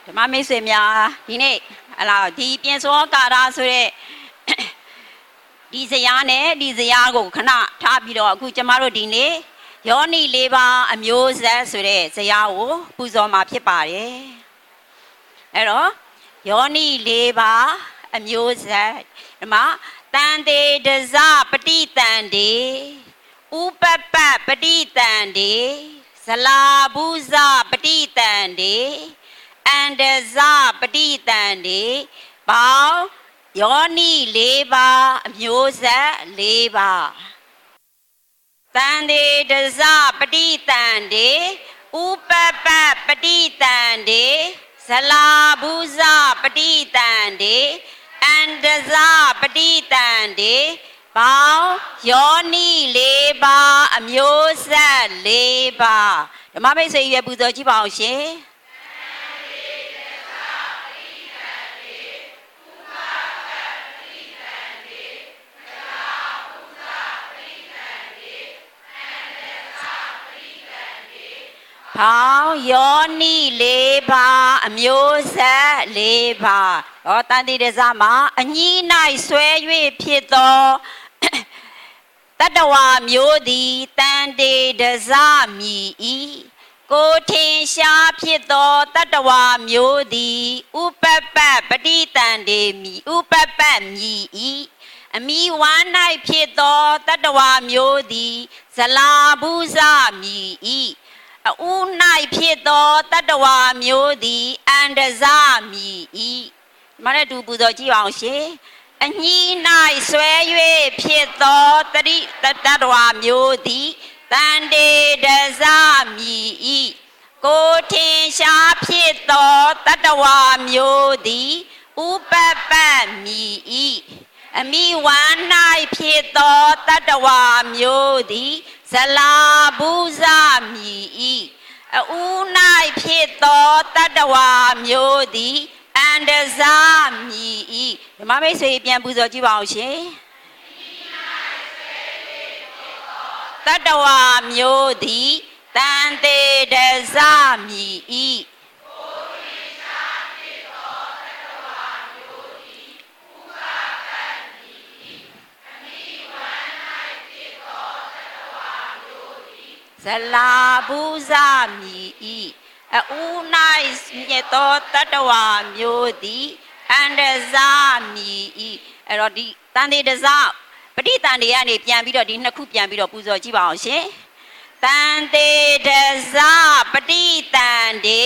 ဓမ္မမိတ်ဆွေများဒီနေ့ဒီပြင်စောကာရဆိုတဲ့ဒီဇယားနဲ့ဒီဇယားကိုခဏထားပြီးတော့အခုကျမတို့ဒီနေ့ယောနိ၄ပါးအမျိုးဆက်ဆိုတဲ့ဇယားကိုပူဇော်မှာဖြစ်ပါတယ်အဲ့တော့ယောနိ၄ပါးအမျိုးဆက်ဒီမှာတန်တေဒဇပฏิတန်တေဥပပပฏิတန်တေဇလာဘုဇပฏิတန်တေအန္တဇပฏิတန်တေပေါင်းယောနိ၄ပါးအမျိုးဆက်၄ပါးတန်တေဒဇပฏิတန်တေဥပပပฏิတန်တေဇလာဘုဇပฏิတန်တေအန္တဇပฏิတန်တေပေါင်းယောနိ၄ပါးအမျိုးဆက်၄ပါးဓမ္မမိတ်ဆွေရဲ့ပူဇော်ကြည့်ပါအောင်ရှင်ပေါင်းယောနိ၄ပါးအမျိုးဆက်၄ပါးဟောတန်တိဒဇမှာအညီ၌ဆွဲ၍ဖြစ်သောတတ္တဝါမျိုးသည်တန်တေဒဇမြည်၏ကိုထင်ရှားဖြစ်သောတတ္တဝါမျိုးသည်ဥပပပฏิတန်တေမြည်ဥပပမြည်၏အမိဝမ်း၌ဖြစ်သောတတ္တဝါမျိုးသည်ဇလာဘုဇမြည်၏အဥ၌ဖြစ်သောတတ္တဝါမျိုးသည်အန္တဇမြည်၏မနဲ့တူပူဇော်ကြည့်အောင်ရှင်အညီ၌ဆွဲ၍ဖြစ်သောတတ္တဝါမျိုးသည်တန်တေဒဇမြည်၏ကိုထင်ရှားဖြစ်သောတတ္တဝါမျိုးသည်ဥပပမြည်၏အမိဝမ်း၌ဖြစ်သောတတ္တဝါမျိုးသည်ဇလာဘုဇမြည်၏အဥ၌ဖြစ်သောတတ္တဝါမျိုးသည်အန္တဇမြည်၏ဓမ္မမိတ်ဆွေပြန်ပူဇော်ကြည့်ပါအောင်ရှင်တတ္တဝါမျိုးသည်တန်တေဒဇမြည်၏ဇလာဘုဇမြည်၏အဥ၌မြစ်သောတတ္တဝါမျိုးသည်အန္တဇမြည်၏အဲ့တော့ဒီတန်တေဒဇပฏิတန်တေကနေပြန်ပြီးတော့ဒီနှစ်ခုပြန်ပြီးတော့ပူဇော်ကြည့်ပါအောင်ရှင်တန်တေဒဇပฏิတန်တေ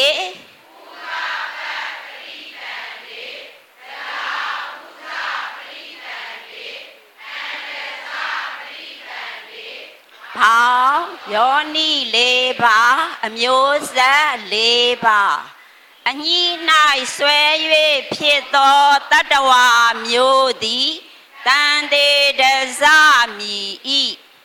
ပေါင်းယောနိ၄ပါးအမျိုးဆက်၄ပါးအညီ၌ဆွဲ၍ဖြစ်သောတတ္တဝါမျိုးသည်တန်တေဒဇမြည်၏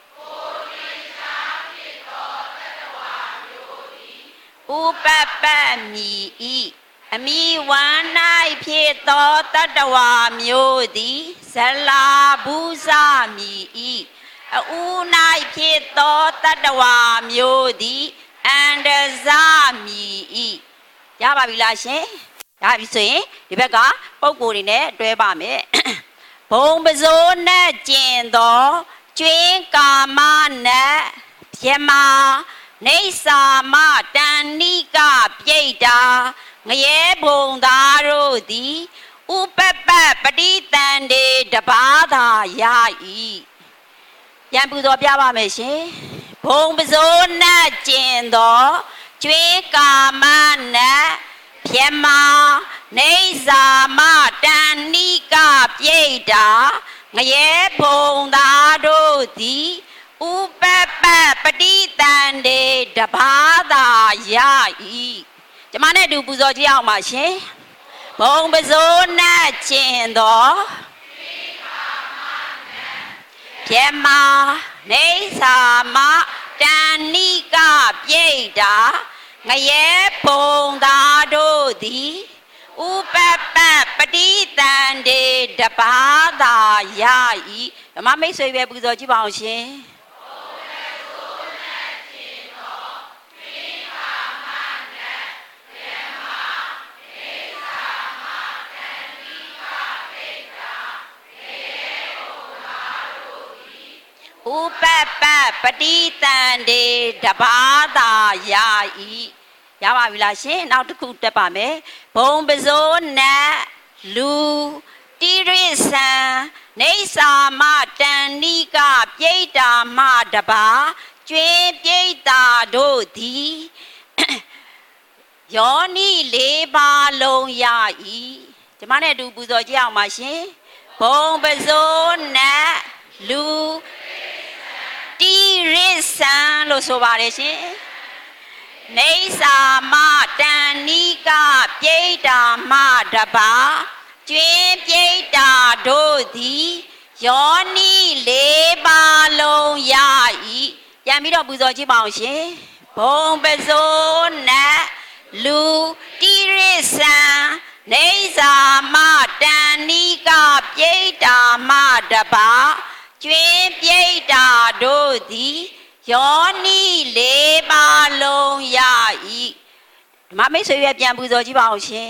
ဥပပမြည်၏အမိဝမ်း၌ဖြစ်သောတတ္တဝါမျိုးသည်ဇလာဘုဇမြည်၏အဥ၌ဖြစ်သောတတ္တဝါမျိုးသည်အန္တဇမြည်၏ရပါပြီလားရှင်ရပြီဆိုရင်ဒီဘက်ကပုံကိုယ်တွေနဲ့တွဲပါမယ်ဘုံပစိုးနဲ့ကျင်သောကျွင်းကာမနဲ့ပြမနေစာမတန်နိကပြိတ္တာငရဲဘုံသားတို့သည်ဥပပပฏิတန်တေတပါးသာရ၏ပြန်ပူဇော်ပြပါမယ်ရှင်ဘုံပစိုးနဲ့ကျင်သောကျွေးကာမနဲ့ပြမနေစာမတန်နိကပြိတ္တာငရဲဘုံသားတို့သည်ဥပပပฏิတန်တေတပါးသာရ၏ကျမနဲ့တူပူဇော်ကြည့်အောင်ပါရှင်ဘုံပစိုးနဲ့ကျင်သောပြမနေစာမတန်နိကပြိတ္တာငရဲဘုံသားတို့သည်ဥပပပฏิတန်တေတပါးသာရ၏ဓမ္မမိတ်ဆွေပဲပူဇော်ကြည့်ပါအောင်ရှင်နေပပတိတန်တေတဘာသာယာဤရပါပြီလားရှင်နောက်တစ်ခုတက်ပါမယ်ဘုံပစိုးနတ်လူတိရိစ္ဆန်နေသာမတန်နိကပြိတ္တာမတဘာကျွေးပြိတ္တာတို့သည်ယောနိ၄ပါးလုံးရ၏ဒီမနဲ့အတူပူဇော်ကြည့်အောင်ပါရှင်ဘုံပစိုးနတ်လူတိရိစ္ဆန်လို့ဆိုပါတယ်ရှင်နေသာမတန်နိကပြိတ္တာမတဘာကျွင်းပြိတ္တာတို့သည်ယောနိ၄ပါးလုံးရ၏ပြန်ပြီးတော့ပူဇော်ကြည့်ပါအောင်ရှင်ဘုံပစိုးနတ်လူတိရိစ္ဆန်နေသာမတန်နိကပြိတ္တာမတဘာကျွင်းပြိတ္တာတို့သည်ယောနိ၄ပါးလုံးရ၏ဓမ္မမိတ်ဆွေရဲ့ပြန်ပူဇော်ကြည့်ပါအောင်ရှင်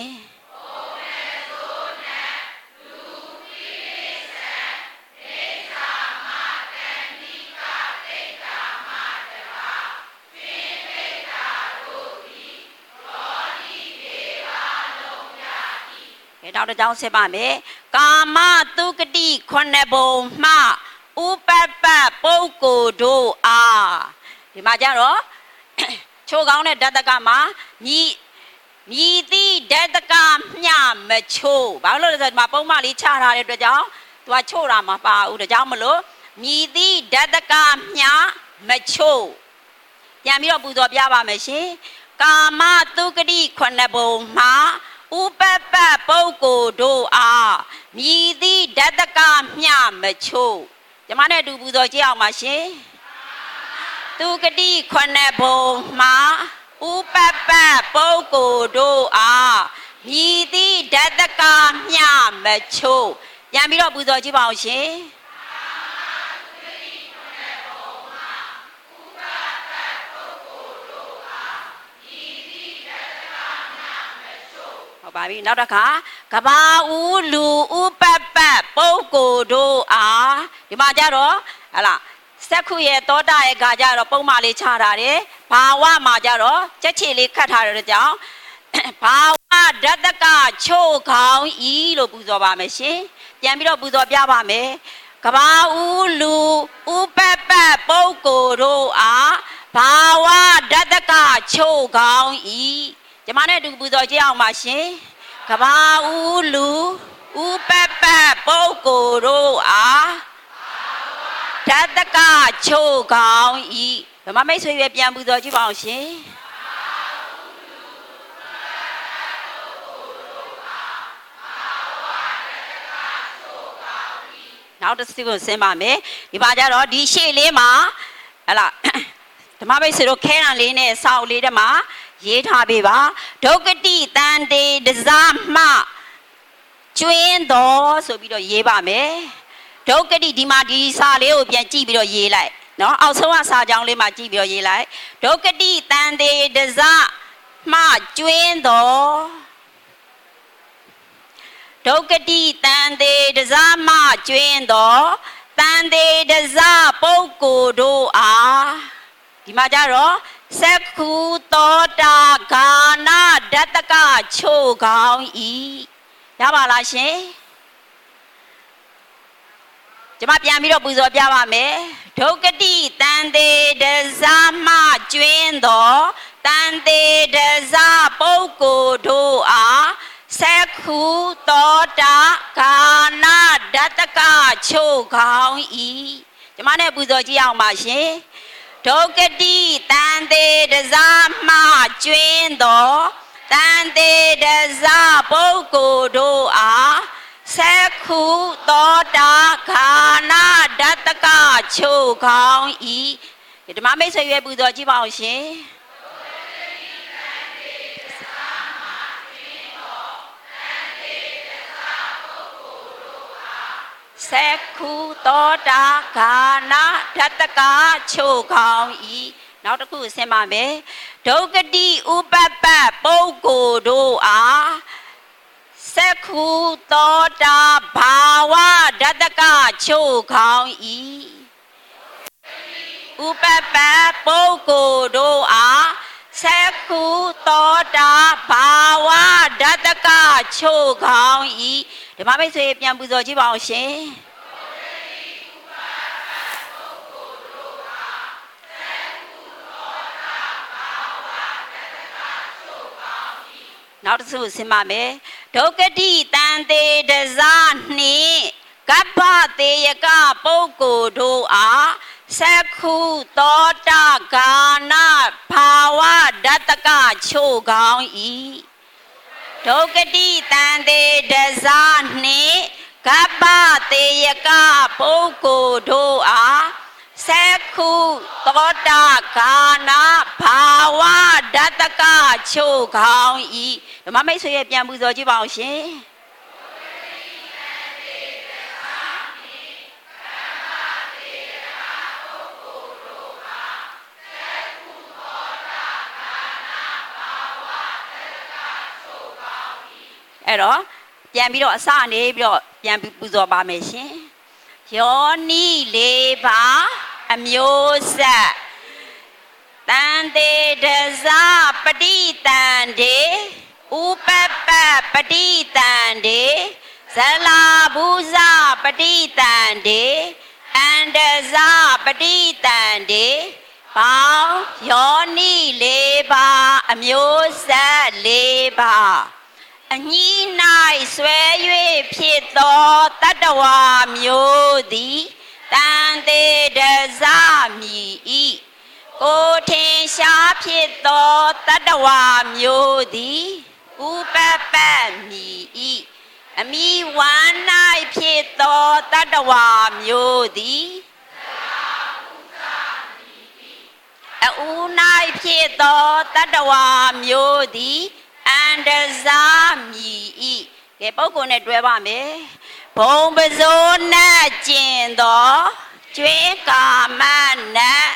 နောက်တစ်ကြောင်းဆက်ပါမယ်ကာမတုကတိခုနှစ်ဘုံမှဥပပပုဂ္ဂိုလ်တို့အားဒီမှာကြတော့ချိုးကောင်းတဲ့ဓာတကမှာမြည်သည့်ဓာတကမျှမချိုးဘာလို့လဲဆိုတော့ဒီမှာပုံမှန်လေးချထားတဲ့အတွက်ကြောင့်သူကချိုးတာမပါဘူးဒါကြောင့်မလို့မြည်သည့်ဓာတကမျှမချိုးပြန်ပြီးတော့ပူဇော်ပြပါမယ်ရှင်ကာမတုကတိခုနှစ်ဘုံမှဥပပပုဂ္ဂိုလ်တို့အားမြည်သည့်ဓာတကမျှမချိုးကျမနဲ့အတူပူဇော်ကြည့်အောင်ပါရှင်သူကတိခုနှစ်ဘုံမှာဥပပပုဂ္ဂိုလ်တို့အားမြည်သည့်ဓာတကမျှမချိုးပြန်ပြီးတော့ပူဇော်ကြည့်ပါအောင်ရှင်ဟုတ်ပါပြီနောက်တစ်ခါကဘာဦးလူဥပပပုဂ္ဂိုလ်တို့အားဒီမှာကြတော့ဟလာစက္ခုရဲ့သောတာရဲ့ခါကြတော့ပုံမှန်လေးချထားတယ်ဘာဝမှာကြတော့ချက်ချီလေးခတ်ထားတဲ့ကြောင့်ဘာဝဓာတကချို့ခေါင်းဤလို့ပူဇော်ပါမယ်ရှင်ပြန်ပြီးတော့ပူဇော်ပြပါမယ်ကဘာဦးလူဥပပပုဂ္ဂိုလ်တို့အားဘာဝဓာတကချို့ခေါင်းဤကျမနဲ့အတူပူဇော်ကြည့်အောင်ပါရှင်ကဘာဦးလူဥပပပုဂ္ဂိုလ်တို့အားဓာတကချို့ခေါင်းဤဓမ္မမိတ်ဆွေရဲ့ပြန်ပူဇော်ကြည့်ပါအောင်ရှင်နောက်တစ်ခုဆင်းပါမယ်ဒီပါကြတော့ဒီရှေ့လေးမှာဟလာဓမ္မမိတ်ဆွေတို့ခဲတံလေးနဲ့စောက်လေးတည်းမှာရေးထားပေးပါဒုက္ကတိတန်တေတဇမကျွင်းတော်ဆိုပြီးတော့ရေးပါမယ်ဒုက္ကတိဒီမှာဒီစာလေးကိုပြန်ကြည့်ပြီးတော့ရေးလိုက်နော်အောက်ဆုံးကစာကြောင်းလေးမှာကြည့်ပြီးတော့ရေးလိုက်ဒုက္ကတိတန်တေတဇမကျွင်းတော်ဒုက္ကတိတန်တေတဇမကျွင်းတော်တန်တေတဇပုဂ္ဂိုလ်တို့အားဒီမှာကြတော့စက္ခုသောတာဂာနဓာတကချို့ခေါင်းဤရပါလားရှင်ကျွန်မပြန်ပြီးတော့ပူဇော်ပြပါမယ်ဒုက္ကတိတန်တေတဇမကျွင်းတော်တန်တေတဇပုဂ္ဂိုလ်တို့အားစက္ခုသောတာဂာနဓာတကချို့ခေါင်းဤကျွန်မနဲ့ပူဇော်ကြည့်အောင်ပါရှင်ဒုက္ကတိတန်တေတဇမကျွင်းတော်တန်တေတဇပုဂ္ဂိုလ်တို့အားစက္ခုသောတာဂာနဓာတကချို့ခေါင်းဤဓမ္မမိတ်ဆွေရဲ့ပူဇော်ကြည့်ပါအောင်ရှင်စက္ခုသောတာဂာနဓာတကချို့ခေါင်းဤနောက်တစ်ခုဆင်းပါမယ်ဒုက္ကတိဥပပပုဂ္ဂိုလ်တို့အားစက္ခုသောတာဘာဝဓာတကချို့ခေါင်းဤဥပပ္ပပုဂ္ဂိုလ်တို့အားသက္ခုသောတာဘာဝဓာတကချို့ကောင်းဤဓမ္မမိတ်ဆွေပြန်ပူဇော်ကြည့်ပါအောင်ရှင်နောက်တစ်စုဆင်ပါမယ်ဒုက္ကတိတန်တေတဇာနှင့်ကပ္ပတေယကပုဂ္ဂိုလ်တို့အားသက္ခုသောတာဂာနဘာဝဓာတကချို့ကောင်းဤဒုက္ကတိတန်တေတဇာနှင့်ကပ္ပတေယကပုဂ္ဂိုလ်တို့အားသက္ခုသောတာဂာနဘာဝဓာတကချို့ကောင်းဤဓမ္မမိတ်ဆွေရဲ့ပြန်ပူဇော်ကြည့်ပါအောင်ရှင်အဲ့တော့ပြန်ပြီးတော့အစနေပြီးတော့ပြန်ပူဇော်ပါမယ်ရှင်ယောနိလေးပါအမျိုးဆက်တန်တေတဇပฏิတန်တေဥပပ္ပပฏิတန်တေဇလာဘူးဇပฏิတန်တေအန္တဇပฏิတန်တေပေါင်းယောနိလေးပါအမျိုးဆက်လေးပါအညီ၌ဆွဲ၍ဖြစ်သောတတ္တဝါမျိုးသည်တန်တေတဇမြည်ဤကိုထင်ရှားဖြစ်သောတတ္တဝါမျိုးသည်ဥပပ္ပမြည်ဤအမိဝမ်း၌ဖြစ်သောတတ္တဝါမျိုးသည်အူ၌ဖြစ်သောတတ္တဝါမျိုးသည်အန္တဇာမြည်ဤကဲပုဂ္ဂိုလ်နဲ့တွဲပါမယ်ဘုံပစိုးနဲ့ကျင်သောကျွေးကာမနဲ့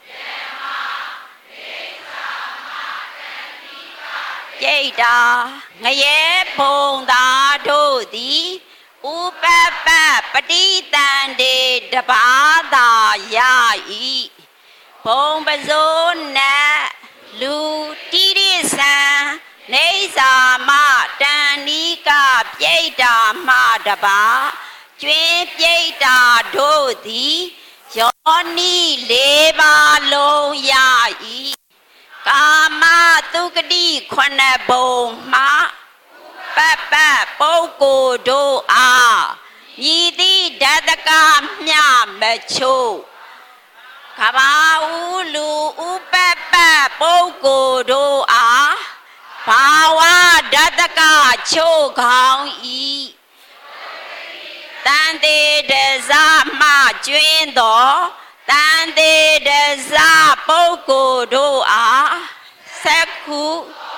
ကြိတ်တာငရဲဘုံသာတို့သည်ဥပပ္ပပฏิတန်တေတပါးသာရဤဘုံပစိုးနဲ့လူတိရိစ္ဆာနေသာမတန်နီကပြိတ္တာမှတပါကျွင်းပြိတ္တာတို့သည်ယောနိလေးပါလုံးရ၏ကာမတုဂတိခုနှစ်ဘုံမှပပ္ပပုဂ္ဂိုလ်တို့အားမြည်သည့်ဓာတကမျှမချို့ကဘာဥလူဥပပ္ပပုဂ္ဂိုလ်တို့အားဘာဝဓာတကချို့ကောင်းဤတန်တေတဇမှကျွင်းသောတန်တေတဇပုဂ္ဂိုလ်တို့အားသက္ခု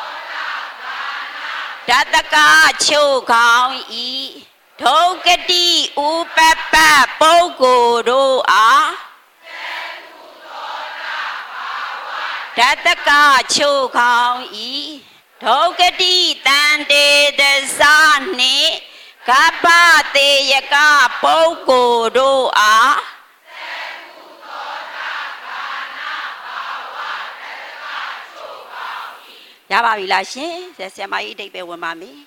ဓာတကချို့ကောင်းဤဒုက္ကတိဥပပ္ပပုဂ္ဂိုလ်တို့အားဓာတကချို့ကောင်းဤဒုက္ကတိတန်တေတဇနှင့်ကပ္ပတေယကပုဂ္ဂိုလ်တို့အားရပါပြီလားရှင်ဆရာမကြီးအတိတ်ပဲဝင်ပါမယ်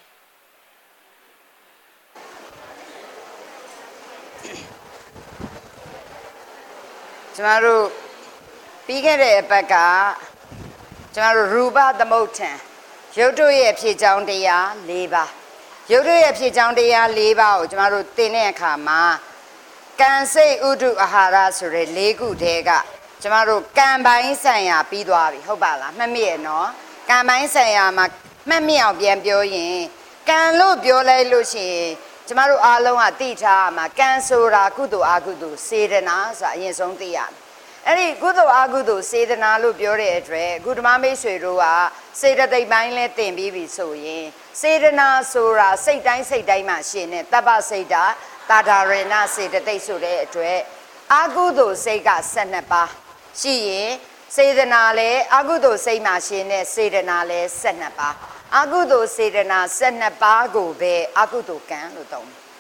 ကျမတို့ပြီးခဲ့တဲ့အပတ်ကကျွန်တော်တို့ရူပသမုဋ္ဌံရုပ်တို့ရဲ့ဖြစ်ကြောင်းတရား၄ပါးရုပ်တို့ရဲ့ဖြစ်ကြောင်းတရား၄ပါးကိုကျွန်တော်တို့သင်တဲ့အခါမှာကံစိတ်ဥဒုအာဟာရဆိုတဲ့၄ခုတည်းကကျွန်တော်တို့ကံပိုင်းဆိုင်ရာပြီးသွားပြီဟုတ်ပါလားမှတ်မိရဲ့နော်ကံပိုင်းဆိုင်ရာမှာမှတ်မိအောင်ပြန်ပြောရင်ကံလို့ပြောလိုက်လို့ရှိရင်ကျွန်တော်တို့အားလုံးကသိထားမှာကံဆိုတာကုသိုလ်အကုသိုလ်စေတနာဆိုတာအရင်ဆုံးသိရမယ်အဲ့ဒီကုသိုလ်အကုသိုလ်စေတနာလို့ပြောတဲ့အတွက်အခုဓမ္မမိတ်ဆွေတို့ကစေတသိက်ပိုင်းလဲသင်ပြီးပြီဆိုရင်စေတနာဆိုတာစိတ်တိုင်းစိတ်တိုင်းမှာရှင်တဲ့တပ္ပစိတ်တာတာဒရဏစေတသိက်ဆိုတဲ့အတွက်အကုသိုလ်စိတ်က12ပါးရှိရင်စေတနာလဲအကုသိုလ်စိတ်မှာရှင်တဲ့စေတနာလဲ12ပါးအကုသိုလ်စေတနာ12ပါးကိုပဲအကုသိုလ်ကံလို့သုံးတယ်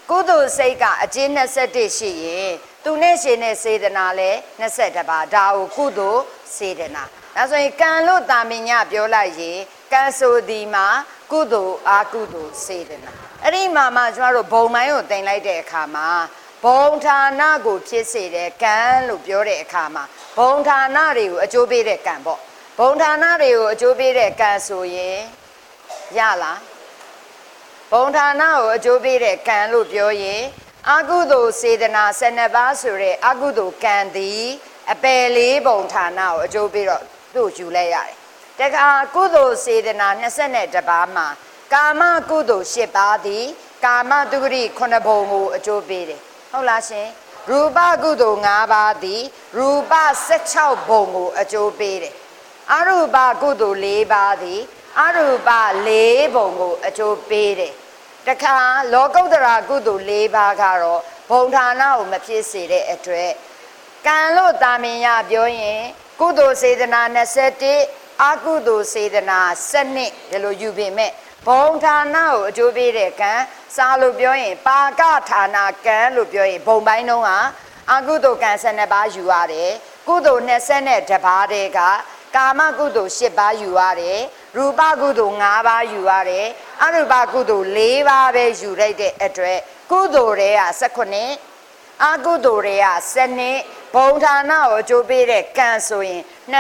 ကုသိုလ်စိတ်ကအကျဉ်း21ရှိရင်သူနဲ့ရှင်တဲ့စေတနာလည်း22ပါးဒါကိုကုသိုလ်စေတနာဒါဆိုရင်ကံလို့တာမင်ညပြောလိုက်ရင်ကံဆိုဒီမှာကုသိုလ်အာကုသိုလ်စေတနာအဲ့ဒီမှာကျွန်တော်တို့ဘုံပိုင်းကိုတင်လိုက်တဲ့အခါမှာဘုံဌာနကိုဖြစ်စေတဲ့ကံလို့ပြောတဲ့အခါမှာဘုံဌာနတွေကိုအကျိုးပေးတဲ့ကံပေါ့ဘုံဌာနတွေကိုအကျိုးပေးတဲ့ကံဆိုရင်ရလားဘုံဌာနကိုအကျိုးပေးတဲ့ကံလို့ပြောရင်အကုသိုလ်စေတနာ12ပါးဆိုတဲ့အကုသိုလ်ကံသည်အပယ်လေးဘုံဌာနကိုအကျိုးပေးတော့သူ့ယူလိုက်ရတယ်တခါကုသိုလ်စေတနာ22ပါးမှာကာမကုသိုလ်10ပါးသည်ကာမတုဂတိ9ဘုံကိုအကျိုးပေးတယ်ဟုတ်လားရှင်ရူပကုသိုလ်5ပါးသည်ရူပ16ဘုံကိုအကျိုးပေးတယ်အရူပကုသိုလ်4ပါးသည်အရူပ4ဘုံကိုအကျိုးပေးတယ်တခါလောကုတ္တရာကုသိုလ်4ပါးကတော့ဘုံဌာနကိုမဖြစ်စေတဲ့အတွက်ကံလို့တာမင်ရပြောရင်ကုသိုလ်စေတနာ21အကုသိုလ်စေတနာ12ဒီလိုယူပေမဲ့ဘုံဌာနကိုအကျိုးပေးတဲ့ကံစာလို့ပြောရင်ပါကဌာနကံလို့ပြောရင်ဘုံပိုင်းတုံးကအကုသိုလ်ကံ12ပါးယူရတယ်ကုသိုလ်22ပါးတဲ့ကကာမကုသိုလ်10ပါးယူရတယ်ရူပကုသိုလ်5ပါးယူရတယ်အရူပကုသိုလ်4ပါးပဲယူလိုက်တဲ့အတွက်ကုသိုလ်တွေက18အကုသိုလ်တွေက12ဘုံဌာနကိုအကျိုးပေးတဲ့ကံဆိုရင်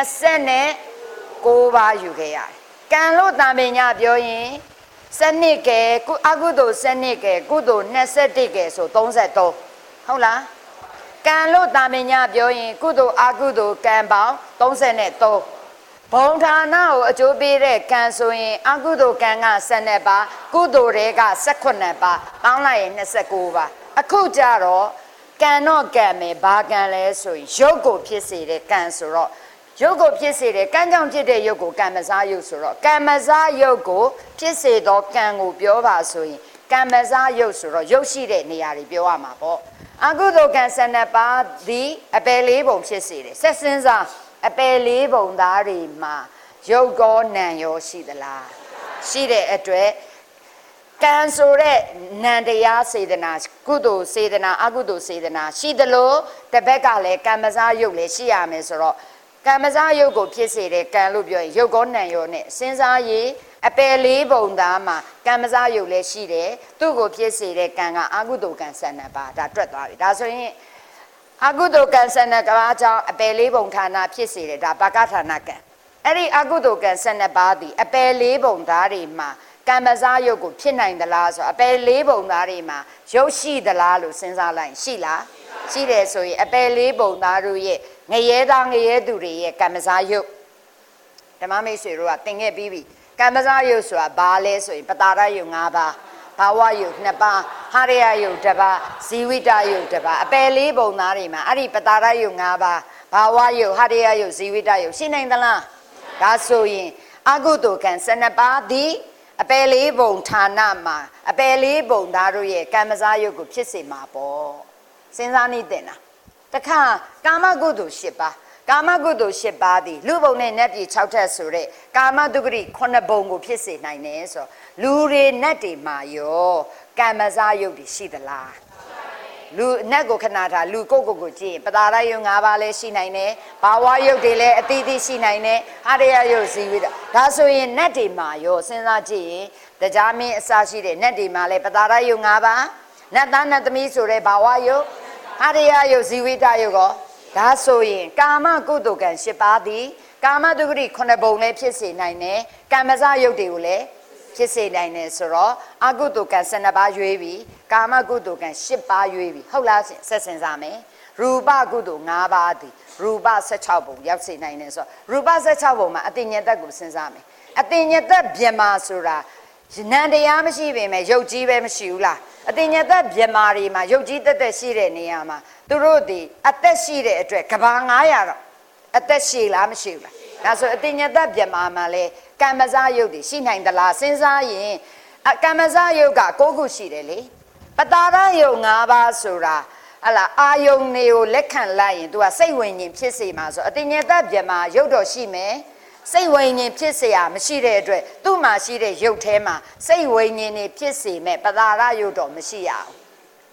29ပါးယူခဲ့ရတယ်ကံလို့တာမင်ညပြောရင်12ကဲအကုသိုလ်12ကဲကုသိုလ်21ကဲဆို33ဟုတ်လားကံလို့တာမင်ညပြောရင်ကုသိုလ်အကုသိုလ်ကံပေါင်း33ဘုံဌာနကိုအကျိုးပေးတဲ့ကံဆိုရင်အကုသိုလ်ကံက12ပါးကုသိုလ်တွေက18ပါးပေါင်းလိုက်ရင်29ပါးအခုကြတော့ကံတော့ကံမယ်ဘာကံလဲဆိုရင်ရုပ်ကိုဖြစ်စေတဲ့ကံဆိုတော့ရုပ်ကိုဖြစ်စေတဲ့ကံကြောင့်ဖြစ်တဲ့ရုပ်ကိုကံမစားရုပ်ဆိုတော့ကံမစားရုပ်ကိုဖြစ်စေသောကံကိုပြောပါဆိုရင်ကံမစားရုပ်ဆိုတော့ရုပ်ရှိတဲ့နေရာတွေပြောရမှာပေါ့အကုသိုလ်ကံ12ပါးသည်အပယ်လေးဘုံဖြစ်စေတယ်ဆက်စင်းစားအပယ်လေးဘုံသားတွေမှာရုပ်ကောနာမ်ရောရှိသလားရှိတဲ့အတွက်ကံဆိုတဲ့နံတရားစေတနာကုသိုလ်စေတနာအကုသိုလ်စေတနာရှိသလိုတစ်ဘက်ကလည်းကံမစားရုပ်လည်းရှိရမယ်ဆိုတော့ကံမစားရုပ်ကိုဖြစ်စေတဲ့ကံလို့ပြောရင်ရုပ်ကောနံရောနဲ့စဉ်းစားရင်အပယ်လေးဘုံသားမှာကံမစားရုပ်လည်းရှိတယ်သူ့ကိုဖြစ်စေတဲ့ကံကအကုသိုလ်ကံ12ပါးဒါတွက်သွားပြီဒါဆိုရင်အကုသိုလ်ကံ12ပါးကြောင့်အပယ်လေးဘုံဌာနဖြစ်စေတယ်ဒါပါကဌာနကံအဲ့ဒီအကုသိုလ်ကံ12ပါးသည်အပယ်လေးဘုံသားတွေမှာကံမစားရုပ်ကိုဖြစ်နိုင်သလားဆိုအပယ်လေးဘုံသားတွေမှာရုပ်ရှိသလားလို့စဉ်းစားလိုက်ရှိလားရှိတယ်ဆိုရင်အပယ်လေးဘုံသားတို့ရဲ့ငရဲသားငရဲသူတွေရဲ့ကံမစားရုပ်ဓမ္မမိတ်ဆွေတို့ကသင်ခဲ့ပြီးပြီကံမစားရုပ်ဆိုတာဘာလဲဆိုရင်ပတာရရုပ်5ပါးဘာဝရုပ်2ပါးဟာရယရုပ်1ပါးဇီဝိတရုပ်1ပါးအပယ်လေးဘုံသားတွေမှာအဲ့ဒီပတာရရုပ်5ပါးဘာဝရုပ်ဟာရယရုပ်ဇီဝိတရုပ်ရှိနိုင်သလားဒါဆိုရင်အကုသိုလ်ကံ12ပါးသည်အပယ်လေးဘုံဌာနမှာအပယ်လေးဘုံသားတို့ရဲ့ကံမစားရုပ်ကိုဖြစ်စေမှာပေါ့စဉ်းစားနေတယ်လားတခါကာမကုသိုလ်10ပါးကာမကုသိုလ်10ပါးသည်လူဘုံနဲ့နတ်ပြည်6ထပ်ဆိုတဲ့ကာမတုဂတိ9ဘုံကိုဖြစ်စေနိုင်တယ်ဆိုတော့လူတွေနတ်တွေမှာရောကံမစားရုပ်တွေရှိသလားလူနတ်ကိုခဏထားလူကိုကြည့်ရင်ပတာရယုံ5ပါးလည်းရှိနိုင်တယ်ဘာဝယုတ်တွေလည်းအသီးသီးရှိနိုင်တယ်ဟာရယယုတ်ဇီဝိတဒါဆိုရင်နတ်တွေမှာရောစဉ်းစားကြည့်ရင်တရားမင်းအစရှိတဲ့နတ်တွေမှာလည်းပတာရယုံ5ပါးနတ်သားနတ်သမီးဆိုတဲ့ဘာဝယုတ်ဟာရယယုတ်ဇီဝိတယုတ်ကောဒါဆိုရင်ကာမကုသိုလ်ကံ10ပါးသည်ကာမတုဂတိ9ဘုံလည်းဖြစ်စေနိုင်တယ်ကံမစားယုတ်တွေကိုလည်းဖြစ်စေနိုင်တယ်ဆိုတော့အကုသိုလ်ကံ12ပါးရွေးပြီးကာမကုသိုလ်ကံ10ပါးရွေးပြီးဟုတ်လားဆက်စင်စားမယ်ရူပကုသိုလ်5ပါးသည်ရူပ16ဘုံရောက်စေနိုင်တယ်ဆိုတော့ရူပ16ဘုံမှာအတင်ညတ်သက်ကိုစဉ်းစားမယ်အတင်ညတ်သက်ပြမာဆိုတာနန္တရားမရှိပေမဲ့ရုပ်ကြီးပဲမရှိဘူးလားအတင်ညတ်သက်ပြမာတွေမှာရုပ်ကြီးတက်တက်ရှိတဲ့နေရာမှာသူတို့ဒီအသက်ရှိတဲ့အတွက်ကဘာ900တော့အသက်ရှိလားမရှိဘူးလားဒါဆိုအတင်ညတ်သက်ပြမာမှာလဲကံမစားယုတ်တွေရှိနိုင်သလားစဉ်းစားရင်ကံမစားယုတ်က9ခုရှိတယ်လေပတာရယုတ်5ပါးဆိုတာဟလာအာယုန်တွေကိုလက်ခံလိုက်ရင် तू ကစိတ်ဝိညာဉ်ဖြစ်စေမှာဆိုအတင်ညတ်သက်ပြမာယုတ်တော်ရှိမယ်စိတ်ဝိညာဉ်ဖြစ်เสียမရှိတဲ့အတွက်သူ့မှာရှိတဲ့ရုပ်ထဲမှာစိတ်ဝိညာဉ်နေဖြစ်စေမဲ့ပတာရယုတ်တော်မရှိရအောင်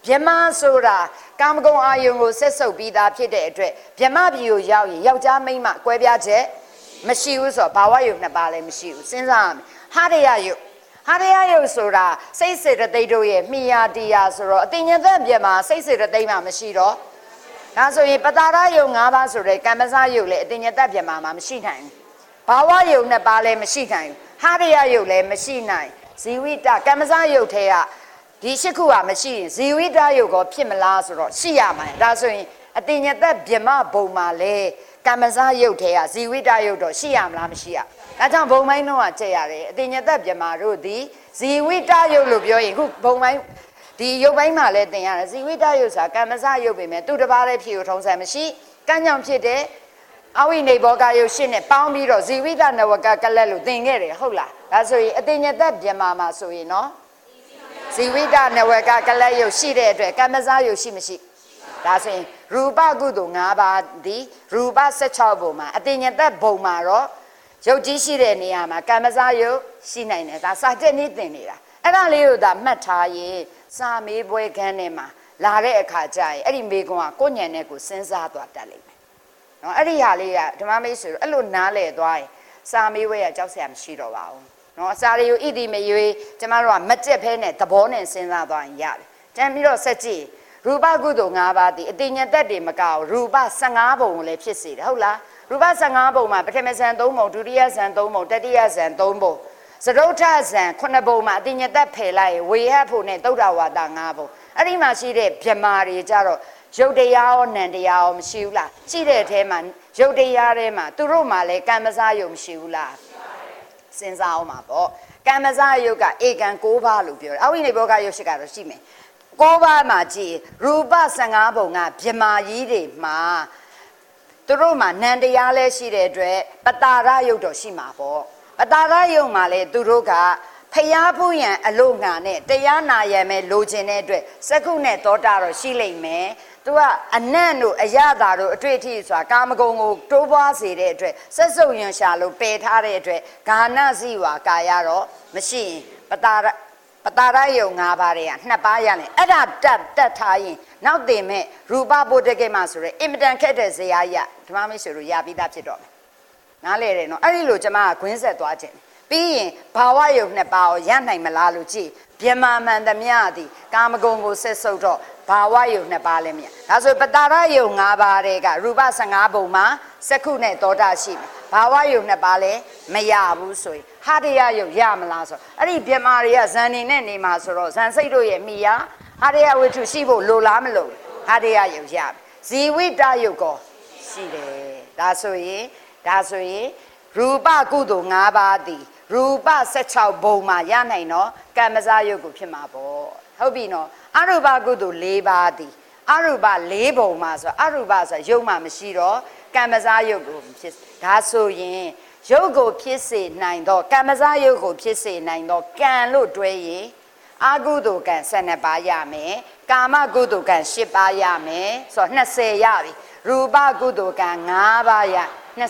မြမဆိုတာကာမဂုဏ်အာယုံကိုဆက်ဆုပ်ပြီးသားဖြစ်တဲ့အတွက်မြမပြည်ကိုရောက်ရင်ယောက်ျားမိန်းမကွဲပြားချက်မရှိဘူးဆိုတော့ဘာဝယုံနှစ်ပါးလည်းမရှိဘူးစဉ်းစားရမယ်ဟာရယယုဟာရယယုဆိုတာစိတ်စေတသိက်တို့ရဲ့မိယာတရားဆိုတော့အတင်ညသက်ပြမှာစိတ်စေတသိက်မှမရှိတော့ဒါဆိုရင်ပတာရယုံ၅ပါးဆိုတဲ့ကမ္မစယုလည်းအတင်ညသက်ပြမှာမရှိနိုင်ဘူးဘာဝယုံနှစ်ပါးလည်းမရှိနိုင်ဘူးဟာရယယုလည်းမရှိနိုင်ဇီဝိတကမ္မစယုထဲကဒီရှစ်ခုဟာမရှိရင်ဇီဝိတယုကောဖြစ်မလားဆိုတော့ရှိရမှာဒါဆိုရင်အတင်ညသက်ပြမဘုံမှာလေကမ္မစယုထဲကဇီဝိတယုတော့ရှိရမလားမရှိရဒါကြောင့်ဘုံပိုင်းတော့ကျက်ရတယ်အတင်ညသက်ပြမတို့ဒီဇီဝိတယုလို့ပြောရင်ခုဘုံပိုင်းဒီယုတ်ပိုင်းမှာလည်းသင်ရတယ်ဇီဝိတယုဆိုတာကမ္မစယုပဲမဲ့သူတစ်ပါးလည်းဖြစ်ကိုထုံးစံမရှိကံကြောင့်ဖြစ်တဲ့အဝိနေဘောကယုတ်ရှင်းနဲ့ပေါင်းပြီးတော့ဇီဝိတနဝကကလတ်လို့သင်ခဲ့တယ်ဟုတ်လားဒါဆိုရင်အတင်ညသက်ပြမမှာဆိုရင်နော်ဇီဝိတနဝကကလတ်ယုတ်ရှိတဲ့အတွက်ကမ္မစယုတ်ရှိမရှိဒါဆိုရင်ရူပကုသိုလ်၅ပါးဒီရူပ16ပုံမှာအတင်ညသက်ဘုံမှာတော့ရုပ်ကြီးရှိတဲ့နေရာမှာကမ္မစယုတ်ရှိနိုင်တယ်ဒါစာတက်နေသင်နေတာအဲ့ဒါလေးကိုသာမှတ်ထားရင်စာမေးပွဲခန်းထဲမှာလာတဲ့အခါကျရင်အဲ့ဒီမေကွန်းကကိုညံနဲ့ကိုစဉ်းစားသွားတတ်လိမ့်မယ်နော်အဲ့ဒီဟာလေးကဓမ္မမိတ်ဆွေတို့အဲ့လိုနားလည်သွားရင်စာမေးပွဲကကြောက်စရာမရှိတော့ပါဘူးနော်စာရီကိုဣတိမရွေးကျမတို့ကမကြက်ဖဲနဲ့သဘောနဲ့စဉ်းစားသွားရင်ရတယ်တန်ပြီးတော့ဆက်ကြည့်ရူပကုသိုလ်၅ပါးဒီအတင်ညသက်တွေမကဘူးရူပ15ပုံကိုလည်းဖြစ်စေတယ်ဟုတ်လားရူပ15ပုံမှာပထမဇန်3ပုံဒုတိယဇန်3ပုံတတိယဇန်3ပုံစတုထဇန်9ပုံမှာအတင်ညသက်ဖယ်လိုက်ဝေဟဖို့နဲ့သုဒ္ဓဝါဒ5ပုံအဲ့ဒီမှာရှိတဲ့ဗြဟ္မာတွေကြတော့ရုပ်တရားရောနံတရားရောမရှိဘူးလားရှိတဲ့အထဲမှာရုပ်တရားထဲမှာသူတို့မှလည်းကမ္မစယုံမရှိဘူးလားစဉ်းစားအောင်ပါပေါ့ကမ္မစယုတ်ကဧကံ6ပါးလို့ပြောတယ်အဝိနေဘောကယုတ်ရှိကတော့ရှိမယ်6ပါးမှာကြည့်ရူပ15ပုံကဗြဟ္မာကြီးတွေမှာသူတို့မှာနံတရားလဲရှိတဲ့အတွက်ပတာရယုတ်တော့ရှိမှာပေါ့ပတာရယုတ်မှာလဲသူတို့ကဖျားဖူးရန်အလို့ငါနဲ့တရားနာရမယ်လိုချင်တဲ့အတွက်စက္ခုနဲ့သောတာတော့ရှိလိမ့်မယ်သူကအနံ့တို့အရသာတို့အတွေ့အထိဆိုတာကာမဂုဏ်ကိုတိုးပွားစေတဲ့အတွက်ဆက်စုပ်ရင်ရှာလို့ပယ်ထားတဲ့အတွက်ဂါနစီဝါကာယတော့မရှိရင်ပတာရယုံ၅ပါးတွေက2ပါးရလဲအဲ့ဒါတက်ထားရင်နောက်တင်မဲ့ရူပဘုဒ္ဓကေမဆိုရဲအင်မတန်ခက်တဲ့ဇရာကြီးဓမ္မမိတ်ဆွေတို့ရပြီးသားဖြစ်တော့မယ်နားလဲတယ်နော်အဲ့ဒီလိုကျွန်မကခွင်းဆက်သွားခြင်းပြီးရင်ဘာဝယုံ2ပါးကိုရနိုင်မလားလို့ကြည့်ဗြဟ္မာမှန်သမျှသည်ကာမဂုဏ်ကိုဆက်ဆုပ်တော့ဘာဝယုံ2ပါးလည်းမြတ်ဒါဆိုပတာရယုံ5ပါးတွေကရူပ15ပုံမှာစက္ခုနဲ့သောတာရှိမယ်ဘာဝယုံ2ပါးလည်းမရဘူးဆိုရင်ဟာရယယုံရမလားဆိုအဲ့ဒီဗြဟ္မာတွေကဇန်နေနဲ့နေမှာဆိုတော့ဇန်စိတ်တို့ရဲ့မိယာဟာရယဝိထုရှိဖို့လိုလားမလို့ဟာရယယုံရဇီဝိတယုတ်ကောရှိတယ်ဒါဆိုရင်ရူပကုသိုလ်5ပါးသည်ရူပ16ပုံမှာရနိုင်တော့ကမ္မစယုတ်ကိုဖြစ်မှာပေါ့ဟုတ်ပြီနော်အရူပကုသိုလ်4ပါးသည်အရူပ4ပုံမှာဆိုအရူပဆိုယုတ်မှမရှိတော့ကမ္မစယုတ်ကိုဖြစ်ဒါဆိုရင်ယုတ်ကိုဖြစ်စေနိုင်တော့ကမ္မစယုတ်ကိုဖြစ်စေနိုင်တော့ကံလို့တွဲရင်အကုသိုလ်ကံ12ပါးရမယ်ကာမကုသိုလ်ကံ10ပါးရမယ်ဆိုတော့20ရပြီရူပကုသိုလ်ကံ5ပါးရ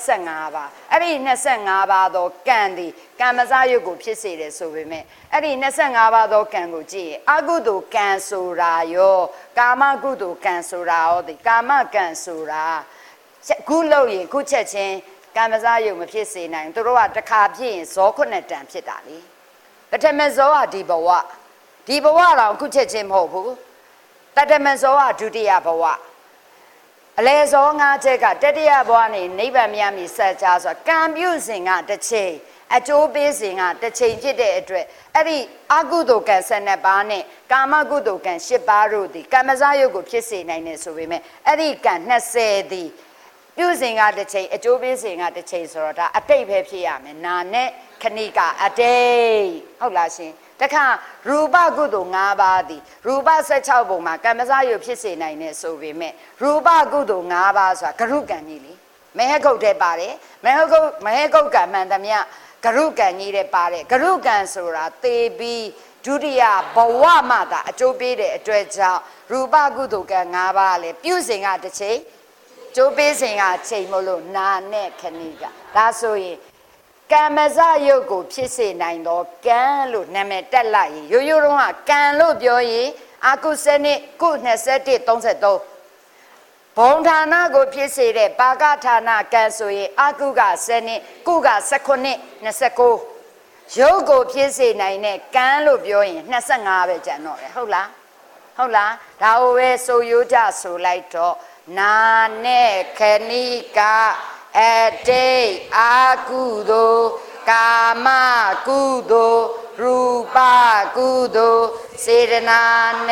25ပါးအဲ့ဒီ25ပါးသောကံသည်ကမ္မစယုတ်ကိုဖြစ်စေတယ်ဆိုပေမဲ့အဲ့ဒီ25ပါးသောကံကိုကြည့်ရင်အကုသိုလ်ကံဆိုတာရောကာမကုသိုလ်ကံဆိုတာရောဒီကာမကံဆိုတာခုလို့ရင်ခုချက်ချင်းကမ္မစယုတ်မဖြစ်စေနိုင်သူတို့ကတစ်ခါဖြစ်ရင်ဇော9တန်ဖြစ်တာလေပထမဇောကဒီဘဝတော့ခုချက်ချင်းမဟုတ်ဘူးတတမဇောကဒုတိယဘဝအလေဇော5ချက်ကတတိယဘဝနေနိဗ္ဗာန်မြတ်မီဆက်ကြဆိုကံပြုစဉ်ကတစ်ချိန်အကျိုးပေးစဉ်ကတစ်ချိန်ဖြစ်တဲ့အတွက်အဲ့ဒီအကုသိုလ်ကံ12ပါးနဲ့ကာမကုသိုလ်ကံ10ပါးတို့သည်ကမ္မစယုတ်ကိုဖြစ်စေနိုင်တယ်ဆိုပေမဲ့အဲ့ဒီကံ20သည်ပြုစဉ်ကတစ်ချိန်အကျိုးပေးစဉ်ကတစ်ချိန်ဆိုတော့ဒါအတိတ်ပဲဖြစ်ရမယ်နာနဲ့ခဏိကအတိတ်ဟုတ်လားရှင်တခါရူပကုသိုလ်5ပါးသည်ရူပ16ပုံမှာကမ္မစယုတ်ဖြစ်စေနိုင်တယ်ဆိုပေမဲ့ရူပကုသိုလ်5ပါးဆိုတာဂရုကံကြီးလေမဟကုတ်တဲ့ပါတယ်မဟကုတ်ကံမှန်သမျှဂရုကံကြီးတဲ့ပါတယ်ဂရုကံဆိုတာသေပြီးဒုတိယဘဝမှသာအကျိုးပေးတဲ့အတွက်ကြောင့်ရူပကုသိုလ်ကံ5ပါးလည်းပြုစဉ်ကတစ်ချိန်ကျိုးပေးစဉ်ကချိန်မလို့နာနဲ့ခဏိကဒါဆိုရင်ကမ္မစယုတ်ကိုဖြစ်စေနိုင်တော့ကံလို့နာမည်တက်လိုက်ရင်ရိုးရိုးတော့ကံလို့ပြောရင်အာကုစနစ်ကု2133ဘုံဌာနကိုဖြစ်စေတဲ့ပါကဌာနကံဆိုရင်အာကုက7နှစ်ကုက19 29ရုပ်ကိုဖြစ်စေနိုင်တဲ့ကံလို့ပြောရင်25ပဲကျန်တော့တယ်ဟုတ်လားဟုတ်လားဒါကိုပဲဆိုရိုးကြဆိုလိုက်တော့နာနဲ့ခဏိကအတိတ်အာကုသိုလ်ကာမကုသိုလ်ရူပကုသိုလ်စေတနာ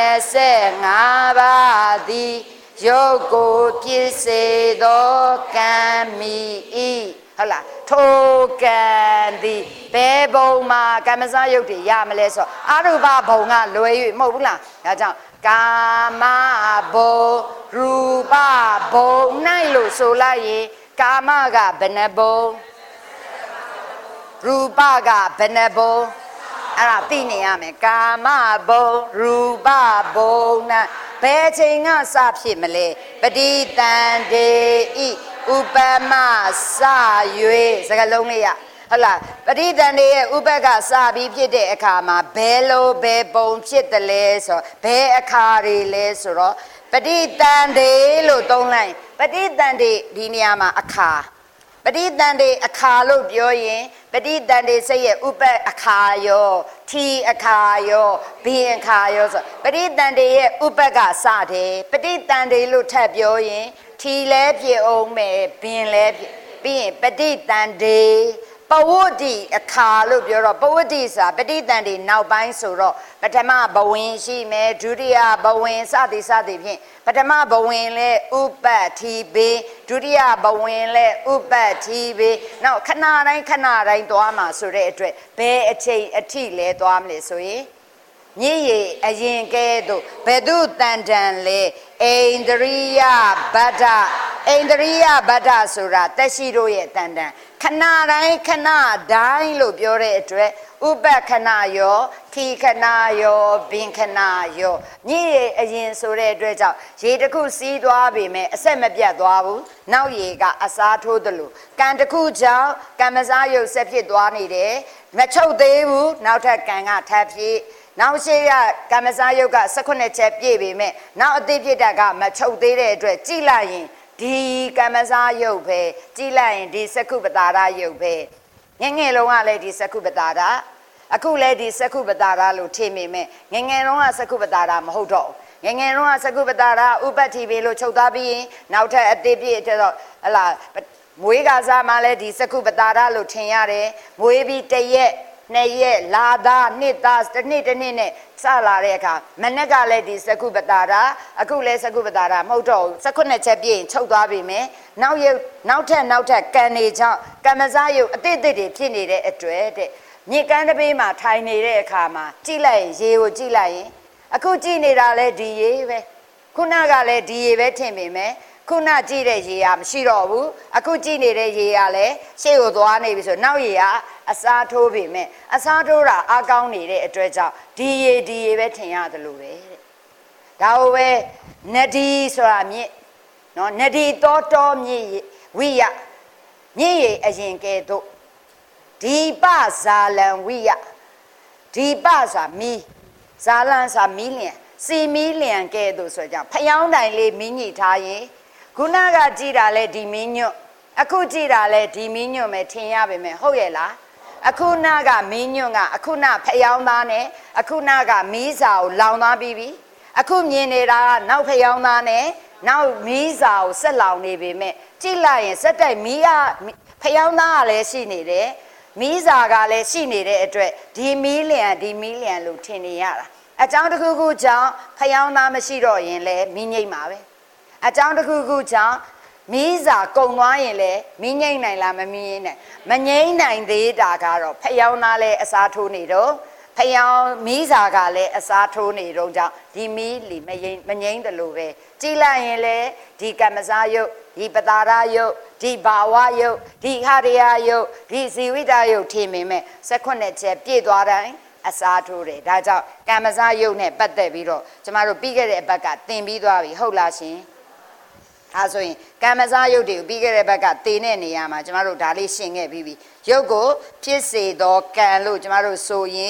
25ပါးသည်ရုပ်ကိုဖြစ်စေသောကံမီဤဟုတ်လားထိုကံသည်ဘယ်ဘုံမှာကမ္မစရုပ်တွေရမလဲဆိုအရူပဘုံကလွယ်၍မဟုတ်ဘူးလားဒါကြောင့်ကာမဘုံရူပဘုံ၌လို့ဆိုလိုက်ရင်ကာမကဘယ်နှဘုံရူပကဘယ်နှဘုံအဲ့ဒါသိနေရမယ်ကာမဘုံရူပဘုံ၌ဘယ်ချိန်ကစဖြစ်မလဲပฏิတန်တေဤဥပမစ၍စကားလုံးလေးရဟုတ်လားပฏิတန်တေရဲ့ဥပကစပြီးဖြစ်တဲ့အခါမှာဘယ်လိုဘယ်ပုံဖြစ်တယ်လဲဆိုဘယ်အခါတွေလဲဆိုတော့ပฏิတန်တေလို့သုံးလိုက်ပฏิတန်တေဒီနေရာမှာအခါပฏิတန်တေအခါလို့ပြောရင်ပฏิတန်တေစိတ်ရဲ့ဥပအခါရောထီအခါရောဘင်းအခါရောဆိုပฏิတန်တေရဲ့ဥပကစတယ်ပฏิတန်တေလို့ထပ်ပြောရင်ထီလဲဖြစ်အောင်မယ်ဘင်းလဲဖြစ်ပြီးရင်ပฏิတန်တေပဝတ္တိအခါလို့ပြောတော့ပဝတ္တိဆိုတာပฏิတန်တေနောက်ပိုင်းဆိုတော့ပထမဘဝင်ရှိမယ်ဒုတိယဘဝင်စသည်ဖြင့်ပထမဘဝင်လဲဥပတ်ထီဘေဒုတိယဘဝင်လဲဥပတ်ထီဘေနောက်ခဏတိုင်းသွားမှာဆိုတဲ့အတွက်ဘယ်အချိန်အထိလဲသွားမလဲဆိုရင်ညည်ရအရင်ကဲတို့ဘယ်သူတန်တန်လဲအိန္ဒရိယဗဒ္ဒအိန္ဒရိယဗဒ္ဒဆိုတာတက်ရှိတို့ရဲ့တန်တန်ခဏတိုင်းလို့ပြောတဲ့အတွက်ဥပခဏယောခီခဏယောဘင်ခဏယောညည်ရအရင်ဆိုတဲ့အတွက်ကြောင့်ရေတစ်ခုစီးသွားပြီမဲ့အဆက်မပြတ်သွားဘူးနောက်ရေကအစားထိုးသလိုကံတစ်ခုကြောင့်ကံမစားရုပ်ဆက်ဖြစ်သွားနေတယ်မချုပ်သေးဘူးနောက်ထပ်ကံကထပ်ဖြစ်နောက်ရှိရကမ္မစာယုတ်က18ချက်ပြည့်ပြီမဲ့နောက်အသိဖြစ်တာကမချုပ်သေးတဲ့အတွက်ကြည်လိုက်ရင်ဒီကမ္မစာယုတ်ပဲကြည်လိုက်ရင်ဒီသက္ကုပတာရယုတ်ပဲငယ်လုံးကလည်းဒီသက္ကုပတာရအခုလည်းဒီသက္ကုပတာရလို့ထင်မိမဲ့ငယ်လုံးကသက္ကုပတာရမဟုတ်တော့ငယ်လုံးကသက္ကုပတာရဥပတ္တိပဲလို့ချုပ်သားပြီးရင်နောက်ထပ်အသိပြည့်တော့ဟလာမွေးကစားမှလည်းဒီသက္ကုပတာရလို့ထင်ရတယ်မွေးပြီးတရက်နှစ်ရက်လာသားနှစ်သားတစ်နှစ်နဲ့စလာတဲ့အခါမနေ့ကလည်းဒီသက္ကုပတာရအခုလည်းသက္ကုပတာရမဟုတ်တော့18ချက်ပြည့်ရင်ချုပ်သွားပြီမယ်နောက်ထပ်ကံနေကြောင့်ကမ္မဇယုတ်အတိတ်တွေဖြစ်နေတဲ့အတွက်တဲ့မြေကမ်းတစ်ပေးမှာထိုင်နေတဲ့အခါမှာကြည့်လိုက်ရင်ရေကိုကြည့်လိုက်ရင်အခုကြည့်နေတာလည်းဒီရေပဲခုနကလည်းဒီရေပဲထင်ပေမဲ့ခုနကြည့်တဲ့ရေကမရှိတော့ဘူးအခုကြည့်နေတဲ့ရေကလည်းရှေ့ကိုသွားနေပြီဆိုနောက်ရေကအစားထိုးပြီမဲ့အစားထိုးတာအကောင်းနေတဲ့အတွက်ကြောင့်ဒီရေပဲထင်ရတယ်လို့ပဲတဲ့ဒါဟိုပဲနဒီဆိုတာမြင့်နော်နဒီတောမြင့်ဝိယမြင့်ရအရင်ကဲတို့ဒီပဇာလံဝိယဒီပဆိုတာမီးဇာလံဆိုတာမီးလျံစီမီးလျံကဲတို့ဆိုကြဖျောင်းတိုင်လေးမီးညှိထားရင်ခုနကကြည့်တာလဲဒီမင်းညွတ်အခုကြည့်တာလဲဒီမင်းညွတ်မယ်ထင်ရပါမယ်ဟုတ်ရဲ့လားအခုနကမင်းညွတ်ကအခုနဖျောင်းသားနဲ့အခုနကမီးစာကိုလောင်သားပြီးပြီအခုမြင်နေတာကနောက်ဖျောင်းသားနဲ့နောက်မီးစာကိုဆက်လောင်နေပြီမဲ့ကြည့်လိုက်ရင်စက်တိုက်မီးကဖျောင်းသားကလည်းရှိနေတယ်မီးစာကလည်းရှိနေတဲ့အတွက်ဒီမီးလျံလို့ထင်နေရတာအကြောင်းတစ်ခုခုကြောင့်ဖျောင်းသားမရှိတော့ရင်လည်းမီးငိမ့်ပါပဲအကြောင်းတစ်ခုခုကြောင့်မီးစာကုံသွားရင်လည်းမီးငိမ့်နိုင်လားမမီးနိုင်မငိမ့်နိုင်သေးတာကတော့ဖျောင်းသားလည်းအစားထိုးနေတော့ဖျောင်းမီးစာကလည်းအစားထိုးနေတော့ကြောင့်ဒီမီးလီမငိမ့်တယ်လို့ပဲကြည်လိုက်ရင်လည်းဒီကမ္မစာယုတ်ဒီပတာရယုတ်ဒီဘာဝယုတ်ဒီဟာရယယုတ်ဒီဇီဝိတယုတ်ထင်ပေမဲ့18ချက်ပြည့်သွားတိုင်းအစားထိုးတယ်ဒါကြောင့်ကမ္မစာယုတ်နဲ့ပတ်သက်ပြီးတော့ကျမတို့ပြီးခဲ့တဲ့အပတ်ကသင်ပြီးသွားပြီဟုတ်လားရှင်ဒါဆိုရင်ကမ္မဇယုတ်တွေကိုပြီးခဲ့တဲ့ဘက်ကတေတဲ့နေရာမှာကျမတို့ဒါလေးရှင်းခဲ့ပြီးပြီရုပ်ကိုဖြစ်စေသောကံလို့ကျမတို့ဆိုရင်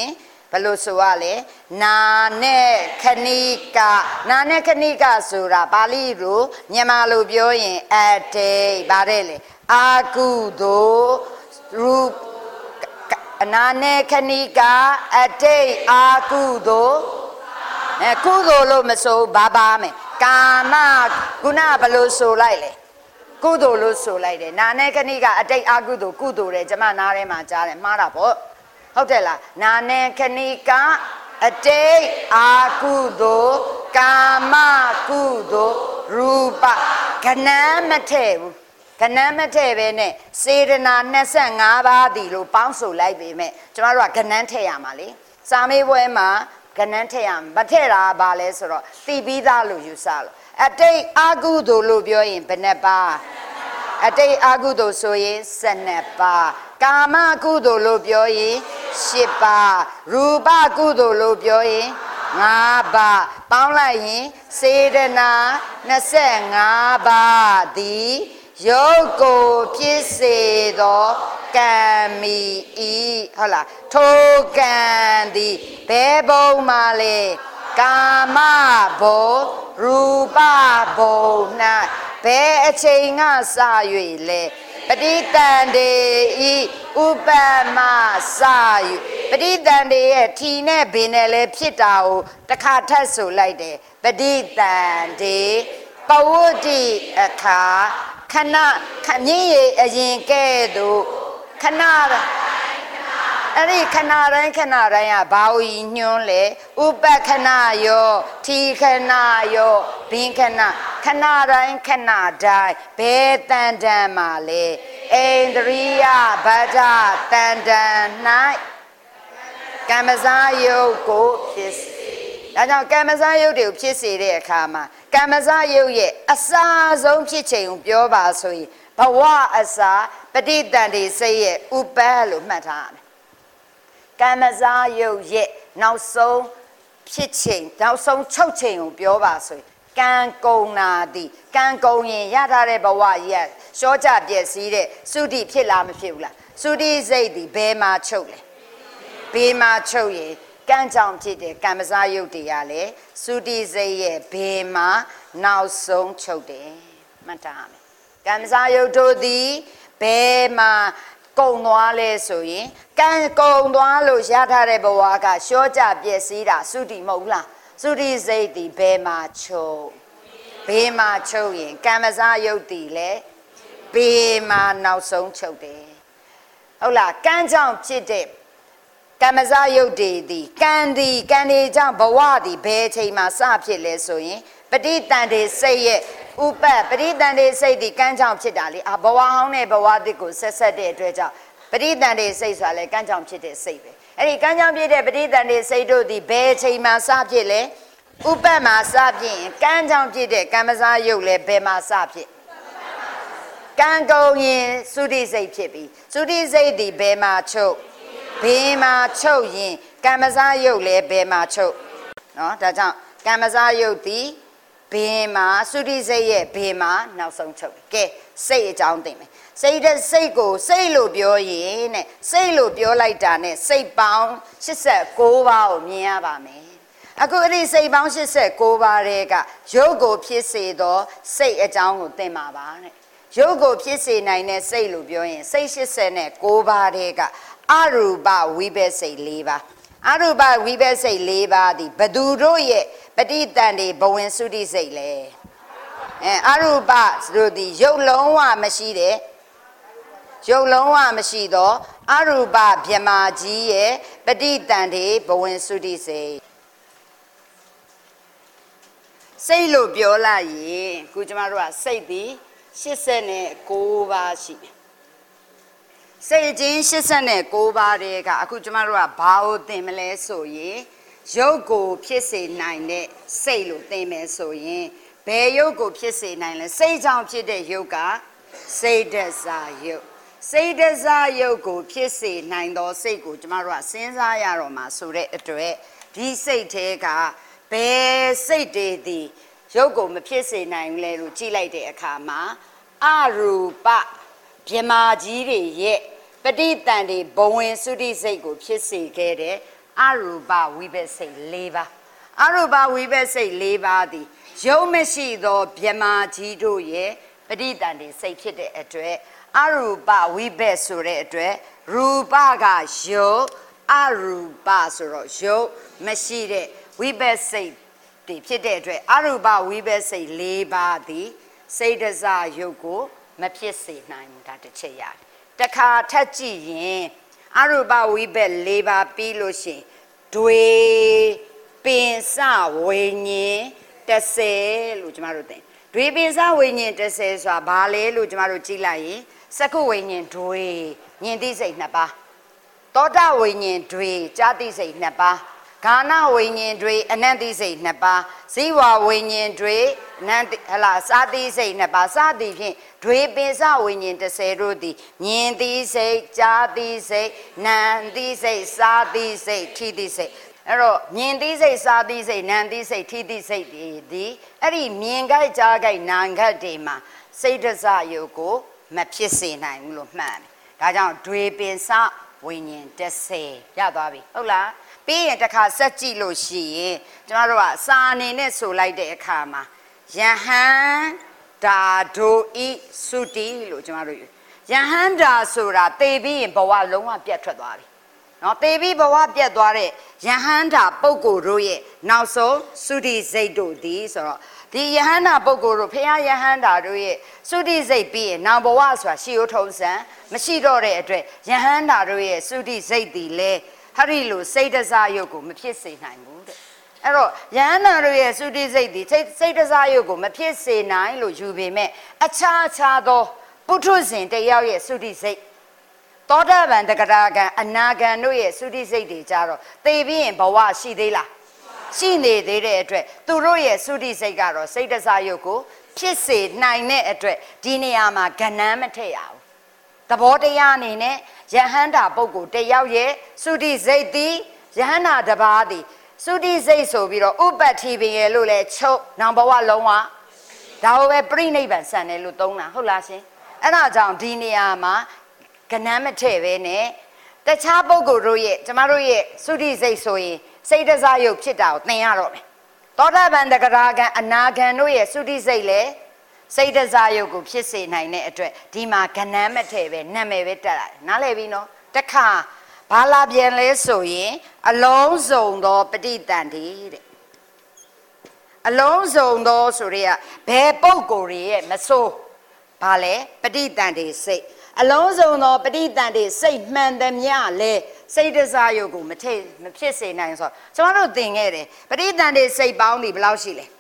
ဘယ်လိုဆိုရလဲနာနဲ့ခဏိကနာနဲ့ခဏိကဆိုတာပါဠိလိုမြန်မာလိုပြောရင်အတေပါတယ်လေအာကုသိုလ်ရူနာနဲ့ခဏိကအတေအာကုသိုလ်ကုသိုလ်လို့မဆိုဘာပါမယ်ကာမခုနဘယ်လိုဆိုလိုက်လဲကုသိုလ်လို့ဆိုလိုက်တယ်နာနဲ့ခဏိကအတိတ်အကုသိုလ်ကုသိုလ်တယ်ကျမနားထဲမှာကြားတယ်မှားတာပေါ့ဟုတ်တယ်လားနာနဲ့ခဏိကအတိတ်အကုသိုလ်ကာမကုသိုလ်ရူပကဏ္ဍမထည့်ဘူးကဏ္ဍမထည့်ပဲနဲ့စေတနာ25ပါးဒီလို့ပေါင်းဆိုလိုက်ပေမဲ့ကျမတို့ကကဏ္ဍထည့်ရမှာလေစာမေးပွဲမှာကဏ္ဍထည့်ရမှာမထည့်တာဘာလဲဆိုတော့သိပြီးသားလို့ယူဆလို့အတိတ်အကုသိုလ်လို့ပြောရင်ဘယ်နှပါအတိတ်အကုသိုလ်ဆိုရင်12ပါးကာမကုသိုလ်လို့ပြောရင်10ပါးရူပကုသိုလ်လို့ပြောရင်5ပါးပေါင်းလိုက်ရင်စေတနာ25ပါးသည်ယုတ်ကိုဖြစ်စေသောကံမီဤဟုတ်လားထိုကံသည်ဘယ်ဘုံမှလဲကာမဘုံရူပဘုံ၌ဘယ်အချိန်ကစ၍လဲပဋိသန္ဓေဤဥပမစ၍ပဋိသန္ဓေရဲ့ထီနဲ့ဘင်းနဲ့လဲဖြစ်တာကိုတစ်ခါထပ်ဆိုလိုက်တယ်ပဋိသန္ဓေပဝတ္တိအခါခဏမြင့်ရအရင်ကဲ့သို့ခဏအဲ့ဒီခဏတိုင်းခဏတိုင်းကဘာလို့ညွှန်းလဲဥပခဏယောထီခဏယောဘင်းခဏခဏတိုင်းခဏတိုင်းဘယ်တန်တန်မှာလဲအိန္ဒြိယဗဒ္ဒတန်တန်၌ကမ္မဇာယုတ်ကိုဖြစ်ဒါကြောင့်ကမ္မဇာယုတ်တွေကိုဖြစ်စေတဲ့အခါမှာကမ္မဇာယုတ်ရဲ့အစာဆုံးဖြစ်ချိန်ကိုပြောပါဆိုရင်ဘဝအစာပဋိသန္ဓေစိတ်ရဲ့ဥပ္ပလို့မှတ်ထားရမယ်ကမ္မဇာယုတ်ရဲ့နောက်ဆုံးဖြစ်ချိန်နောက်ဆုံးချုပ်ချိန်ကိုပြောပါဆိုရင်ကံကုန်နာသည်ကံကုန်ရင်ရထားတဲ့ဘဝကြီးကရှောကြပြည့်စည်တဲ့သုတိဖြစ်လားမဖြစ်ဘူးလားသုတိစိတ်သည်ဘယ်မှာချုပ်လဲဘေးမှာချုပ်ရင်ကံကြောင့်ဖြစ်တဲ့ကမ္မဇာယုတ်တရားလေသုတိစိတ်ရဲ့ဘေးမှာနောက်ဆုံးချုပ်တယ်မှတ်ထားမယ်ကမ္မဇာယုတ်တို့သည်ဘယ်မှာကုံသွားလဲဆိုရင်ကံကုံသွားလို့ရထားတဲ့ဘဝကရှောကြပြည့်စည်တာသုတိမဟုတ်လားသုတိစိတ်သည်ဘယ်မှာချုပ်ဘေးမှာချုပ်ရင်ကမ္မဇာယုတ်သည်လေဘေးမှာနောက်ဆုံးချုပ်တယ်ဟုတ်လားကံကြောင့်ဖြစ်တဲ့ကမ္မဇာယုတ်တွေသည်ကံဒီကြောင့်ဘဝသည်ဘယ်အချိန်မှာစဖြစ်လဲဆိုရင်ပဋိသန္ဓေစိတ်ရဲ့ဥပ္ပပဋိသန္ဓေစိတ်ဒီကံကြောင့်ဖြစ်တာလေဘဝဟောင်းနဲ့ဘဝသစ်ကိုဆက်တဲ့အတွက်ကြောင့်ပဋိသန္ဓေစိတ်ဆိုတာလေကံကြောင့်ဖြစ်တဲ့စိတ်ပဲအဲ့ဒီကံကြောင့်ဖြစ်တဲ့ပဋိသန္ဓေစိတ်တို့ဒီဘယ်အချိန်မှာစဖြစ်လဲဥပ္ပမှာစဖြစ်ရင်ကံကြောင့်ဖြစ်တဲ့ကမ္မဇာယုတ်လည်းဘယ်မှာစဖြစ်ကံကုန်ရင်သုတိစိတ်ဖြစ်ပြီသုတိစိတ်ဒီဘယ်မှာချုပ်ဘေးမှာချုပ်ရင်ကမ္မဇာယုတ်လည်းဘယ်မှာချုပ်နော်ဒါကြောင့်ကမ္မဇာယုတ်ဒီဘေးမှာသုတိစိတ်ရဲ့ဘေးမှာနောက်ဆုံးချုပ်တယ်ကဲစိတ်အကြောင်းသိမယ်စိတ်ကိုစိတ်လို့ပြောရင်တဲ့စိတ်လို့ပြောလိုက်တာနဲ့စိတ်ပေါင်း89ပါးကိုမြင်ရပါမယ်အခုအဲ့ဒီစိတ်ပေါင်း89ပါးတွေကရုပ်ကိုဖြစ်စေသောစိတ်အကြောင်းကိုသိမှာပါတဲ့ရုပ်ကိုဖြစ်စေနိုင်တဲ့စိတ်လို့ပြောရင်စိတ်89ပါးတွေကအရူပဝိဘက်စိတ်4ပါးအရူပဝိဘက်စိတ်4ပါးသည်ဘသူတို့ရဲ့ပဋိသန္ဓေဘဝင်သုတိစိတ်လဲအရူပတို့သည်ရုပ်လုံးဝမရှိတဲ့ရုပ်လုံးဝမရှိသောအရူပဗြဟ္မာကြီးရဲ့ပဋိသန္ဓေဘဝင်သုတိစိတ်စိတ်လို့ပြောလိုက်ရင်ခုကျမတို့ကစိတ်သည်89ပါးရှိတယ်စိတ်ချင်း89ပါးတည်းကအခုကျမတို့ကဘာကိုသင်မလဲဆိုရင်ရုပ်ကိုဖြစ်စေနိုင်တဲ့စိတ်လို့သင်မယ်ဆိုရင်ဘယ်ရုပ်ကိုဖြစ်စေနိုင်လဲစိတ်ကြောင့်ဖြစ်တဲ့ရုပ်ကစိတ်တဇာရုပ်စိတ်တဇာရုပ်ကိုဖြစ်စေနိုင်သောစိတ်ကိုကျမတို့ကစဉ်းစားရတော့မှာဆိုတဲ့အတွက်ဒီစိတ်ထဲကဘယ်စိတ်တွေသည်ရုပ်ကိုမဖြစ်စေနိုင်ဘူးလဲလို့ကြည့်လိုက်တဲ့အခါမှာအရူပဗြဟ္မာကြီးတွေရဲ့ပဋိသန္ဓေဘဝင်သုတိစိတ်ကိုဖြစ်စေခဲ့တဲ့အရူပဝိဘက်စိတ်၄ပါးအရူပဝိဘက်စိတ်၄ပါးသည်ယုံမရှိသောဗြဟ္မာကြီးတို့ရဲ့ပဋိသန္ဓေစိတ်ဖြစ်တဲ့အတွက်အရူပဝိဘက်ဆိုတဲ့အတွက်ရူပကယုံအရူပဆိုတော့ယုံမရှိတဲ့ဝိဘက်စိတ်တွေဖြစ်တဲ့အတွက်အရူပဝိဘက်စိတ်၄ပါးသည်စိတ်တစယုတ်ကိုမဖြစ်စေနိုင်ဘူးဒါတစ်ချက်ရတယ်တခါထပ်ကြည့်ရင်အရူပဝိဘက်၄ပါးပြီးလို့ရှိရင်တွေပင်စဝိညာဉ်30လို့ကျမတို့သိတွေပင်စဝိညာဉ်30ဆိုတာဘာလဲလို့ကျမတို့ကြည့်လိုက်ရင်စက္ခုဝိညာဉ်တွေဉာဏ်သိစိတ်2ပါးသောတာဝိညာဉ်တွေကြာတိစိတ်2ပါးဂါနဝိညာဉ်တွေအနန္တိစိတ်2ပါးဇီဝဝိညာဉ်တွေအနန္တိဟလာစာတိစိတ်2ပါးစသည်ဖြင့်တွေပင်စဝိညာဉ်30တို့သည်ဉာဏ်သိစိတ်ကြာတိစိတ်နံသိစိတ်စာတိစိတ်ထိတိစိတ်အဲ့တော့မြင်သိစိတ်စာသိစိတ်နံသိစိတ်ထိသိစိတ်ဒီအဲ့ဒီမြင်ကြိုက်ကြားကြိုက်နာကြိုက်တွေမှာစိတ်တစယုတ်ကိုမဖြစ်စေနိုင်ဘူးလို့မှတ်တယ်ဒါကြောင့်တွေပင်စဝိညာဉ်30ရသွားပြီဟုတ်လားပြီးရင်တစ်ခါဆက်ကြည့်လို့ရှိရင်ကျမတို့ကစာအနေနဲ့ဆိုလိုက်တဲ့အခါမှာယဟန်ဒါဒိုဤသုတိလို့ကျမတို့ယဟန်ဒါဆိုတာသေပြီးရင်ဘဝလုံးဝပြတ်ထွက်သွားပြီနော်သေပြီးဘဝပြတ်သွားတဲ့ယဟန်ဒါပုဂ္ဂိုလ်တို့ရဲ့နောက်ဆုံးသုတိစိတ်တို့ဒီဆိုတော့ဒီယဟန္တာပုဂ္ဂိုလ်တို့ဖခင်ယဟန္တာတို့ရဲ့သုတိစိတ်ပြီးရင်နောင်ဘဝဆိုတာရှိဦးထုံးစံမရှိတော့တဲ့အတွက်ယဟန္တာတို့ရဲ့သုတိစိတ်ဒီလေဟာရီလိုစိတ်တစယုတ်ကိုမဖြစ်စေနိုင်ဘူးတဲ့အဲ့တော့ယဟန္တာတို့ရဲ့သုတိစိတ်ဒီစိတ်တစယုတ်ကိုမဖြစ်စေနိုင်လို့ယူပေမဲ့အခြားသောပုထုဇဉ်တယောက်ရဲ့သုတိစိတ်သောတာပန်တဂရကံအနာဂံတို့ရဲ့သုတိစိတ်တွေကြတော့သေပြီးရင်ဘဝရှိသေးလားရှိနေသေးတဲ့အတွက်သူတို့ရဲ့သုတိစိတ်ကတော့စိတ်တစယုတ်ကိုဖြစ်စေနိုင်တဲ့အတွက်ဒီနေရာမှာကဏ္ဍမထည့်ရဘူးသဘောတရားအနေနဲ့ယဟန္တာပုဂ္ဂိုလ်တယောက်ရဲ့သုတိစိတ်သည်ယဟန္တာတစ်ပါးသည်သုတိစိတ်ဆိုပြီးတော့ဥပ္ပတ္တိပင်ရလို့လဲချုပ်နောင်ဘဝလုံးဝဒါကိုပဲပြိနိဗ္ဗာန်ဆန်တယ်လို့သုံးတာဟုတ်လားရှင်အဲ့ဒါကြောင့်ဒီနေရာမှာကဏ္ဍမထည့်ပဲနဲ့တခြားပုဂ္ဂိုလ်တို့ရဲ့ကျမတို့ရဲ့သုတိစိတ်ဆိုရင်စိတ်တစယုတ်ဖြစ်တာကိုသင်ရတော့မယ်သောတာပန်တဂရကံအနာဂံတို့ရဲ့သုတိစိတ်လည်းစိတ်တစယုတ်ကိုဖြစ်စေနိုင်တဲ့အတွက်ဒီမှာကဏ္ဍမထည့်ပဲနာမည်ပဲတက်လာတယ်နားလည်ပြီနော်တခါဘာလာပြန်လဲဆိုရင်အလုံးစုံသောပဋိသန္ဓေတဲ့အလုံးစုံသောဆိုရဲဘယ်ပုဂ္ဂိုလ်ရဲ့မဆိုးဘာလဲပဋိသန္ဓေစိတ်အလုံးစုံသောပဋိသန္ဓေစိတ်မှန်သမျှလဲစိတ်တစယုတ်ကိုမဖြစ်စေနိုင်ဆိုကျွန်တော်တို့သင်ခဲ့တယ်ပဋိသန္ဓေစိတ်ပေါင်းဒီဘယ်လောက်ရှိလဲ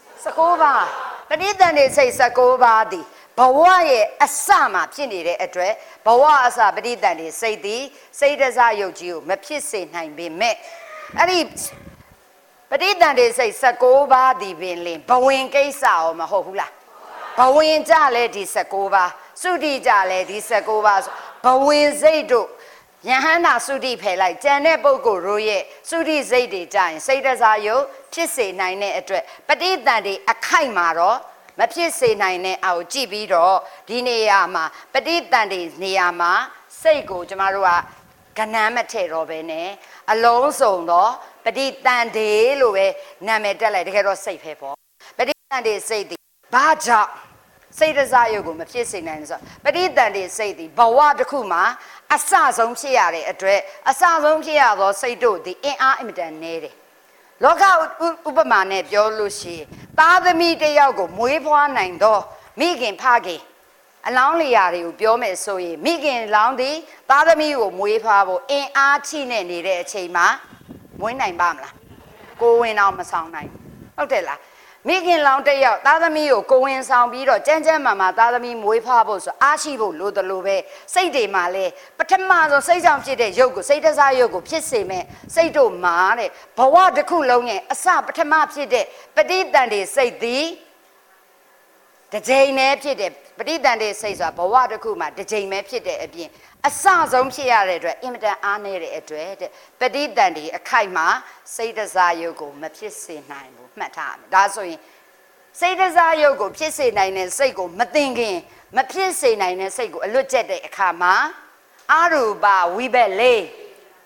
19ပါးပဋိသန္ဓေစိတ်19ပါးဒီဘဝရဲ့အစမှာဖြစ်နေတဲ့အတွက်ဘဝအစပဋိသန္ဓေစိတ်ဒီစိတ်တစယုတ်ကြီးကိုမဖြစ်စေနိုင်ပေမဲ့အဲ့ဒီပဋိသန္ဓေစိတ်19ပါးဒီပင်လင်ဘဝင်ကိစ္စရောမဟုတ်ဘူးလားဘဝင်ကြလဲဒီ19ပါးသုတိကြလဲဒီ19ပါးဘဝင်စိတ်တို့ယဟန္တာသုတိဖယ်လိုက်ကြံတဲ့ပုဂ္ဂိုလ်တို့ရဲ့သုတိစိတ်တွေကြရင်စိတ်တစားယုတ်ဖြစ်စေနိုင်တဲ့အတွက်ပဋိသန္ဓေအခိုက်မှာတော့မဖြစ်စေနိုင်တဲ့အောက်ကြည့်ပြီးတော့ဒီနေရာမှာပဋိသန္ဓေနေရာမှာစိတ်ကိုကျမတို့ကကဏ္ဍမထည့်တော့ပဲနဲ့အလုံးစုံတော့ပဋိသန္ဓေလို့ပဲနာမည်တက်လိုက်တကယ်တော့စိတ်ပဲပေါ့ပဋိသန္ဓေစိတ်ဒီဘာကြောင့်စိတ်တစားယုတ်ကိုမဖြစ်စေနိုင်ဘူးဆိုပဋိသန္ဓေစိတ်ဒီဘဝတစ်ခုမှာအစဆုံးဖြစ်ရတဲ့အတွက်အစဆုံးဖြစ်ရသောစိတ်တို့ဒီအင်အားအင်မတန်နည်းတယ်လောကဥပမာနဲ့ပြောလို့ရှိရင်သားသမီးတစ်ယောက်ကိုမွေးဖွားနိုင်တော့မိခင်ဖခင်အလောင်းလျာတွေကိုပြောမယ်ဆိုရင်မိခင်လောင်းသည်သားသမီးကိုမွေးဖွားဖို့အင်အားချိနဲ့နေတဲ့အချိန်မှာမွေးနိုင်ပါမလားကိုဝင်တော့မဆောင်နိုင်ဟုတ်တယ်လားမိခင်လောင်းတစ်ယောက်သားသမီးကိုကိုဝင်ဆောင်ပြီးတော့ကြမ်းကြမ်းမာမာသားသမီးမွေးဖွားဖို့ဆိုအားရှိဖို့လိုတယ်လို့ပဲစိတ်တွေမှာလဲပထမဆုံးစိတ်ကြောင့်ဖြစ်တဲ့ရုပ်ကိုစိတ်တစားရုပ်ကိုဖြစ်စေမဲ့စိတ်တို့မှာတဲ့ဘဝတစ်ခုလုံးရဲ့အစပထမဖြစ်တဲ့ပဋိသန္ဓေစိတ်သည်တစ်ချိန်နဲ့ဖြစ်တဲ့ပဋိသန္ဓေစိတ်ဆိုတာဘဝတစ်ခုမှာတစ်ချိန်ပဲဖြစ်တဲ့အပြင်အစဆုံးဖြစ်ရတဲ့အတွက်အင်မတန်အားနည်းတဲ့အတွက်တဲ့ပဋိသန္ဓေအခိုက်မှာစိတ်တစားရုပ်ကိုမဖြစ်စေနိုင်ဘူးမှတ်ထားမယ်ဒါဆိုရင်စိတ်တစားရုပ်ကိုဖြစ်စေနိုင်တဲ့စိတ်ကိုမသိခင်မဖြစ်စေနိုင်တဲ့စိတ်ကိုအလွတ်ကျက်တဲ့အခါမှာအရူပဝိဘက်လေးဒ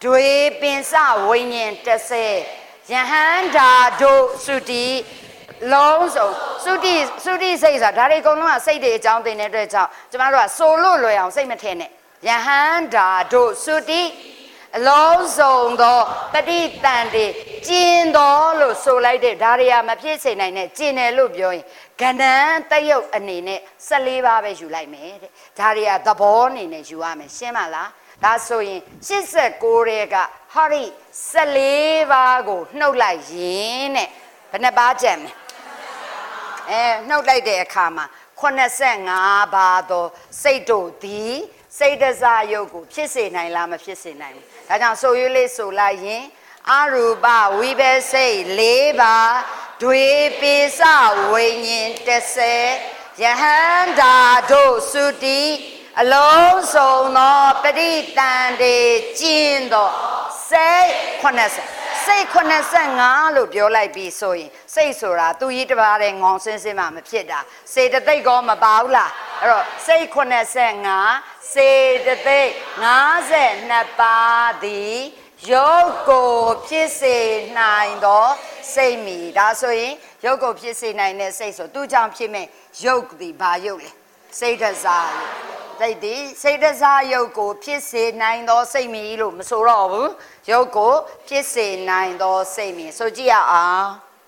တွေပင်စဝိညာဉ်30ယဟန္တာတို့သုတိလုံးစုံသုတိစိတ်ဆိုတာဒါတွေအကုန်လုံးကစိတ်တွေအကြောင်းသိနေတဲ့အတွက်ကြောင့်ကျမတို့ကဆိုလို့လွယ်အောင်စိတ်မထည့်နဲ့ယဟန္တာတို့သုတိအလုံးစုံသောပဋိသန္ဓေကျင်တော်လို့ဆိုလိုက်တဲ့ဒါတွေကမဖြစ်စေနိုင်တဲ့ကျင်တယ်လို့ပြောရင်ကဏ္ဍတယုတ်အနေနဲ့14ပါးပဲယူလိုက်မယ်တဲ့ဒါတွေကသဘောအနေနဲ့ယူရမယ်ရှင်းပါလားဒါဆိုရင်89ရဲကဟောဒီ14ပါးကိုနှုတ်လိုက်ရင်တဲ့ဘယ်နှပါးကျန်လဲနှုတ်လိုက်တဲ့အခါမှာ85ပါးသောစိတ်တို့သည်စိတ်တစားယုတ်ကိုဖြစ်စေနိုင်လားမဖြစ်စေနိုင်ဘူးဒါကြောင့်ဆိုရွေးလေးဆိုလိုက်ရင်အရူပဝိဘစိတ်4ပါးတွေပိစဝိညာဉ်30ယဟန္တာတို့သုတိအလုံးစုံသောပဋိသန္ဓေကျင့်သောစိတ်80စိတ်85လို့ပြောလိုက်ပြီးဆိုရင်စိတ်ဆိုတာသူကြီးတစ်ပါးတဲ့ငေါင်စင်းစင်းမှမဖြစ်တာစေတသိက်ကောမပါဘူးလားအဲ့တော့စိတ်85စေတသိက်52ပါးသည်ရုပ်ကိုဖြစ်စေနိုင်သောစိတ်မီဒါဆိုရင်ရုပ်ကိုဖြစ်စေနိုင်တဲ့စိတ်ဆိုသူ့ကြောင့်ဖြစ်မဲ့ရုပ်သည်ဘာရုပ်လဲစိတ်တစားစိတ်ဒီစိတ်တစားရုပ်ကိုဖြစ်စေနိုင်သောစိတ်မီလို့မဆိုတော့ဘူးရုပ်ကိုဖြစ်စေနိုင်သောစိတ်မီဆိုကြည့်ရအောင်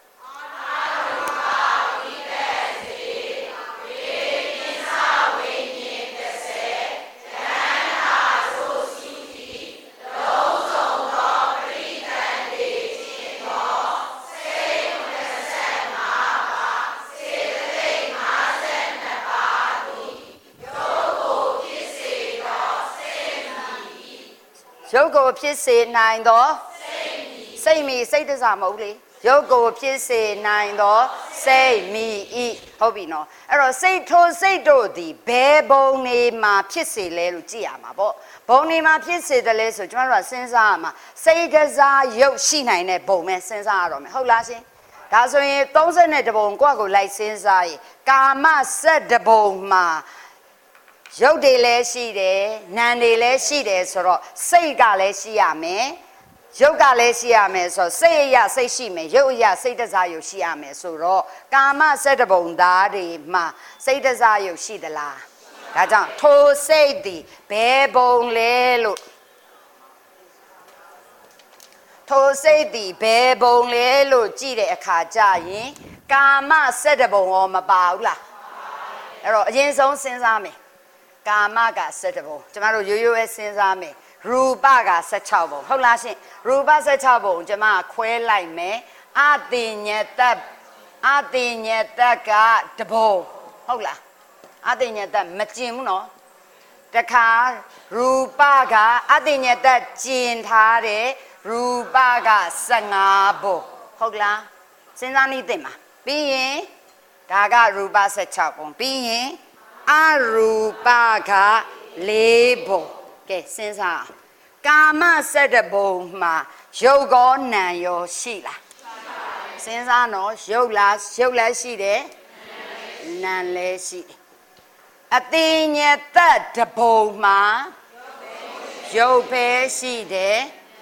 ရုပ်ကိုဖြစ်စေနိုင်သောစိတ်မီစိတ်တစားမဟုတ်လေရုပ်ကိုဖြစ်စေနိုင်သောစိတ်မီဤဟုတ်ပြီနော်အဲ့တော့စိတ်ထိုစိတ်တို့သည်ဘယ်ဘုံနေမှာဖြစ်စေလဲလို့ကြည့်ရမှာပေါ့ဘုံနေမှာဖြစ်စေတယ်လဲဆိုကျွန်တော်တို့ကစဉ်းစားရမှာစိတ်တစားရုပ်ရှိနိုင်တဲ့ဘုံပဲစဉ်းစားရတော့မယ်ဟုတ်လားရှင်ဒါဆိုရင်32ဘုံကိုယ့်ကိုလိုက်စဉ်းစားရင်ကာမ7ဘုံမှာရုပ်တွေလည်းရှိတယ်နာမ်တွေလည်းရှိတယ်ဆိုတော့စိတ်ကလည်းရှိရမယ်ရုပ်ကလည်းရှိရမယ်ဆိုတော့စိတ်အရာစိတ်ရှိမယ်ရုပ်အရာစိတ်တစားရုပ်ရှိရမယ်ဆိုတော့ကာမ7ဘုံသားတွေမှာစိတ်တစားရုပ်ရှိသလားဒါကြောင့်ထိုစိတ်သည်ဘယ်ဘုံလဲလို့ထိုစိတ်သည်ဘယ်ဘုံလဲလို့ကြည့်တဲ့အခါကျရင်ကာမ7ဘုံရောမပါဘူးလားအဲ့တော့အရင်ဆုံးစဉ်းစားမယ်ကာမက7ဘုံကျမတို့ရိုးရိုးပဲစဉ်းစားမယ်ရူပက16ဘုံဟုတ်လားရှင်ရူပ16ဘုံကျမခွဲလိုက်မယ်အတိညတကတဘုံဟုတ်လားအတိညတမကျင်ဘူးနော်တခါရူပကအတိညတကျင်ထားတဲ့ရူပက15ဘုံဟုတ်လားစဉ်းစားနေသိမှာပြီးရင်ဒါကရူပ16ဘုံပြီးရင်အရူပက4ဘုံကဲစဉ်းစားကာမ7ဘုံမှာရုပ်ကောနာမ်ရောရှိလားစဉ်းစားနော်ရုပ်လည်းရှိတယ်နာမ်လည်းရှိတယ်အတိညတတဘုံမှာရုပ်ပဲရှိတယ်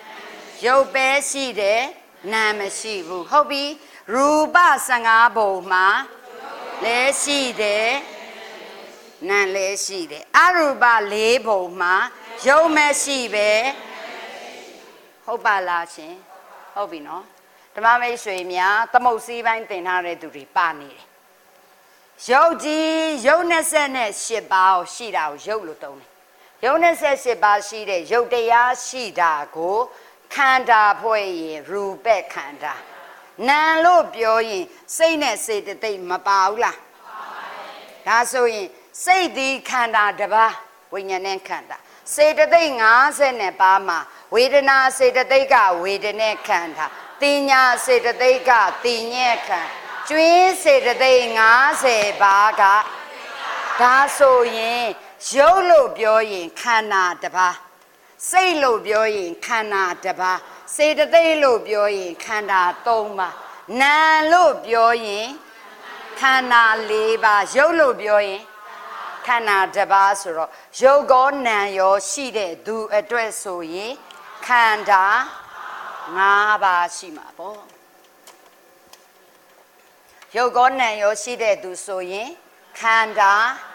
နာမ်မရှိဘူးဟုတ်ပြီရူပ15ဘုံမှာလည်းရှိတယ်နာမ်လည်းရှိတယ်အရူပ4ဘုံမှာရုပ်မရှိပဲဟုတ်ပါလားရှင်ဟုတ်ပြီနော်ဓမ္မမိတ်ဆွေများသမုတ်စည်းပိုင်းသင်ထားတဲ့သူတွေပါနေတယ်ရုပ်ကြီးရုပ်28ပါးရှိတာကိုရုပ်လို့သုံးတယ်ရုပ်28ပါးရှိတဲ့ရုပ်တရားရှိတာကိုခန္ဓာဖွဲ့ရင်ရူပခန္ဓာနာမ်လို့ပြောရင်စိတ်နဲ့စေတသိက်မပါဘူးလားဒါဆိုရင်စိတ်ဒီခန္ဓာတစ်ပါးဝိညာဉ်နဲ့ခန္ဓာစေတသိက်50နဲ့ပါမှာဝေဒနာစေတသိက်ကဝေဒနဲ့ခန္ဓာတင်ညာစေတသိက်ကတင်ညက်ခန္ဓာကျွင်းစေတသိက်50ပါးကဒါဆိုရင်ရုပ်လို့ပြောရင်ခန္ဓာတစ်ပါးစိတ်လို့ပြောရင်ခန္ဓာတစ်ပါးစေတသိက်လို့ပြောရင်ခန္ဓာ3ပါးနာမ်လို့ပြောရင်ခန္ဓာ4ပါးရုပ်လို့ပြောရင်ခန္ဓာတစ်ပါးဆိုတော့ရုပ်ကောနာမ်ရောရှိတဲ့သူအတွက်ဆိုရင်ခခန္ဓာ၅ပါးရှိမှာပေါ့ရုပ်ကောနာမ်ရောရှိတဲ့သူဆိုရင်ခန္ဓာ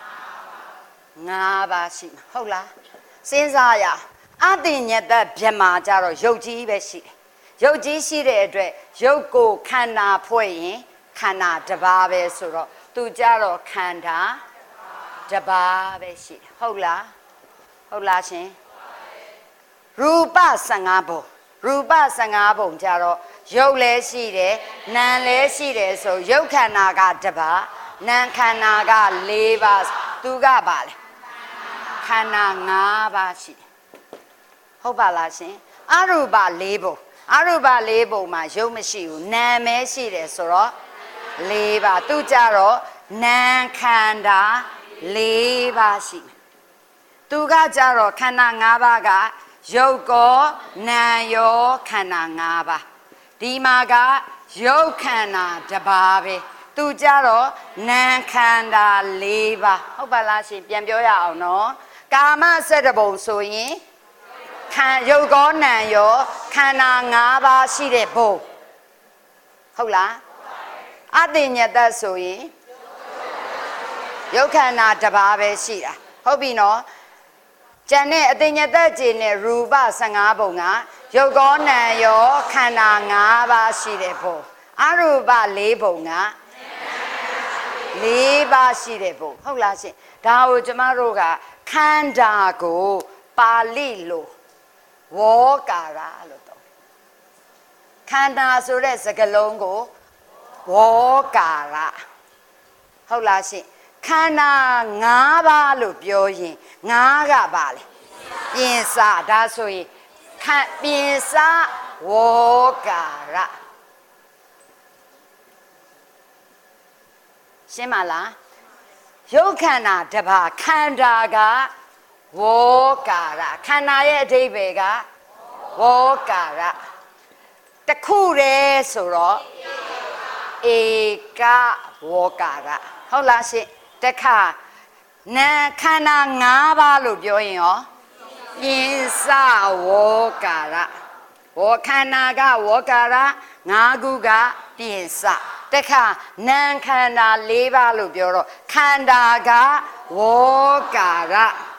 ၅ပါးရှိမှာဟုတ်လားစဉ်းစားရအတိညတဗြဟ္မာကြတော့ရုပ်ကြီးပဲရှိတယ်ရုပ်ကြီးရှိတဲ့အတွက်ရုပ်ကိုခန္ဓာဖွဲ့ရင်ခန္ဓာတစ်ပါးပဲဆိုတော့သူကြတော့ခန္ဓာတစ်ပါးပဲရှိတယ်ဟုတ်လားရှင်ရူပ15ပုံရူပ15ပုံကြတော့ရုပ်လည်းရှိတယ်နာမ်လည်းရှိတယ်ဆိုရုပ်ခန္ဓာကတစ်ပါးနာမ်ခန္ဓာက4ပါးသူကပါလေခန္ဓာ5ပါးရှိတယ်ဟုတ်ပါလားရှင်အရူပ4ပုံအရူပ4ပုံမှာရုပ်မရှိဘူးနာမ်ပဲရှိတယ်ဆိုတော့4ပါးသူကြတော့နာမ်ခန္ဓာ4ပါးရှိတယ်သူကကြတော့ခန္ဓာ5ပါးကရုပ်ကောနာမ်ရောခန္ဓာ5ပါးဒီမှာကရုပ်ခန္ဓာတစ်ပါးပဲသူကြတော့နာမ်ခန္ဓာ4ပါးဟုတ်ပါလားရှင်ပြန်ပြောရအောင်နော်ကာမ17ပုံဆိုရင်ရုပ်ကောနာမ်ရောခန္ဓာ5ပါးရှိတဲ့ဘုံဟုတ်လားအတိညတဆိုရင်ရုပ်ခန္ဓာတစ်ပါးပဲရှိတာဟုတ်ပြီနော်ကျန်တဲ့အတိညတကျင်တဲ့ရူပ15ပုံကရုပ်ကောနာမ်ရောခန္ဓာ5ပါးရှိတဲ့ဘုံအရူပ4ပုံက4ပါးရှိတဲ့ဘုံဟုတ်လားရှင်ဒါကိုကျမတို့ကခန္ဓာကိုပါဠိလိုဝေါကာရလို့တော့ခန္ဓာဆိုတဲ့စကားလုံးကိုဝေါကာရဟုတ်လားရှင်ခန္ဓာ5ပါးလို့ပြောရင်5ကပါလေပြင်စာဒါဆိုရင်ပြင်စာဝေါကာရရှင်းမလားရုပ်ခန္ဓာတစ်ပါးခန္ဓာကဝေါကာရခန္ဓာရဲ့အဓိပ္ပာယ်ကဝေါကာရတခုတည်းဆိုတော့ဧကဝေါကာရဟုတ်လားရှင်တခါနာခန္ဓာ5ပါးလို့ပြောရင်ရောပြင်စဝေါကာရဝေါခန္ဓာကဝေါကာရ5ခုကပြင်စတခါနာခန္ဓာ4ပါးလို့ပြောတော့ခန္ဓာကဝေါကာရ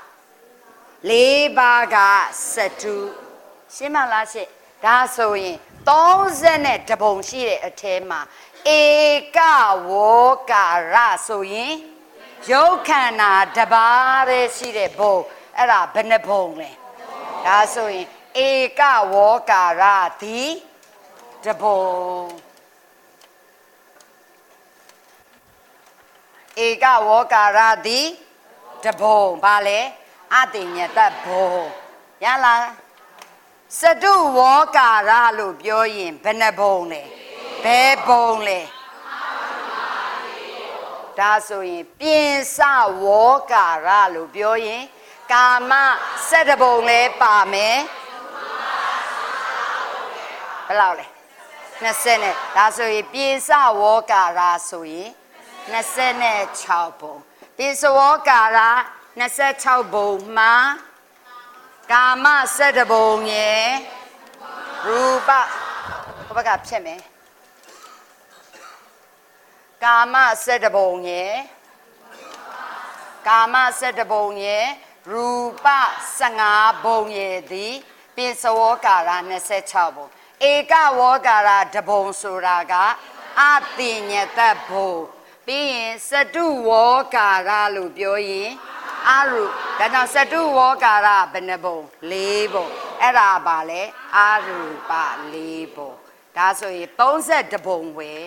4ပါးကစတုရှင်းမလားရှင့်ဒါဆိုရင်30ပုံရှိတဲ့အထဲမှာဧကဝေါကာရဆိုရင်ရုပ်ခန္ဓာတစ်ပါးပဲရှိတဲ့ဘုံအဲ့ဒါဘယ်နှဘုံလဲဒါဆိုရင်ဧကဝေါကာရသည်တဘုံဧကဝေါကာရသည်တဘုံဘာလဲအတိညတဘုံရလားစတုဝေါကာရလို့ပြောရင်ဘယ်နှဘုံလဲဘယ်ဘုံလဲဒါဆိုရင်ပြင်စဝေါကာရလို့ပြောရင်ကာမ17ပုံလဲပါမယ်ဘယ်လောက်လဲ20နဲ့ဒါဆိုရင်ပြင်စဝေါကာရဆိုရင်26ပုံပြင်စဝေါကာရ26ပုံမှာကာမ17ပုံရဲ့ရူပဘုဘကဖြတ်မယ်ကာမ17ပုံရဲ့ကာမ17ပုံရဲ့ရူပ15ပုံရဲ့သည်ပြင်စဝေါကာရ26ပုံဧကဝေါကာရတပုံဆိုတာကအတိညတဘုံပြီးရင်စတုဝေါကာရလို့ပြောရင်အရုဒါကြောင့်စတုဝေါကာရဘယ်နှပုံ4ပုံအဲ့ဒါပါလေအရူပ4ပုံဒါဆိုရင်32ပုံဝယ်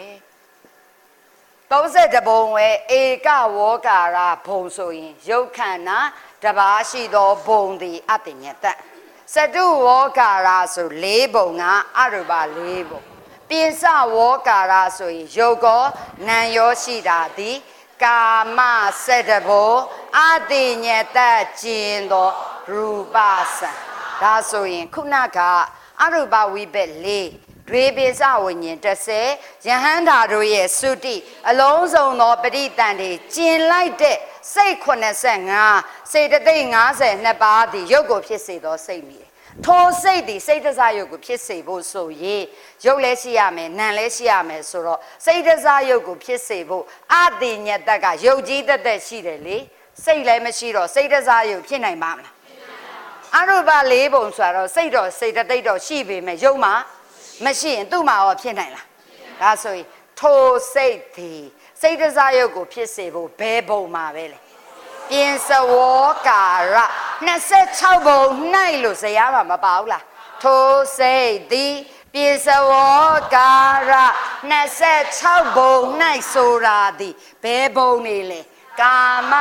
32ပုံဝယ်ဧကဝေါကာရဘုံဆိုရင်ရုပ်ခန္ဓာတစ်ပါးရှိသောဘုံသည်အတိညတစတုဝေါကာရဆို4ပုံကအရူပ4ပုံပြင်စဝေါကာရဆိုရင်ရုပ်ကောနာမ်ရောရှိတာသည်ကာမ17ပုံအတိညတကျင်သောရူပစံဒါဆိုရင်ခုနကအရူပဝိဘက်4ဒွေပိစဝိညာဉ်30ယဟန္တာတို့ရဲ့သုတိအလုံးစုံသောပဋိသန္ဓေကျင်လိုက်တဲ့စိတ်85စေတသိက်52ပါးသည်ရုပ်ကိုဖြစ်စေသောစိတ်မီထိုစိတ်ဒီစိတ်တစားယုတ်ကိုဖြစ်စေဖို့ဆိုရင်ယုတ်လည်းရှိရမယ်နာမ်လည်းရှိရမယ်ဆိုတော့စိတ်တစားယုတ်ကိုဖြစ်စေဖို့အတိညာတက်ကယုတ်ကြီးတက်တက်ရှိတယ်လေစိတ်လည်းမရှိတော့စိတ်တစားယုတ်ဖြစ်နိုင်ပါမလားအရူပ၄ပုံဆိုတော့စိတ်တော့စိတ်တသိက်တော့ရှိပေမဲ့ယုတ်မှာမရှိရင်သူ့မှာရောဖြစ်နိုင်လားဒါဆိုရင်ထိုစိတ်ဒီစိတ်တစားယုတ်ကိုဖြစ်စေဖို့ဘယ်ပုံမှာပဲလေပြင်စဝောကာရ26ပုံ၌လို့ဇရာမှာမပါဘူးလားထိုစိတ်သည်ပြင်စဝောကာရ26ပုံ၌ဆိုတာသည်ဘယ်ပုံနေလဲကာမ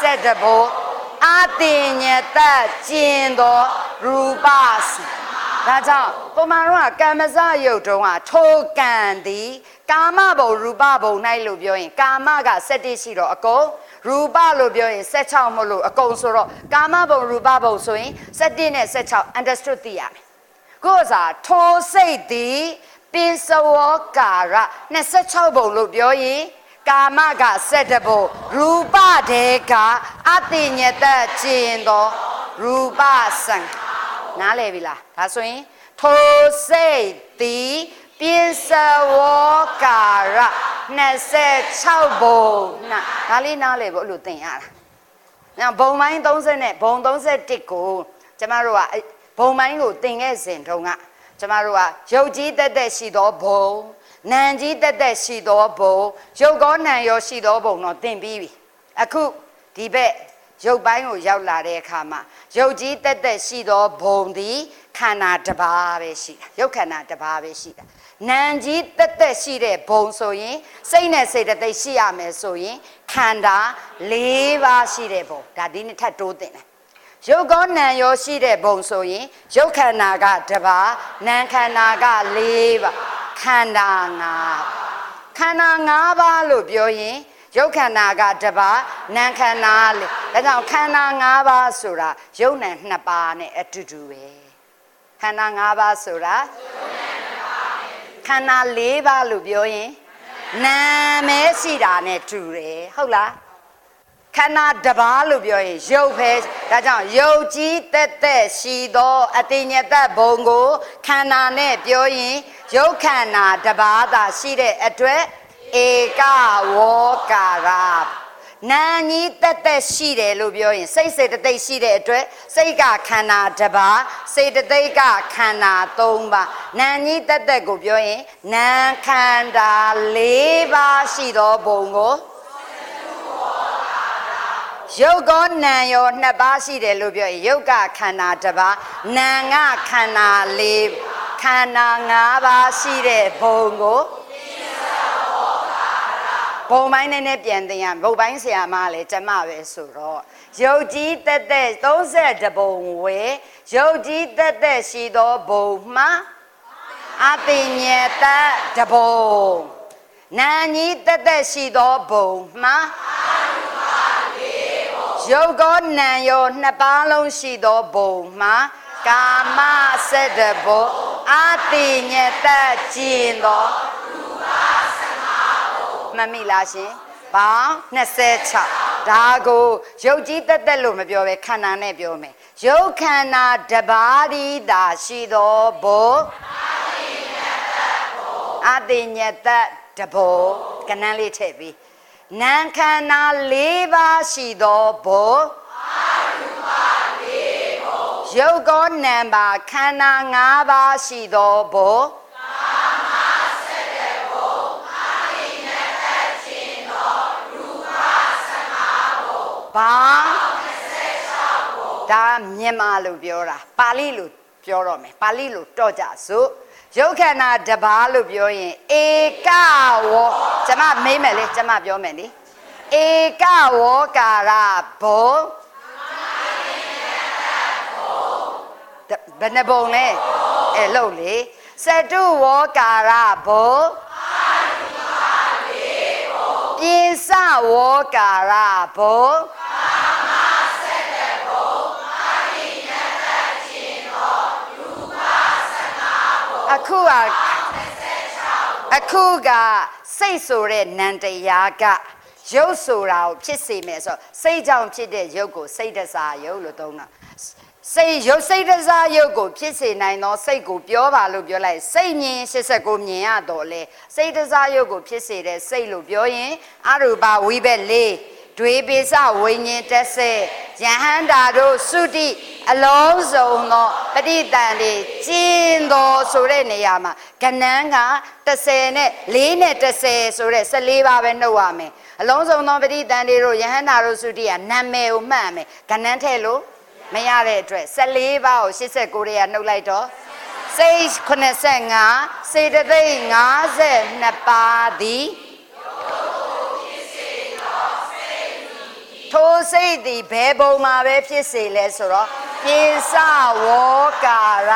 7ပုံအတိညာတကျင်သောရူပဒါကြောင့်ပုံမှန်တော့ကမ္မစယုတ်တုံးကထိုကံသည်ကာမဘုံရူပဘုံ၌လို့ပြောရင်ကာမက7ရှိတော့အကုန်ရူပလို့ပြောရင်16မလို့အကုန်ဆိုတော့ကာမဘုံရူပဘုံဆိုရင်7နဲ့16 understood သိရမယ်ကိုယ်စားထိုစိတ်သည်ပိစဝောကာရ26ဘုံလို့ပြောရင်ကာမက7ဘုံရူပတေကအတိညတကျင်သောရူပစံနားလည်ပြီလားဒါဆိုရင်ထိုစိတ်သည်ပိစဝောကာရ26ဘုံဒါလေးနားလည်ဖို့အဲ့လိုသင်ရတာ။နောက်ဘုံပိုင်း30နဲ့ဘုံ31ကိုကျမတို့ကဘုံပိုင်းကိုသင်ခဲ့စဉ်တုန်းကကျမတို့ကရုပ်ကြီးတက်တက်ရှိသောဘုံနာမ်ကြီးတက်တက်ရှိသောဘုံရုပ်ကောနာမ်ရောရှိသောဘုံတော့သင်ပြီးပြီ။အခုဒီဘက်ရုပ်ပိုင်းကိုရောက်လာတဲ့အခါမှာရုပ်ကြီးတက်တက်ရှိသောဘုံသည်ခန္ဓာတစ်ပါးပဲရှိတာရုပ်ခန္ဓာတစ်ပါးပဲရှိတာနာမ်ကြီးတက်တက်ရှိတဲ့ဘုံဆိုရင်စိတ်နဲ့စိတ်တသိက်ရှိရမယ်ဆိုရင်ခန္ဓာ၄ပါးရှိတဲ့ဘုံဒါဒီနေ့ထပ်တိုးတင်တယ်ရုပ်ကောနာမ်ရောရှိတဲ့ဘုံဆိုရင်ရုပ်ခန္ဓာကတစ်ပါးနာမ်ခန္ဓာက၄ပါးခန္ဓာ၅ခန္ဓာ၅ပါးလို့ပြောရင်ရုပ်ခန္ဓာကတစ်ပါးနာမ်ခန္ဓာလေးဒါကြောင့်ခန္ဓာ၅ပါးဆိုတာရုပ်နာမ်2ပါးနဲ့အတူတူပဲခန္ဓာ၅ပါးဆိုတာခန္ဓာ၄ပါးလို့ပြောရင်နာမ်မဲရှိတာနဲ့တူတယ်ဟုတ်လားခန္ဓာတစ်ပါးလို့ပြောရင်ရုပ်ပဲဒါကြောင့်ရုပ်ကြီးတက်တက်ရှိသောအတိညာတဘုံကိုခန္ဓာနဲ့ပြောရင်ရုပ်ခန္ဓာတစ်ပါးသာရှိတဲ့အတွက်ဧကဝောကာရနာကြီးတက်တက်ရှိတယ်လို့ပြောရင်စိတ်စေတသိက်ရှိတဲ့အတွက်စိတ်ကခန္ဓာတစ်ပါးစေတသိက်ကခန္ဓာ3ပါးနာကြီးတက်တက်ကိုပြောရင်နာခန္ဓာ4ပါးရှိသောဘုံကိုရုပ်ကောနာမ်ရော2ပါးရှိတယ်လို့ပြောရင်ရုပ်ကခန္ဓာတစ်ပါးနာမ်ကခန္ဓာ4ခန္ဓာ5ပါးရှိတဲ့ဘုံကိုဘုံပိုင်းနဲ့ပြန်သင်ရဘုံပိုင်းဆရာမလည်းကျမပဲဆိုတော့ရုပ်ကြီးတက်တက်32ဘုံဝဲရုပ်ကြီးတက်တက်ရှိသောဘုံမှာအတိညာတတဘုံနာကြီးတက်တက်ရှိသောဘုံမှာရုပ်ကောနာမ်ရော2ပါးလုံးရှိသောဘုံမှာကာမ7ဘုံအတိညာတကျင်သောမမိလားရှင်ပေါင်း26ဒါကိုရုပ်ကြီးတက်တက်လို့မပြောပဲခန္ဓာနဲ့ပြောမယ်ရုပ်ခန္ဓာတစ်ပါးဒီသာရှိသောဘုံအတိညာတတဘုံကဏ္ဍလေးထည့်ပြီးနာမ်ခန္ဓာ4ပါးရှိသောဘုံရုပ်ကောနာမ်ပါခန္ဓာ5ပါးရှိသောဘုံဘာဒါမြန်မာလို့ပြောတာပါဠိလို့ပြောတော့မယ်ပါဠိလို့တော့ကြစို့ရုပ်ခန္ဓာတစ်ပါးလို့ပြောရင်ဧကဝောကျမမေးမယ်လေကျမပြောမယ်လေဧကဝောကာရဘုံဘယ်နှဘုံလဲအဲ့လို့လေစတုဝောကာရဘုံပိစဝောကာရဘုံအခုကစိတ်ဆိုတဲ့နံတရားကရုပ်ဆိုတာကိုဖြစ်စေမယ်ဆိုစိတ်ကြောင့်ဖြစ်တဲ့ရုပ်ကိုစိတ်တစားရုပ်လို့သုံးတာစိတ်ရုပ်စိတ်တစားရုပ်ကိုဖြစ်စေနိုင်သောစိတ်ကိုပြောပါလို့ပြောလိုက်စိတ်မြင်89မြင်ရတော့လေစိတ်တစားရုပ်ကိုဖြစ်စေတဲ့စိတ်လို့ပြောရင်အရူပဝိဘက်၄ဒွေပိစဝိညာဉ်တက်စေယဟန္တာတို့သုတိအလုံးစုံသောပဋိသန္ဓေကျင်းသောဆိုတဲ့နေရာမှာကဏ္ဍက30နဲ့4နဲ့30ဆိုတဲ့14ပါးပဲနှုတ်ရမယ်အလုံးစုံသောပဋိသန္ဓေတို့ယဟန္တာတို့သုတိကနာမည်ကိုမှတ်မယ်ကဏ္ဍထဲလို့မရတဲ့အတွက်14ပါးကို89ရေကနှုတ်လိုက်တော့စိတ်85စေတသိက်52ပါးသည်ထိုစိတ်သည်ဘယ်ပုံမှာပဲဖြစ်စေလဲဆိုတော့ပိစဝောကာရ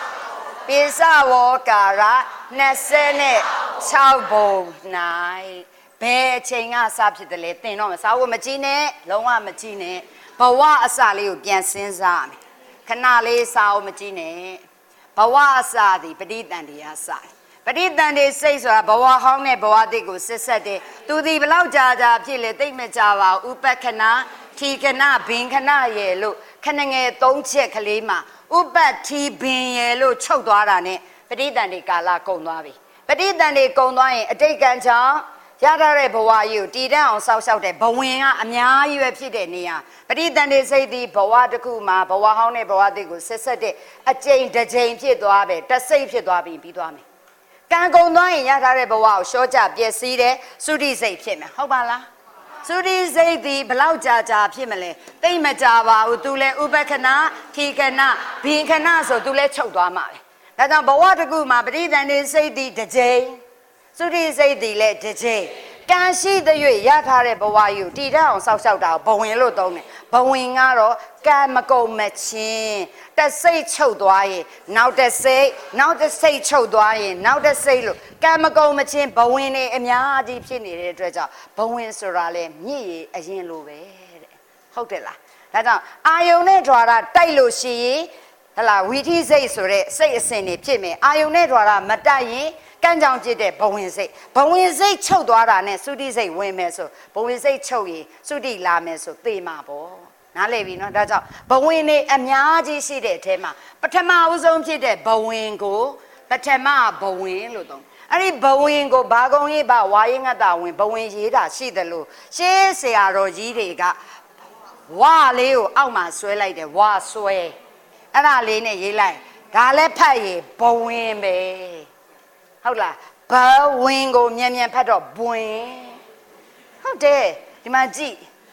26ပုံ၌ဘယ်အချိန်ကစဖြစ်တယ်လဲသင်တော့မစာဝတ်မကြည့်နဲ့လုံးဝမကြည့်နဲ့ဘဝအစလေးကိုပြန်စဉ်းစားမယ်ခဏလေးစာဝတ်မကြည့်နဲ့ဘဝအစသည်ပဋိသန္ဓေအစပဋိသန္ဓေစိတ်ဆိုတာဘဝဟောင်းနဲ့ဘဝသစ်ကိုဆက်ဆက်တယ်သူဒီဘလောက်ကြာဖြစ်လေသိမ့်မကြပါဘူးဥပက္ခဏထီကဏဘင်ခဏရဲ့လို့ခဏငယ်3ချက်ကလေးမှာဥပတ်ထီဘင်ရဲ့လို့ချုပ်သွားတာနဲ့ပဋိသန္ဓေကာလကုန်သွားပြီပဋိသန္ဓေကုန်သွားရင်အတိတ်ကံကြောင့်ရထားတဲ့ဘဝကြီးကိုတည်တံ့အောင်စောက်ရှောက်တဲ့ဘဝင်ကအများကြီးပဲဖြစ်တဲ့နေရာပဋိသန္ဓေစိတ်သည်ဘဝတစ်ခုမှာဘဝဟောင်းနဲ့ဘဝသစ်ကိုဆက်ဆက်တဲ့အကျိန်တစ်ချိန်ဖြစ်သွားပဲတစ်စိတ်ဖြစ်သွားပြီးသွားမယ်ကံကုန်သွားရင်ရထားတဲ့ဘဝကိုရှော့ကြပျက်စီးတဲ့သုတိစိတ်ဖြစ်မယ်ဟုတ်ပါလားသုတိစိတ်သည်ဘလောက်ကြာဖြစ်မလဲသိမ့်မကြပါဘူးသူလဲဥပက္ခဏထီကဏဘင်ခဏဆိုသူလဲချုပ်သွားမှာပဲဒါကြောင့်ဘဝတစ်ခုမှာပဋိသန္ဓေစိတ်သည်တစ်ချိန်သုတိစိတ်သည်လည်းတစ်ချိန်ကံရှိတဲ့၍ရထားတဲ့ဘဝကြီးကိုတည်တံ့အောင်စောက်ရှောက်တာကိုဘဝင်လို့သုံးတယ်ဘဝင်ကတော့ကံမကုန်မချင်းတစ်စိတ်ချုပ်သွားရင်နောက်တစ်စိတ်ချုပ်သွားရင်နောက်တစ်စိတ်လို့ကံမကုန်မချင်းဘဝင်နေအများကြီးဖြစ်နေတဲ့အတွက်ကြောင့်ဘဝင်ဆိုတာလေမြင့်ရည်အရင်လိုပဲတဲ့ဟုတ်တယ်လားဒါကြောင့်အာယုန်နဲ့ဓာရတိုက်လို့ရှိရင်ဟလာဝီထိစိတ်ဆိုတဲ့စိတ်အစဉ်တွေဖြစ်မယ်အာယုန်နဲ့ဓာရမတိုက်ရင်ကံကြောင့်ဖြစ်တဲ့ဘဝင်စိတ်ချုပ်သွားတာနဲ့သုတိစိတ်ဝင်မယ်ဆိုဘဝင်စိတ်ချုပ်ရင်သုတိလာမယ်ဆိုသေမှာပေါ့နားလည်ပြီနော်ဒါကြောင့်ဘဝင်နေအများကြီးရှိတဲ့အထဲမှာပထမဦးဆုံးဖြစ်တဲ့ဘဝင်ကိုပထမဘဝင်လို့သုံးအဲ့ဒီဘဝင်ကိုဘာကုံရေးဘာဝါရင်ငတ်တာဝင်ဘဝင်ရေးတာရှိတယ်လို့ရှေးဆရာတော်ကြီးတွေကဝါလေးကိုအောက်မှာဆွဲလိုက်တယ်ဝါဆွဲအဲ့ဒါလေးနဲ့ရေးလိုက်ဒါလည်းဖတ်ရင်ဘဝင်ပဲဟုတ်လားဘဝင်ကိုမြန်ဖတ်တော့ဘဝင်ဟုတ်တယ်ဒီမှာကြည့်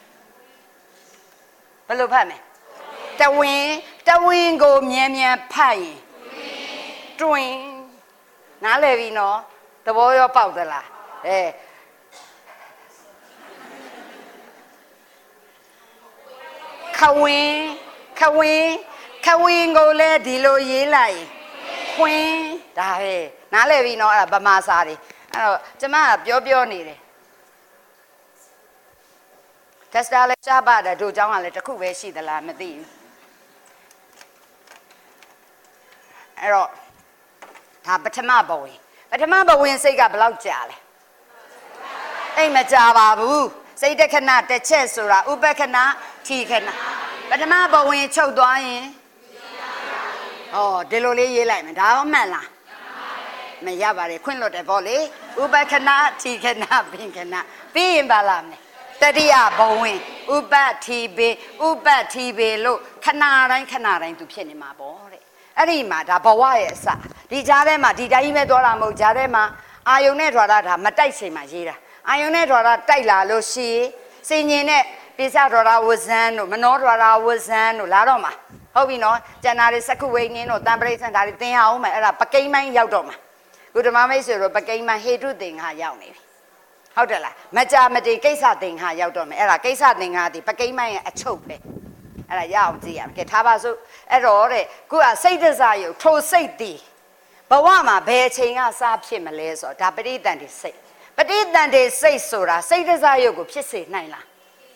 ဘယ်လိုဖတ်မလဲတဝင်ကိုမြန်ဖတ်ရင်တွင်နားလည်ပြီနော်သဘောရောပေါက်သလားခဝင်ကိုလည်းဒီလိုရေးလိုက်ခွင်းဒါပဲနားလည်ပြီနော်အဲ့ဒါဗမာစာတွေအဲ့တော့ကျမကပြောနေတယ်တက်စတာလည်းရှားပါတယ်တို့เจ้าကလည်းတစ်ခုပဲရှိသလားမသိဘူးအဲ့တော့ဒါပထမဘဝင်စိတ်ကဘယ်လောက်ကြာလဲအိမ်မကြာပါဘူးစိတ်တခဏတစ်ချက်ဆိုတာဥပက္ခဏထီခဏပထမဘဝင်ချုပ်သွားရင်ဒီလိုလေးရေးလိုက်မယ်ဒါမှန်လားမရပါတယ်ခွင့်လွတ်တယ်ပေါ့လေဥပက္ခဏထီခဏဘင်ခဏပြီးရင်ပါလားမယ်တတိယဘဝင်ဥပတ်ထီပေလို့ခဏတိုင်းသူဖြစ်နေမှာပေါ့တဲ့အဲ့ဒီမှာဒါဘဝရဲ့အစဒီကြားထဲမှာဒီတိုင်းပဲသွားတာမဟုတ်ကြားထဲမှာအာယုန်နဲ့ဓာရဒါမတိုက်ချိန်မှာရေးတာအာယုန်နဲ့ဓာရတိုက်လာလို့ရှိရင်စင်ញင်နဲ့ပိစဓာရဝဇန်တို့မနောဓာရဝဇန်တို့လာတော့မှာဟုတ်ပြီနော်ကျန်တာတွေစက္ခုဝိနင်းတို့တံပရိစ္ဆန်ဒါတွေသင်ရအောင်မယ်အဲ့ဒါပကိန်းမိုင်းရောက်တော့မှာကုဓမ္မမိတ်ဆွေတို့ပကိန်းမိုင်းဟေတုသင်္ဃာရောက်နေပြီဟုတ်တယ်လားမကြမတိကိစ္စသင်္ဃာရောက်တော့မယ်အဲ့ဒါကိစ္စသင်္ဃာဒီပကိန်းမိုင်းရဲ့အချုပ်ပဲအဲ့ဒါရအောင်ကြည့်ရမယ်ကဲထားပါစို့အဲ့တော့တဲ့ခုကစိတ်တစားရုပ်ထိုစိတ်တည်ဘဝမှာဘယ်အချိန်ကစဖြစ်မလဲဆိုတော့ဒါပဋိသန္ဓေစိတ်ဆိုတာစိတ်တစားရုပ်ကိုဖြစ်စေနိုင်လား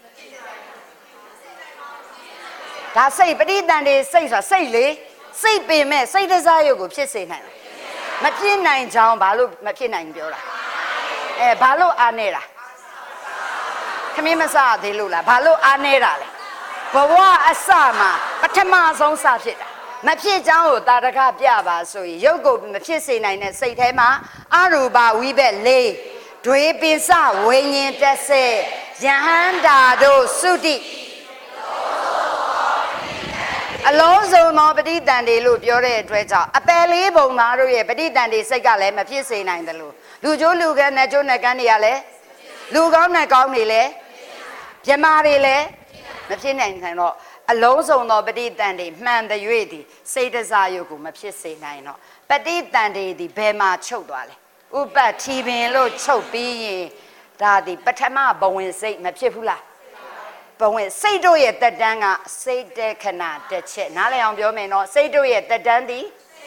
ဒါစိတ်ပဋိသန္ဓေစိတ်ဆိုတာစိတ်လေစိတ်ပင်မဲ့စိတ်တစားရုပ်ကိုဖြစ်စေနိုင်လားမဖြစ်နိုင်ကြောင်းဘာလို့မဖြစ်နိုင်ပြောတာဘာလို့အားနေတာခမင်းမစသေးလို့လားဘာလို့အားနေတာလဲဘဝအစမှာပထမဆုံးစဖြစ်တာမဖြစ်ကြောင်းကိုတာရကပြပါဆိုရင်ရုပ်ကိုမဖြစ်စေနိုင်တဲ့စိတ်ထဲမှာအရူပဝိဘက်၄ဒွေပိစဝိညာဉ်တက်စေယဟန္တာတို့သုတိအလုံးစုံသောပဋိသန္ဓေလို့ပြောတဲ့အတွက်ကြောင့်အပယ်လေးပုံသားတို့ရဲ့ပဋိသန္ဓေစိတ်ကလည်းမဖြစ်စေနိုင်တယ်လို့လူကျိုးလူကဲနဲ့ကျိုးနဲ့ကန်းတွေကလည်းလူကောင်းနဲ့ကောင်းတွေလည်းမြမာတွေလည်းမဖြစ်နိုင်တော့အလုံးစုံသောပဋိသန္ဓေမှန်တဲ့၍သည်စိတ်တစားရုပ်ကိုမဖြစ်စေနိုင်တော့ပဋိသန္ဓေသည်ဘယ်မှာချုပ်သွားလဲဥပ္ပတိပင်လို့ချုပ်ပြီးရင်ဒါသည်ပထမဘဝင်စိတ်မဖြစ်ဘူးလားဘဝင်စိတ်တို့ရဲ့တက်တန်းကစိတ်တခဏတစ်ချက်နားလည်အောင်ပြောမယ်နော်စိတ်တို့ရဲ့တက်တန်းသည်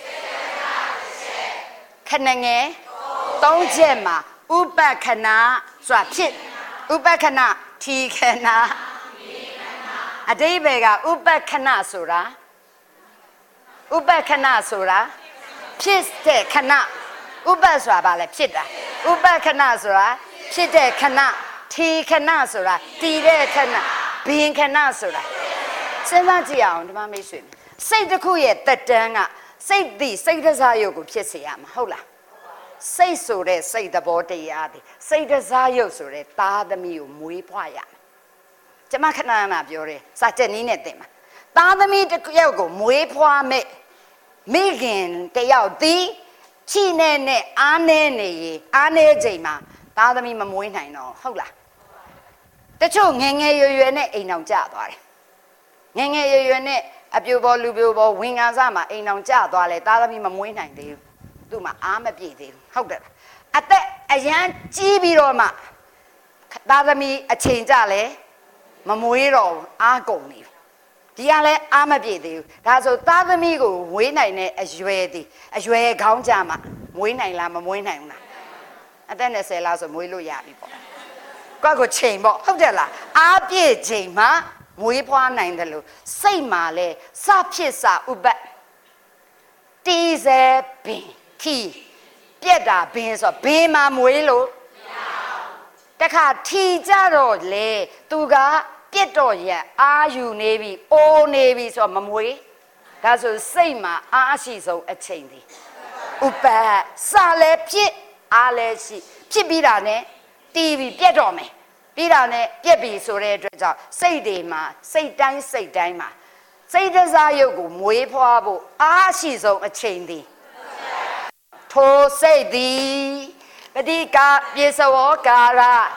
ခဏငယ်၃ချက်မှာဥပ္ပခဏဆိုတာဖြစ်ဥပ္ပခဏထီခဏအတိဘယ်ကဥပ္ပခဏဆိုတာဥပ္ပခဏဆိုတာဖြစ်တဲ့ခဏဥပ္ပဆိုတာဘာလဲဖြစ်တာဥပ္ပခဏဆိုတာဖြစ်တဲ့ခဏထီခဏဆိုတာတည်တဲ့ခဏဘင်ခဏဆိုတာစဉ်းစားကြည့်အောင်ဒီမှာမိတ်ဆွေစိတ်တစ်ခုရဲ့တက်တန်းကစိတ်သည်စိတ်တစားရုပ်ကိုဖြစ်စေရမှာဟုတ်လားစိတ်ဆိုတဲ့စိတ်သဘောတရားသည်စိတ်တစားရုပ်ဆိုတဲ့သားသမီးကိုမွေးဖွားရမယ်ကျမခဏခဏပြောတယ်စာချက်နည်းနဲ့သင်ပါသားသမီးတစ်ယောက်ကိုမွေးဖွားမဲ့မိခင်တစ်ယောက်သည်ချီနဲ့နဲ့အားနေနေရင်အားနေချိန်မှာသားသမီးမမွေးနိုင်တော့ဟုတ်လားတချို့ငယ်ငယ်ရွယ်ရွယ်နဲ့အိမ်အောင်ကျသွားတယ်ငယ်ငယ်ရွယ်ရွယ်နဲ့အပြိုပေါ်လူပြိုပေါ်ဝင်ကားစားမှာအိမ်အောင်ကျသွားလဲသားသမီးမမွေးနိုင်သေးဘူးသူ့မှာအားမပြည့်သေးဘူးဟုတ်တယ်အသက်အရန်ကြီးပြီးတော့မှသားသမီးအချိန်ကြလဲမမွေးတော့အားကုန်နေဒီကလည်းအားမပြည့်သေးဘူးဒါဆိုသားသမီးကိုမွေးနိုင်တဲ့အရွယ်သည်အရွယ်ခေါင်းကြမှာမွေးနိုင်လားမမွေးနိုင်ဘူးလားအသက်20လောက်ဆိုမွေးလို့ရပြီပေါ့ကွက်ကိုချိန်ပေါ့ဟုတ်တယ်လားအားပြည့်ချိန်မှာမွေးဖွားနိုင်တယ်လို့စိတ်မှာလဲစဖြစ်စဥပ္ပတီးစေပင်ခီပြက်တာဘင်းဆိုဘင်းမှာမွေးလို့တခါထီကြတော့လေသူကပြက်တော့ရအာယူနေပြီအိုးနေပြီဆိုမမွေးဒါဆိုစိတ်မှာအားရှိဆုံးအချိန်ဒီဥပ္ပစလည်းဖြစ်အားလည်းရှိဖြစ်ပြီးတာနဲ့တီးပြီးပြက်တော့မယ်ပြီးတာနဲ့ပြက်ပြီးဆိုတဲ့အတွက်ကြောင့်စိတ်တွေမှာစိတ်တိုင်းမှာစိတ်တစားရုပ်ကိုမွေးဖွားဖို့အားရှိဆုံးအချိန်ဒီထိုစိတ်သည်ပဋိကပြေစဝကာရ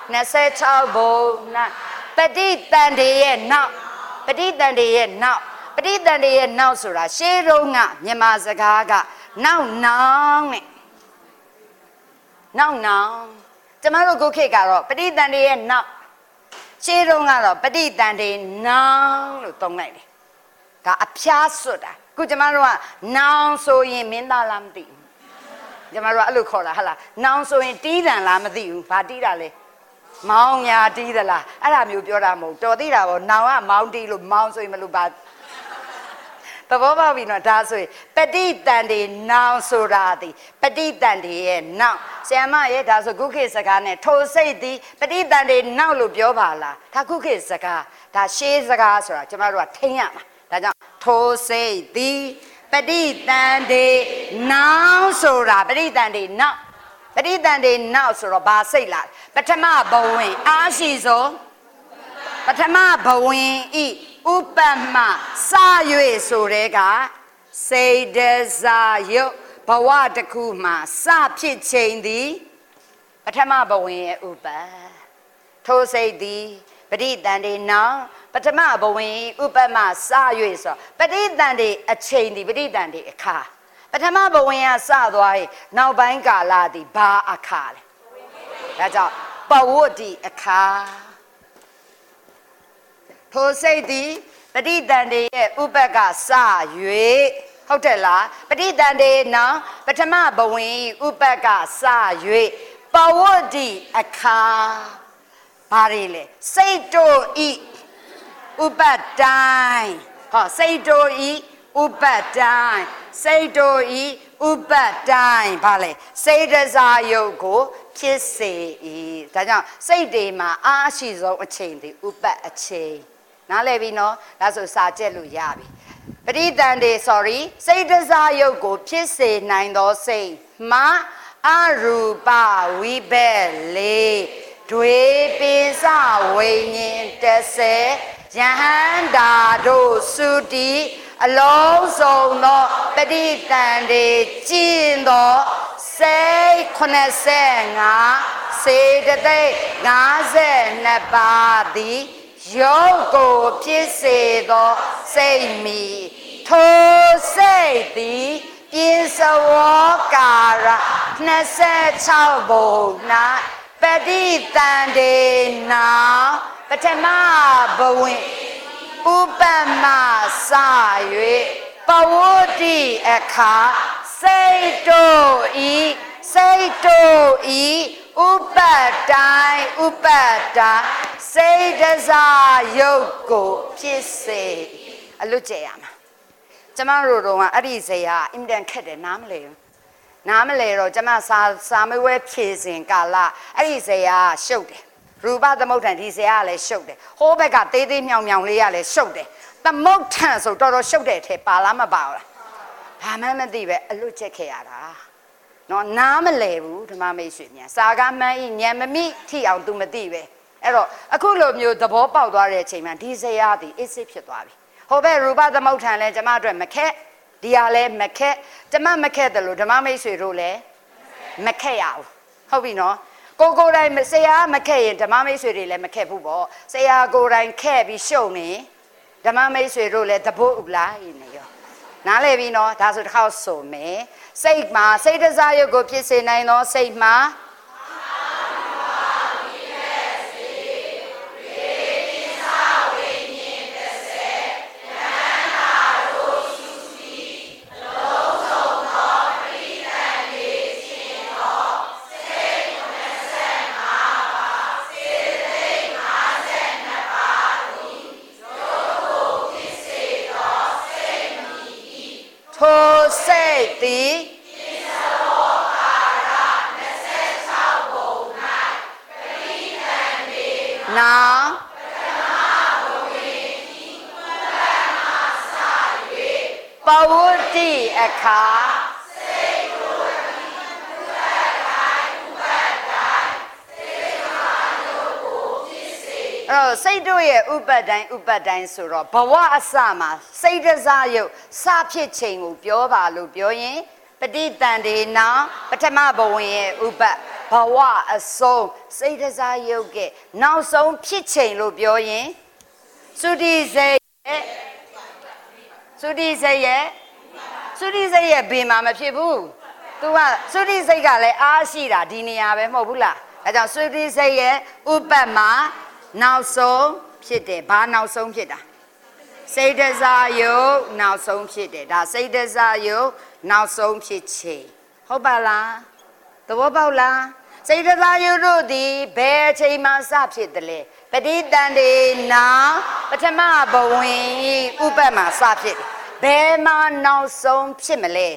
26ဘုံနာပဋိသန္ဓေရဲ့နောက်ပဋိသန္ဓေရဲ့နောက်ပဋိသန္ဓေရဲ့နောက်ဆိုတာရှေးတုန်းကမြန်မာစကားကနောက်နောင်နဲ့နောက်နောင်ကျမတို့ခုခေတ်ကတော့ပဋိသန္ဓေရဲ့နောက်ရှေးတုန်းကတော့ပဋိသန္ဓေနောင်လို့သုံးလိုက်တယ်ဒါအဖျားစွတ်တာခုကျမတို့ကနောင်ဆိုရင်မင်းသားလားမသိဘူးကျမတို့ကအဲ့လိုခေါ်တာဟာလားနောင်ဆိုရင်တီးတန်လားမသိဘူးဘာတီးတာလဲမောင်ညာတီးသလားအဲ့ဒါမျိုးပြောတာမဟုတ်တော်သေးတာပေါ့နောင်ကမောင်တီးလို့မောင်ဆိုရင်မလို့ပါသဘောပေါက်ပြီနော်ဒါဆိုရင်ပဋိသန္ဓေနောင်ဆိုတာဒီပဋိသန္ဓေရဲ့နောက်ဆရာမရဲ့ဒါဆိုခုခေတ်စကားနဲ့ထိုစိတ်ဒီပဋိသန္ဓေနောက်လို့ပြောပါလားဒါခုခေတ်စကားဒါရှေးစကားဆိုတာကျမတို့ကထိန်းရမှာဒါကြောင့်ထိုစိတ်ဒီပဋိသန္ဓေနောက်ဆိုတာပဋိသန္ဓေနောက်ပဋိသန္ဓေနောက်ဆိုတော့ဘာစိတ်လားပထမဘဝင်အားရှိဆုံးပထမဘဝင်ဤဥပ္ပမစ၍ဆိုတဲ့ကစေတစာယုတ်ဘဝတစ်ခုမှာစဖြစ်ချိန်သည်ပထမဘဝင်ရဲ့ဥပ္ပထိုစိတ်သည်ပဋိသန္ဓေနောက်ပထမဘဝင်ဥပ္ပမစ၍ဆိုပဋိသန္ဓေအချိန်သည်ပဋိသန္ဓေအခါပထမဘဝင်ကစသွားရင်နောက်ပိုင်းကာလသည်ဘာအခါလဲဒါကြောင့်ပဝတ္တိအခါထိုစိတ်သည်ပဋိသန္ဓေရဲ့ဥပ္ပကစ၍ဟုတ်တယ်လားပဋိသန္ဓေနောက်ပထမဘဝင်ဥပ္ပကစ၍ပဝတ္တိအခါဘာတွေလဲစိတ်တို့ဤဥပ္ပတိုင်းဟောစိတ်တို့ဤဥပ္ပတိုင်းစိတ်တို့ဤဥပ္ပတိုင်းဘာလဲစိတ်တစားယုတ်ကိုဖြစ်စေ၏ဒါကြောင့်စိတ်တွေမှာအားရှိဆုံးအချိန်ဒီဥပ္ပအချိန်နားလည်ပြီနော်ဒါဆိုစာကျက်လို့ရပြီပရိသန္တေ sorry စိတ်တစားယုတ်ကိုဖြစ်စေနိုင်သောစိတ်မှာအရူပဝိဘက်လေးတွေပိစဝိညာဉ်30ယဟန္တာတို့သုတိအလုံးစုံသောပရိသန္တေကျင့်သောစိတ်85စေတသိက်52ပါးသည်ယုတ်ကိုဖြစ်စေသောစိတ်မီထိုစိတ်သည်ပြင်းစဝောကာရ26ဘုံ၌ပฏิတန်တေနာပထမဘဝင်ဥပမစ၍ပဝုတ္တိအခါစိတ်တို့ဤဥပတိုင်းစိတ်တစားယုတ်ကိုဖြစ်စေအလွတ်ကျရမှာကျမတို့တော့အဲ့ဒီဇေယအင်တန်ခက်တယ်နားမလဲတော့ကျမစာမဝဲဖြည့်စဉ်ကာလအဲ့ဒီဇေယရှုပ်တယ်ရူပသမုဋ္ဌံဒီဇေယကလည်းရှုပ်တယ်ဟိုးဘက်ကသေးသေးမြောင်မြောင်လေးကလည်းရှုပ်တယ်သမုဋ္ဌံဆိုတော်တော်ရှုပ်တဲ့အထက်ပါလားမပါဘူးလားဘာမှမသိပဲအလွတ်ချက်ခဲ့ရတာနော်နားမလဲဘူးဓမ္မမိတ်ဆွေများစာကမှန်းဤဉာဏ်မမိထိအောင် तू မသိပဲအဲ့တော့အခုလိုမျိုးသဘောပေါက်သွားတဲ့အချိန်မှာဒီဇေယသည်အစ်စစ်ဖြစ်သွားပြီဟိုဘက်ရူပသမုဋ္ဌံလည်းကျမအတွက်မခက်ဒီဟာလည်းမခက်ကျမမခက်တယ်လို့ဓမ္မမိတ်ဆွေတို့လည်းမခက်ရဘူးဟုတ်ပြီနော်ကိုယ်တိုင်ဆရာမခက်ရင်ဓမ္မမိတ်ဆွေတွေလည်းမခက်ဘူးပေါ့ဆရာကိုယ်တိုင်ခက်ပြီးရှုံနေဓမ္မမိတ်ဆွေတို့လည်းတပုတ်ဥလားနေရောနားလည်ပြီနော်ဒါဆိုတစ်ခေါက်ဆိုမယ်စိတ်မှာစိတ်တစားရုပ်ကိုဖြစ်စေနိုင်သောစိတ်မှာထိုစိတ်သည်နာပဝုတ္တိအခါအဲ့တော့စိတ်တို့ရဲ့ဥပတ်တိုင်းဆိုတော့ဘဝအစမှာစိတ်တစားရုပ်စဖြစ်ချိန်ကိုပြောပါလို့ပြောရင်ပฏิတန်တေနာပထမဘဝင်ရဲ့ဥပတ်ဘဝအဆုံးစိတ်တစားရုပ်ကနောက်ဆုံးဖြစ်ချိန်လို့ပြောရင်သုတိစိတ်ရဲ့ဘေးမှာမဖြစ်ဘူးသူကသုတိစိတ်ကလည်းအားရှိတာဒီနေရာပဲမဟုတ်ဘူးလားအဲကြောင့်သုတိစိတ်ရဲ့ဥပတ်မှာနောက်ဆုံးဖြစ်တယ်ဘာနောက်ဆုံးဖြစ်တာစိတ်တစားယုတ်နောက်ဆုံးဖြစ်တယ်ဒါစိတ်တစားယုတ်နောက်ဆုံးဖြစ်ချိန်ဟုတ်ပါလားသဘောပေါက်လားစိတ်တစားယုတ်တို့သည်ဘယ်အချိန်မှစဖြစ်တယ်လဲပฏิတန်တေနာပထမဘဝင်ဥပတ်မှာစဖြစ်ဘယ်မှာနောက်ဆုံးဖြစ်မလဲ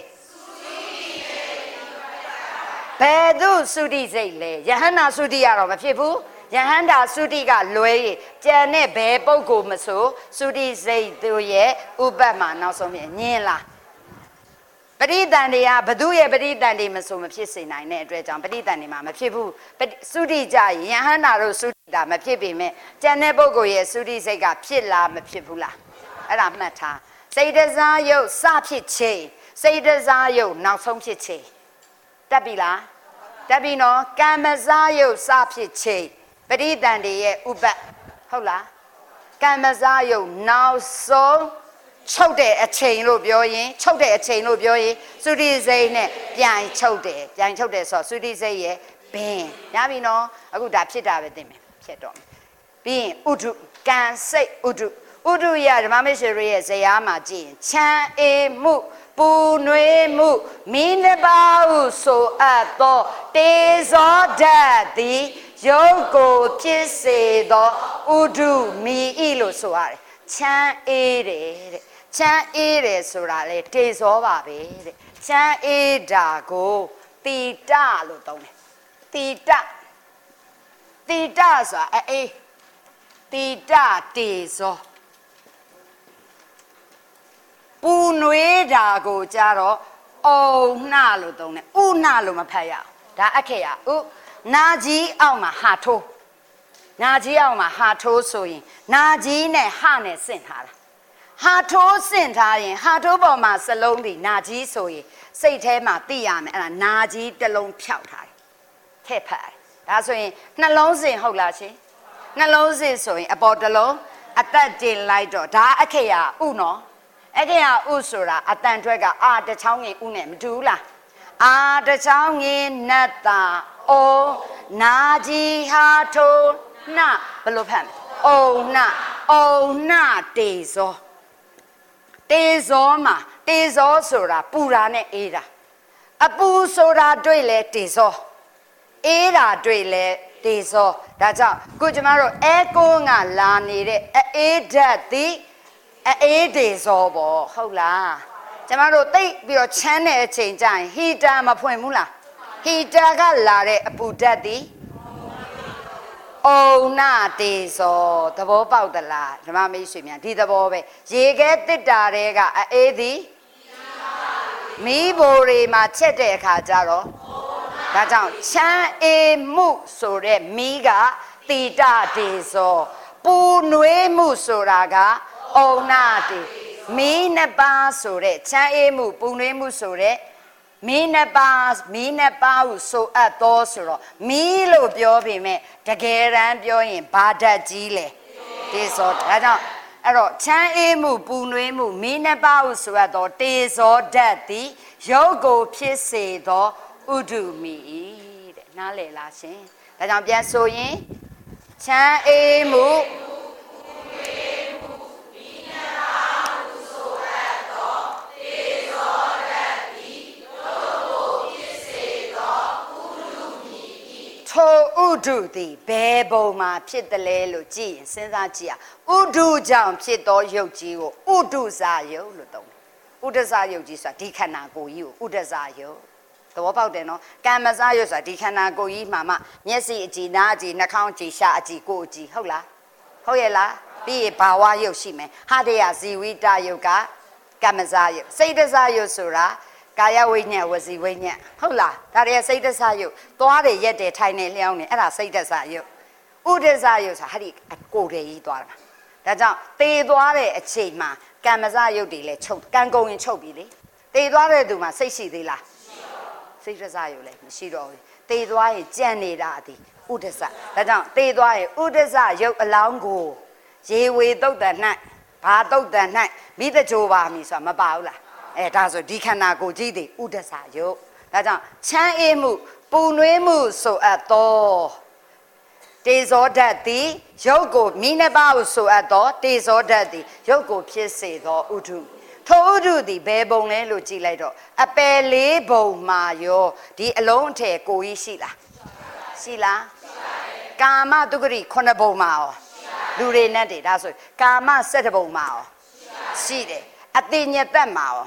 ဘယ်သူသုတိစိတ်လဲယဟန္တာသုတိကတော့မဖြစ်ဘူးယဟန္တာသုတိကလွဲရင်ကြံတဲ့ဘယ်ပုဂ္ဂိုလ်မဆိုသုတိစိတ်တို့ရဲ့ဥပတ်မှာနောက်ဆုံးဖြစ်ညင်လားပရိသန္တေကဘသူရဲ့ပရိသန္တေမဆိုမဖြစ်စေနိုင်တဲ့အတွက်ကြောင့်ပရိသန္တေမှာမဖြစ်ဘူးသုတိကြရင်ယဟန္တာတို့သုတိတာမဖြစ်ပေမဲ့ကြံတဲ့ပုဂ္ဂိုလ်ရဲ့သုတိစိတ်ကဖြစ်လားမဖြစ်ဘူးလားအဲ့ဒါမှတ်ထားစိတ်တစားယုတ်စဖြစ်ချိန်စိတ်တစားယုတ်နောက်ဆုံးဖြစ်ချိန်တက်ပြီလားတက်ပြီနော်ကမ္မစားယုတ်စဖြစ်ချိန်ပရိသန္တေရဲ့ဥပတ်ဟုတ်လားကမ္မစားယုတ်နောက်ဆုံးချုပ်တဲ့အချိန်လို့ပြောရင်သုတိစိတ်နဲ့ပြန်ချုပ်တယ်ဆိုတော့သုတိစိတ်ရဲ့ဘင်းရပြီနော်အခုဒါဖြစ်တာပဲသိမယ်ဖြစ်တော့ပြီးရင်ဥဒုကံစိတ်ဥဒုရဓမ္မမေশ্বရရဲ့ဇယားမှာကြည့်ရင်ချမ်းအေးမှုပူနွေးမှုမိနပါဟုဆိုအပ်သောတေဇောဓာတ်သည်ယုတ်ကိုဖြစ်စေသောဥဒုမီဤလို့ဆိုရတယ်ချမ်းအေးတယ်တဲ့ချမ်းအေးတယ်ဆိုတာလေတေဇောပါပဲတဲ့ချမ်းအေးတာကိုတိတလို့သုံးတယ်တိတဆိုတာအေးတိတတေဇောပူနွေးတာကိုကြတော့အုံနှလို့သုံးတယ်ဥနှလို့မဖတ်ရအောင်ဒါအခေယဥနာကြီးအောက်မှာဟာထိုးနာကြီးအောက်မှာဟာထိုးဆိုရင်နာကြီးနဲ့ဟနဲ့ဆင့်ထားတာဟာထိုးဆင့်ထားရင်ဟာထိုးပေါ်မှာစလုံးဒီနာကြီးဆိုရင်စိတ်ထဲမှာသိရမယ်အဲ့ဒါနာကြီးတစ်လုံးဖြောက်ထားတယ်ထည့်ဖတ်ဒါဆိုရင်နှလုံးစင်ဟုတ်လားရှင်နှလုံးစင်ဆိုရင်အပေါ်တစ်လုံးအသက်တင်လိုက်တော့ဒါအခေယဥနော်အခေယဥဆိုတာအတန်ထွက်ကအာတချောင်းငင်ဥနဲ့မတူဘူးလားအာတချောင်းငင်နတ်တာအိုနာကြီးဟာထိုးနှဘယ်လိုဖတ်မလဲအုံနှတေဇောတေဇောမှာတေဇောဆိုတာပူတာနဲ့အေးတာအပူဆိုတာတွေ့လဲတေဇောအေးတာတွေ့လဲတေဇောဒါကြောင့်ခုကျမတို့အဲကိုကလာနေတဲ့အေးဓာတ်သည်အေးတေဇောပေါ့ဟုတ်လားကျမတို့သိပြီးတော့ချမ်းတဲ့အချိန်ကျရင်ဟီတာမဖွင့်ဘူးလားဟီတာကလာတဲ့အပူဓာတ်သည်အုံနာတေဇောသဘောပေါက်သလားဓမ္မမိတ်ဆွေများဒီသဘောပဲရေခဲတစ်တာတွေကအေးသည်မီးဘိုတွေမှာချက်တဲ့အခါကျတော့ဒါကြောင့်ချမ်းအေးမှုဆိုတဲ့မီးကတိတတေဇောပူနွေးမှုဆိုတာကအုံနာတေမီးနှစ်ပါးဆိုတဲ့ချမ်းအေးမှုပူနွေးမှုဆိုတဲ့မီးနှစ်ပါးဟုဆိုအပ်သောဆိုတော့မီးလို့ပြောပေမဲ့တကယ်တမ်းပြောရင်ဘာဓာတ်ကြီးလဲတေဇောဒါကြောင့်အဲ့တော့ချမ်းအေးမှုပူနွေးမှုမီးနှစ်ပါးဟုဆိုအပ်သောတေဇောဓာတ်သည်ရုပ်ကိုဖြစ်စေသောဥဒုမီတဲ့နားလည်လားရှင်ဒါကြောင့်ပြန်ဆိုရင်ချမ်းအေးမှုထိုဥဒုသည်ဘယ်ပုံမှာဖြစ်တယ်လဲလို့ကြည့်ရင်စဉ်းစားကြည့်ရဥဒုကြောင့်ဖြစ်သောယုတ်ကြီးကိုဥဒုဇာယုတ်လို့သုံးတယ်ဥဒဇာယုတ်ကြီးဆိုတာဒီခန္ဓာကိုယ်ကြီးကိုဥဒဇာယုတ်သဘောပေါက်တယ်နော်ကမ္မဇာယုတ်ဆိုတာဒီခန္ဓာကိုယ်ကြီးမှာမှမျက်စိအကြည်နားအကြည်နှာခေါင်းအကြည်ရှားအကြည်ကိုယ်အကြည်ဟုတ်လားဟုတ်ရဲ့လားပြီးရင်ဘာဝယုတ်ရှိမယ်ဟာတယဇီဝိတယုတ်ကကမ္မဇာယုတ်စိတ်တဇာယုတ်ဆိုတာကာယဝိညာဉ်ဝစီဝိညာဉ်ဟုတ်လားဒါတွေကစိတ်တဆယုတ်သွားတယ်ရက်တယ်ထိုင်နေလျောင်းနေအဲ့ဒါစိတ်တဆယုတ်ဥဒဇယုတ်ဆိုတာဟာဒီကိုယ်တည်းကြီးသွားတာဒါကြောင့်သေသွားတဲ့အချိန်မှာကမ္မဇယုတ်တွေလည်းချုပ်ကံကုန်ရင်ချုပ်ပြီလေသေသွားတဲ့သူမှာစိတ်ရှိသေးလားစိတ်တဆယုတ်လည်းမရှိတော့ဘူးသေသွားရင်ကြံ့နေတာဒီဥဒဇဒါကြောင့်သေသွားရင်ဥဒဇယုတ်အလောင်းကိုရေဝေတုတ်တန်၌ဘာတုတ်တန်၌မိတကြိုပါမည်ဆိုတာမပါဘူးလားဒါဆိုဒီခန္ဓာကိုယ်ကြီးတွေဥဒ္ဒစာယုတ်ဒါကြောင့်ချမ်းအေးမှုပူနွေးမှုဆိုအပ်သောတေဇောဓာတ်သည်ရုပ်ကိုမိနှစ်ပါးကိုဆိုအပ်သောတေဇောဓာတ်သည်ရုပ်ကိုဖြစ်စေသောဥဒုထိုဥဒုသည်ဘယ်ပုံလဲလို့ကြည့်လိုက်တော့အပယ်လေးပုံမှာရောဒီအလုံးအထည်ကိုကြီးရှိလားကာမတုဂရိ9ပုံမှာရောလူတွေနဲ့တည်းဒါဆိုကာမ7ပုံမှာရောရှိတယ်အတိညတ်သက်မှာရော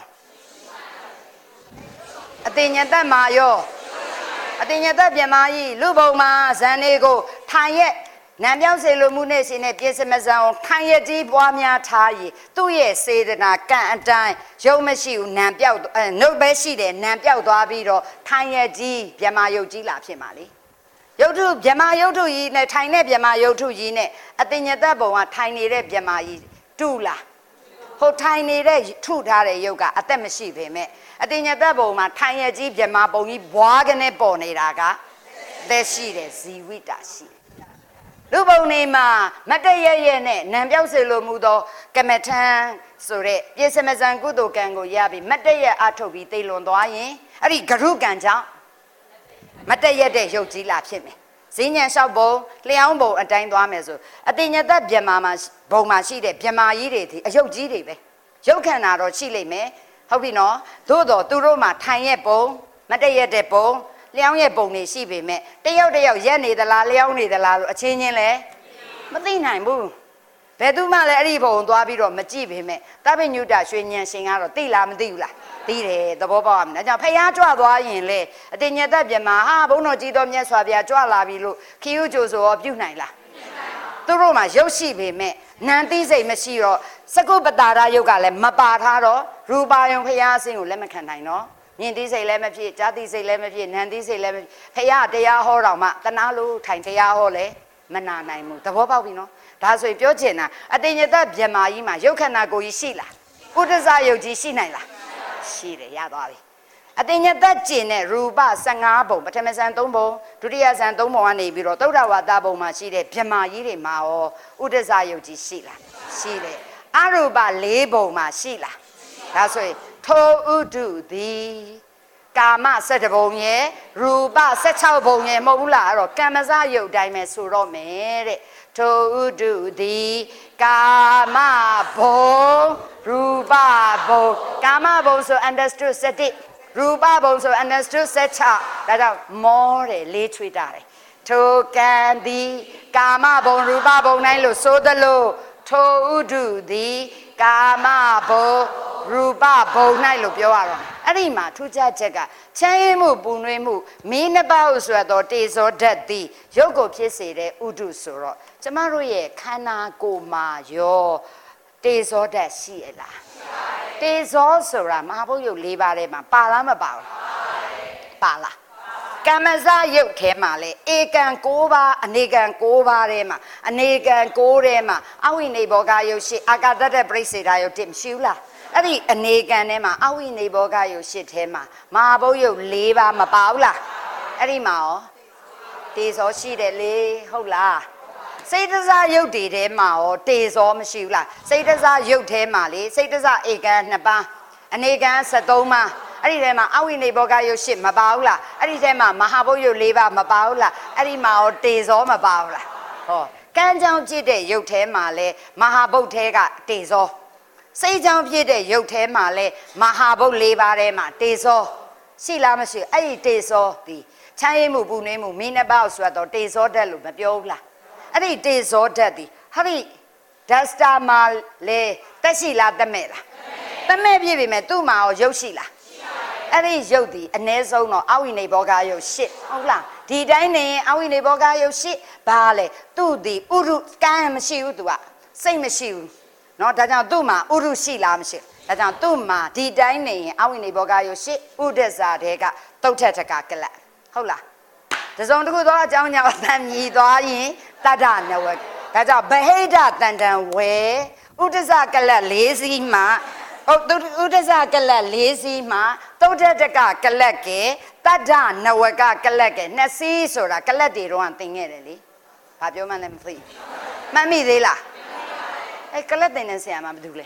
အတိညာတတ်မှာရောအတိညာတတ်ပြန်မကြီးလူပုံမှာဇန်လေးကိုထိုင်ရက်နံပြောင်းစေလိုမှုနဲ့ရှင်နဲ့ပြည့်စမစံအောင်ထိုင်ရက်ကြီးပွားများထားရည်သူ့ရဲ့စေတနာကံအတိုင်းရုပ်မရှိဘူးနံပြောက်နှုတ်ပဲရှိတယ်နံပြောက်သွားပြီးတော့ထိုင်ရက်ကြီးမြမယုတ်ကြီးလာဖြစ်မှာလေယုတ်ထုမြမယုတ်ထုကြီးနဲ့ထိုင်တဲ့မြမယုတ်ထုကြီးနဲ့အတိညာတတ်ပုံကထိုင်နေတဲ့မြမကြီးတူလားဟိုထိုင်နေတဲ့ထုထားတဲ့ယုတ်ကအသက်မရှိပေမဲ့အတိညာတတ်ပုံမှာထိုင်ရကြီးမြမပုံကြီးဘွားကနေပေါ်နေတာကသက်ရှိတယ်ဇီဝိတာရှိလူပုံနေမှာမတရရဲ့နဲ့နံပြောက်စေလိုမှုသောကမ္မထံဆိုတဲ့ပြည့်စမစံကုသိုလ်ကံကိုရပြီးမတရအထုတ်ပြီးသိလွန်သွားရင်အဲ့ဒီဂရုကံကြောင့်မတရတဲ့ရုပ်ကြီးလာဖြစ်မယ်ဈဉ္ဉံလျှောက်ပုံလျှောင်းပုံအတိုင်းသွားမယ်ဆိုအတိညာတတ်မြမမှာဘုံမှာရှိတဲ့မြမကြီးတွေဒီအယုတ်ကြီးတွေပဲရုပ်ခန္ဓာတော့ရှိလိမ့်မယ်ဟုတ်ပြီနော်သို့တော့သူတို့မှာထိုင်ရဲ့ပုံမတရက်တဲ့ပုံလျှောင်းရဲ့ပုံတွေရှိပေမဲ့တယောက်ရက်နေသလားလျှောင်းနေသလားလို့အချင်းချင်းလဲမသိနိုင်ဘူးဘယ်သူမှလည်းအဲ့ဒီပုံသွားပြီးတော့မကြည့်ပေမဲ့တပ္ပညုတရွှေဉဏ်ရှင်ကတော့သိလားမသိဘူးလားသိတယ်သဘောပေါက်ရမယ်ဒါကြောင့်ဖျားကြွသွားရင်လေအတင်ညက်သက်ပြမဟာဘုန်းတော်ကြီးတော်မြတ်စွာဘုရားကြွလာပြီလို့ခီးဥကြိုဆိုရောပြုနိုင်လားသူတို့မှာရုပ်ရှိပေမဲ့နံသိစိတ်မရှိတော့စကုပ္ပတာရယုတ်ကလည်းမပါထားတော့ရူပါယုံဖရာအစဉ်ကိုလက်မခံနိုင်နော်မြင်သိစိတ်လည်းမဖြစ်ကြားသိစိတ်လည်းမဖြစ်နာမ်သိစိတ်လည်းမဖြစ်ဖရာတရားဟောတော်မှတနာလို့ထိုင်တရားဟောလဲမနာနိုင်ဘူးသဘောပေါက်ပြီနော်ဒါဆိုရင်ပြောချင်တာအတင်ညတဗြဟ္မာကြီးမှာယုတ်ခန္ဓာကိုယ်ကြီးရှိလားဥဒ္ဒဇယုတ်ကြီးရှိနိုင်လားရှိတယ်ရသွားပြီအတင်ညတကျင်တဲ့ရူပ15ပုံပထမဇန်3ပုံဒုတိယဇန်3ပုံကနေပြီးတော့သုဒ္ဓဝါဒပုံမှာရှိတဲ့ဗြဟ္မာကြီးတွေမှာရောဥဒ္ဒဇယုတ်ကြီးရှိလားရှိတယ်အရူပ4ပုံမှာရှိလားဒါဆိုရင်ထိုဥဒုသည်ကာမ17ပုံရဲ့ရူပ16ပုံရဲ့မဟုတ်ဘူးလားအဲ့တော့ကမ္မဇယုတ်တိုင်းပဲဆိုတော့မယ်တဲ့ထိုဥဒုသည်ကာမဘုံရူပဘုံကာမဘုံဆို understood 7ရူပဘုံဆို understood 16ဒါကြောင့်မောတယ်လေးချွေတာတယ်ထိုကံသည်ကာမဘုံရူပဘုံတိုင်းလို့ဆိုသလိုထိုဥဒုသည်ကာမဘုံရူပဘုံ၌လို့ပြောရတော့အဲ့ဒီမှာထူးခြားချက်ကချမ်းရင်မှုပူနွေးမှုမီးနှစ်ပါးဟုဆိုတော့တေဇောဓာတ်သည်ရုပ်ကိုဖြစ်စေတဲ့ဥဒုဆိုတော့ကျမတို့ရဲ့ခန္ဓာကိုယ်မှာရောတေဇောဓာတ်ရှိရလားတေဇောဆိုတာမဟာဘုတ်ရုပ်၄ပါးထဲမှာပါလားမပါဘူးပါလားကမ္မဇယုတ်ထဲမှာလေဧကံ6ပါးအနေကံ6ပါးထဲမှာအနေကံ6ထဲမှာအဝိနေဘောဂယုတ်ရှိအာကာတတပရိစ္ဆေဒယုတ်တိမရှိဘူးလားအဲ့ဒီအနေကံထဲမှာအဝိနေဘောဂယုတ်8ထဲမှာမဟာဘုတ်ရုပ်၄ပါးမပါဘူးလားအဲ့ဒီမှာရောတေဇောရှိတယ်လေဟုတ်လားစိတ်တစယုတ်တွေထဲမှာရောတေဇောမရှိဘူးလားစိတ်တစယုတ်ထဲမှာလေစိတ်တစဧကံ2ပါးအနေကံ73ပါးအဲ့ဒီထဲမှာအဝိနေဘောဂယုတ်8မပါဘူးလားအဲ့ဒီထဲမှာမဟာဘုတ်ရုပ်၄ပါးမပါဘူးလားအဲ့ဒီမှာရောတေဇောမပါဘူးလားဟောကံကြောင့်ဖြစ်တဲ့ယုတ်ထဲမှာလေမဟာဘုတ်ထဲကတေဇောစိတ်ကြောင့်ဖြစ်တဲ့ယုတ်ထဲမှာလေမဟာဘုတ်၄ပါးထဲမှာတေဇောရှိလားမရှိအဲ့ဒီတေဇောဒီချမ်းရည်မှုပူနွေးမှုမင်းနှစ်ပါးဆိုတော့တေဇောဓာတ်လို့မပြောဘူးလားအဲ့ဒီတေဇောဓာတ်ဒီဟာဒီဒတ်စတာမှာလေတက်ရှိလားတမဲ့လားတမဲ့ပြည့်ပြီမဲ့သူ့မှာရောရုပ်ရှိလားအဲ့ဒီရုပ်ဒီအ ਨੇ ဆုံးတော့အဝိနေဘောဂရုပ်8ဟုတ်လားဒီတိုင်းနေအဝိနေဘောဂရုပ်8ဘာလဲသူ့ဒီဥရုကံမရှိဘူးသူကစိတ်မရှိဘူးเนาะဒါကြောင့်သူ့မှာဥရုရှိလားမရှိဒါကြောင့်သူ့မှာဒီတိုင်းနေအဝိနေဘောဂရုပ်8ဥဒ္ဒဇာတဲကတုတ်ထက်တကကလတ်ဟုတ်လားတစုံတစ်ခုသောအကြောင်းကြောင့်အတန်မြည်သွားရင်တတ္ထနဝကဒါကြောင့်ဗဟိတတန်တံဝေဥဒ္ဒဇကလတ်၄စီးမှာဥဒ္ဒဇကလတ်၄စီးမှာတုတ်ထက်တကကလတ်ကေတတ္ထနဝကကလတ်ကေနှစ်စီးဆိုတာကလတ်တွေတော့သင်ခဲ့တယ်လေဘာပြောမှလည်းမသိမှတ်မိသေးလားအဲ့ကလတ်တင်တဲ့ဆရာမဘာလုပ်လဲ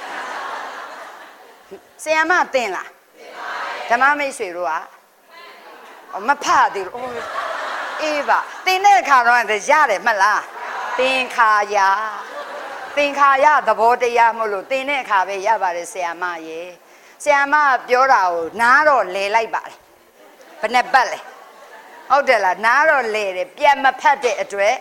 ဆရာမတင်လားဓမ္မမိတ်ဆွေတို့ကမဖတ်သေးဘူးအေးပါတင်တဲ့အခါတော့ရတယ်မလားသင်္ခါရသဘောတရားမဟုတ်လို့တင်တဲ့အခါပဲရပါတယ်ဆရာမရေဆရာမပြောတာကိုနားတော့လဲလိုက်ပါတယ်ဘယ်နဲ့ပတ်လဲဟုတ်တယ်လားနားတော့လဲတယ်ပြန်မဖတ်တဲ့အတွက်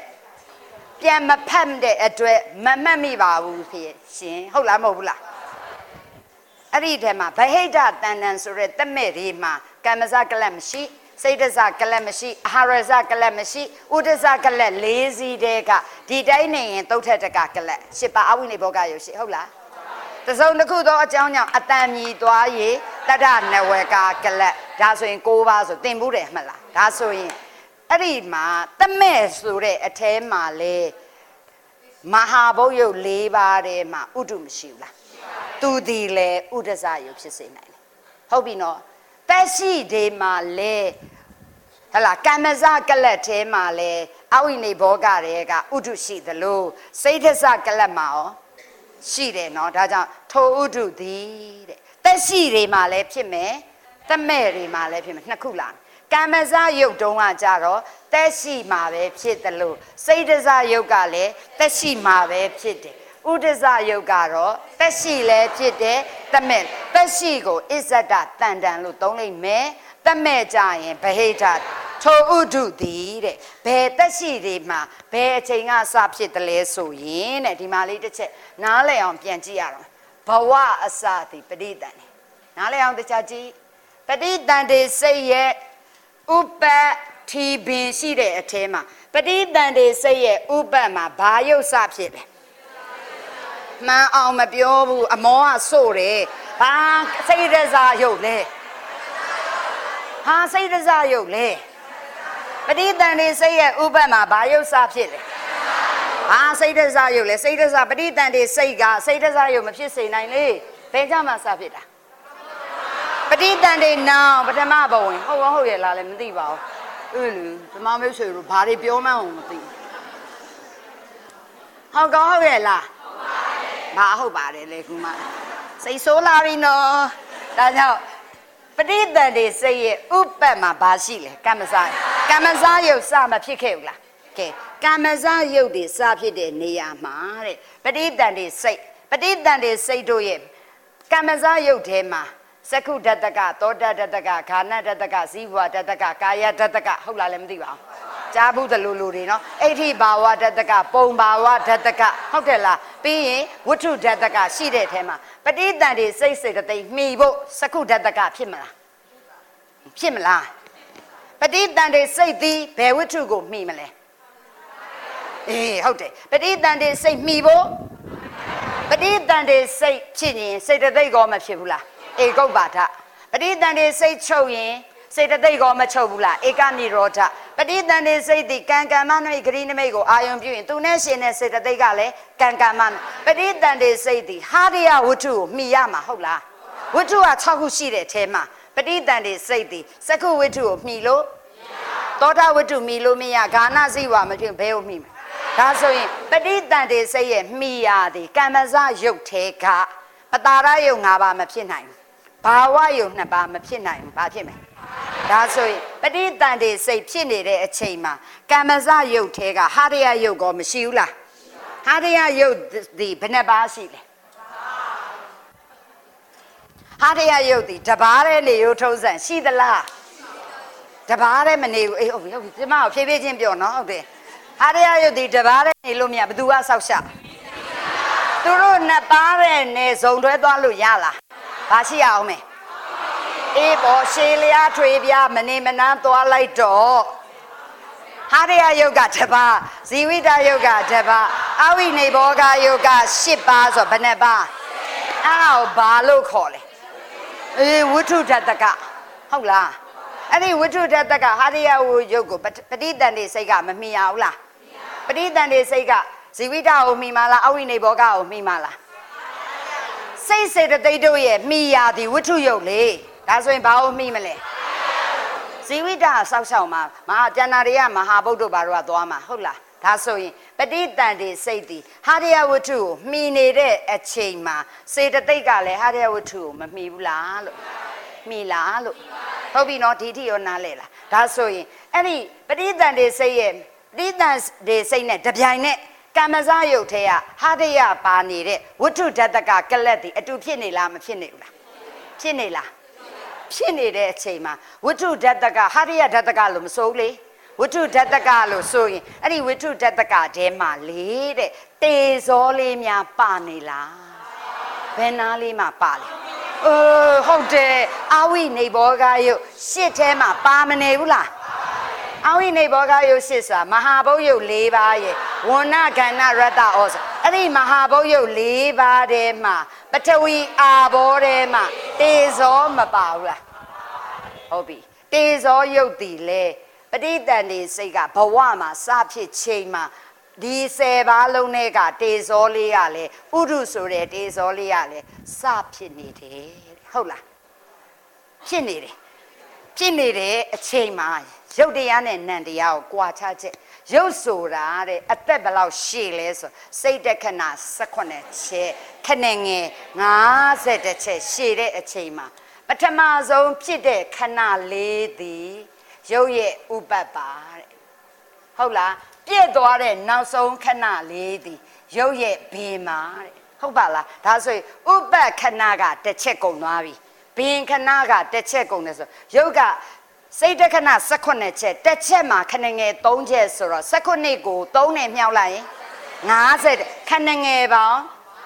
မမှတ်မိပါဘူးဖြစ်ရှင်ဟုတ်လားမဟုတ်ဘူးလားအဲ့ဒီထဲမှာဗဟိတတန်တန်ဆိုတဲ့တမဲ့တွေမှာကမ္မဇကလတ်မရှိစိတ်တဇကလတ်မရှိအာဟာရဇကလတ်မရှိဥဒ္ဒဇကလတ်၄စီးတဲကဒီတိုင်းနေရင်သုတ်ထက်တကကလတ်8ပါအဝိနေဘောဂယုတ်ရှိဟုတ်လားတစုံတစ်ခုသောအကြောင်းကြောင့်အတန်မြည်သွားရေတတ္ထနဝကကလတ်ဒါဆိုရင်6ပါဆိုသင်ဘူးတယ်မှတ်လားဒါဆိုရင်အဲ့ဒီမှာတမဲ့ဆိုတဲ့အแทမှာလေမဟာဘုတ်ယုတ်၄ပါးထဲမှာဥဒုမရှိဘူးလားသူဒီလေဥဒ္ဒဇယုတ်ဖြစ်စေနိုင်တယ်ဟုတ်ပြီနော်တက်ရှိတွေမှာလေဟလာကမ္မဇကလတ်ထဲမှာလေအဝိနေဘောဂတွေကဥဒုရှိသလိုစိတ်ထဇကလတ်မှာရောရှိတယ်နော်ဒါကြောင့်ထိုဥဒုသည်တဲ့တက်ရှိတွေမှာလည်းဖြစ်မယ်တမဲ့တွေမှာလည်းဖြစ်မယ်နှစ်ခုလားကမ္မဇယုတ်တုံးကကြတော့တက်ရှိမှာပဲဖြစ်သလိုစိတ်ထဇယုတ်ကလည်းတက်ရှိမှာပဲဖြစ်တယ်ဥဒ္ဒဇယုတ်ကတော့တက်ရှိလည်းဖြစ်တယ်တမဲ့တက်ရှိကိုအစ္ဆဒတန်တန်လို့သုံးလိုက်မယ်တမဲ့ကြရင်ဗဟိတထိုဥဒုသည်တဲ့ဘယ်တက်ရှိတွေမှာဘယ်အချိန်ကစဖြစ်တယ်လဲဆိုရင်တဲ့ဒီမှာလေးတစ်ချက်နားလည်အောင်ပြန်ကြည့်ရအောင်ဘဝအစသည်ပဋိသန္ဓေနားလည်အောင်တခြားကြည့်ပဋိသန္ဓေစိတ်ရဲ့ဥပ္ပထီပင်ရှိတဲ့အထဲမှာပဋိသန္ဓေစိတ်ရဲ့ဥပ္ပမှာဘာယုတ်စဖြစ်လဲမှန်အောင်မပြောဘူးအမောကစို့တယ်ဘာစိတ်ရစားရုပ်လဲဟာစိတ်ရစားရုပ်လဲပဋိသန္ဓေစိတ်ရဲ့ဥပ္ပမှာဘာရုပ်စဖြစ်လဲဟာစိတ်ရစားရုပ်လဲစိတ်ရစားပဋိသန္ဓေစိတ်ကစိတ်ရစားရုပ်မဖြစ်စေနိုင်လေဘယ်ကြမှာစဖြစ်တာပဋိသန္ဓေနောင်ပထမဘဝင်ဟုတ်ရဲ့လားလည်းမသိပါဘူးအေးလေဓမ္မမိတ်ဆွေတို့ဘာတွေပြောမှန်းမသိဟုတ်ရဲ့လားဘာဟုတ်ပါတယ်လေခုမှစိတ်ဆိုးလာပြီနော်ဒါကြောင့်ပဋိသန္ဓေစိတ်ရဲ့ဥပ္ပမှာဘာရှိလဲကမ္မစရုပ်စမဖြစ်ခဲ့ဘူးလားကဲကမ္မစရုပ်တွေစဖြစ်တဲ့နေရာမှာတဲ့ပဋိသန္ဓေစိတ်တို့ရဲ့ကမ္မစရုပ်ထဲမှာစက္ခုဓတ္တကသောတဓတ္တကခာနဓတ္တကဇီဝဓတ္တကကာယဓတ္တကဟုတ်လားလည်းမသိပါဘူးကြားဘူးတယ်လို့တွေနော်အဋ္ဌိဘာဝဓတ္တကပုံဘာဝဓတ္တကဟုတ်တယ်လားပြီးရင်ဝတ္ထုဓတ္တကရှိတဲ့ထဲမှာပဋိသန္ဓေစိတ်စေတသိက်မှီဖို့စက္ခုဓတ္တကဖြစ်မလားပဋိသန္ဓေစိတ်သည်ဘယ်ဝတ္ထုကိုမှီမလဲအေးဟုတ်တယ်ပဋိသန္ဓေစိတ်မှီဖို့ပဋိသန္ဓေစိတ်ဖြစ်ရင်စေတသိက်ကောမဖြစ်ဘူးလားဧကုပ္ပါဒပဋိသန္ဓေစိတ်ချုပ်ရင်စေတသိက်ကောမချုပ်ဘူးလားဧကနိရောဓပဋိသန္ဓေစိတ်သည်ကံကမ္မနမိတ်ဂရိနမိတ်ကိုအာယုံပြုရင်သူနဲ့ရှင်တဲ့စေတသိက်ကလည်းကံကမ္မပဋိသန္ဓေစိတ်သည်ဟာရယဝတ္ထုကိုမှီရမှာဟုတ်လားဝတ္ထုက6ခုရှိတဲ့အထဲမှာပဋိသန္ဓေစိတ်သည်စက္ခုဝတ္ထုကိုမှီလို့သောတာဝတ္ထုမှီလို့မရဂါနဇိဝမဖြစ်ဘဲကိုမှီမှာဒါဆိုရင်ပဋိသန္ဓေစိတ်ရဲ့မှီရသည်ကမ္မစရုပ်ထဲကပတာရယုတ်5ပါးမဖြစ်နိုင်ဘူးဘာဝယုတ်2ပါးမဖြစ်နိုင်ဘူးဘာဖြစ်မလဲဒါဆိုရင်ပဋိသန္ဓေစိတ်ဖြစ်နေတဲ့အချိန်မှာကမ္မစရုပ်ထဲကဟာရယယုတ်ကောမရှိဘူးလားဟာရယယုတ်ဒီဘယ်နှပါးရှိလဲဟာရယယုတ်ဒီတပါးတဲ့နေရုပ်ထုံးစံရှိသလားတပါးတဲ့မနေဘူးအေးဟုတ်ပြီဒီမကိုဖြည်းဖြည်းချင်းပြောနော်ဟုတ်တယ်ဟာရယယုတ်ဒီတပါးတဲ့နေလို့မရဘသူကဆောက်ရှသူတို့နှစ်ပါးတဲ့နေစုံတွဲသွားလို့ရလားဘာရှိရအောင်မဲအေးပေါ်ရှေးလျားထွေပြမနေမနှမ်းသွားလိုက်တော့ဟာရယယုတ်ကတပါးဇီဝိတယုတ်ကတပါးအဝိနေဘောဂယုတ်က10ပါးဆိုဘယ်နှပါးအဲ့ဒါကိုဘာလို့ခေါ်လဲအေးဝတ္ထုဓတ္တကဟုတ်လားအဲ့ဒီဝတ္ထုဓတ္တကဟာရယယုတ်ကိုပဋိသန္ဓေစိတ်ကမမှီရဘူးလားပဋိသန္ဓေစိတ်ကဇီဝိတကိုမှီမလားအဝိနေဘောဂကိုမှီမလားစိတ်စေတသိက်တို့ရဲ့မှီရသည်ဝတ္ထုယုတ်လေဒါဆိုရင်ဘာလို့မှီမလဲဇီဝိတဆောက်ရှောက်မှာမဟာကျန်တာတွေကမဟာဗုဒ္ဓဘာတို့ကသွားမှာဟုတ်လားဒါဆိုရင်ပဋိသန္ဓေစိတ်သည်ဟာရယဝတ္ထုကိုမှီနေတဲ့အချိန်မှာစေတသိက်ကလည်းဟာရယဝတ္ထုကိုမမှီဘူးလားလို့မှီလားလို့ဟုတ်ပြီနော်ဒီတိရောနားလဲလားဒါဆိုရင်အဲ့ဒီပဋိသန္ဓေစိတ်ရဲ့ပဋိသန္ဓေစိတ်နဲ့တပြိုင်နဲ့ကမ္မစရုပ်ထဲကဟာရယပါနေတဲ့ဝတ္ထုဓတ္တကကလတ်ဒီအတူဖြစ်နေလားမဖြစ်နေဘူးလားဖြစ်နေလားဖြစ်နေတဲ့အချိန်မှာဝတ္ထုဓတ္တကဟာရယဓတ္တကလို့မဆိုးလေဝတ္ထုဓတ္တကလို့ဆိုရင်အဲ့ဒီဝတ္ထုဓတ္တကထဲမှာလေတဲ့တေဇောလေးများပါနေလားဘယ်နာလေးမှာပါလဲဟုတ်တယ်အဝိနေဘောဂယုတ်10ထဲမှာပါမနေဘူးလားအဝိနေဘောဂယုတ်10ဆိုတာမဟာဘုတ်ယုတ်4ပါးရဲ့ဝဏ္ဏကဏ္ဍရတ္တဩဇအဲ့ဒီမဟာဘုတ်ယုတ်4ပါးထဲမှာပထဝီအာဘောထဲမှာတေဇောမပါဘူးလားဟုတ်ပြီတေဇောယုတ်တည်လေပဋိသန္ဓေစိတ်ကဘဝမှာစဖြစ်ချိန်မှာဒီ10ပါးလုံးနဲ့ကတေဇောလေးကလည်းဥဒုဆိုတဲ့တေဇောလေးကလည်းစဖြစ်နေတယ်ဟုတ်လားဖြစ်နေတဲ့အချိန်မှာရုပ်တရားနဲ့နံတရားကိုကြွာချချက်ရုပ်ဆိုတာတဲ့အသက်ဘယ်လောက်ရှည်လဲဆိုစိတ်တခဏ18ချက်ခဏငယ်50ချက်ရှည်တဲ့အချိန်မှာပထမဆုံးဖြစ်တဲ့ခဏလေးသည်ရုပ်ရဲ့ဥပ္ပပါတဲ့ဟုတ်လားပြည့်သွားတဲ့နောက်ဆုံးခဏလေးသည်ရုပ်ရဲ့ဘေးမှာတဲ့ဟုတ်ပါလားဒါဆိုရင်ဥပ္ပခဏကတစ်ချက်ကုန်သွားပြီဘေးခဏကတစ်ချက်ကုန်တယ်ဆိုရုပ်ကစိတ်တခဏ18ချက်တစ်ချက်မှာခဏငယ်3ချက်ဆိုတော့18ကို3နဲ့မြောက်လိုက်ရင်50ခဏငယ်ပေါင်း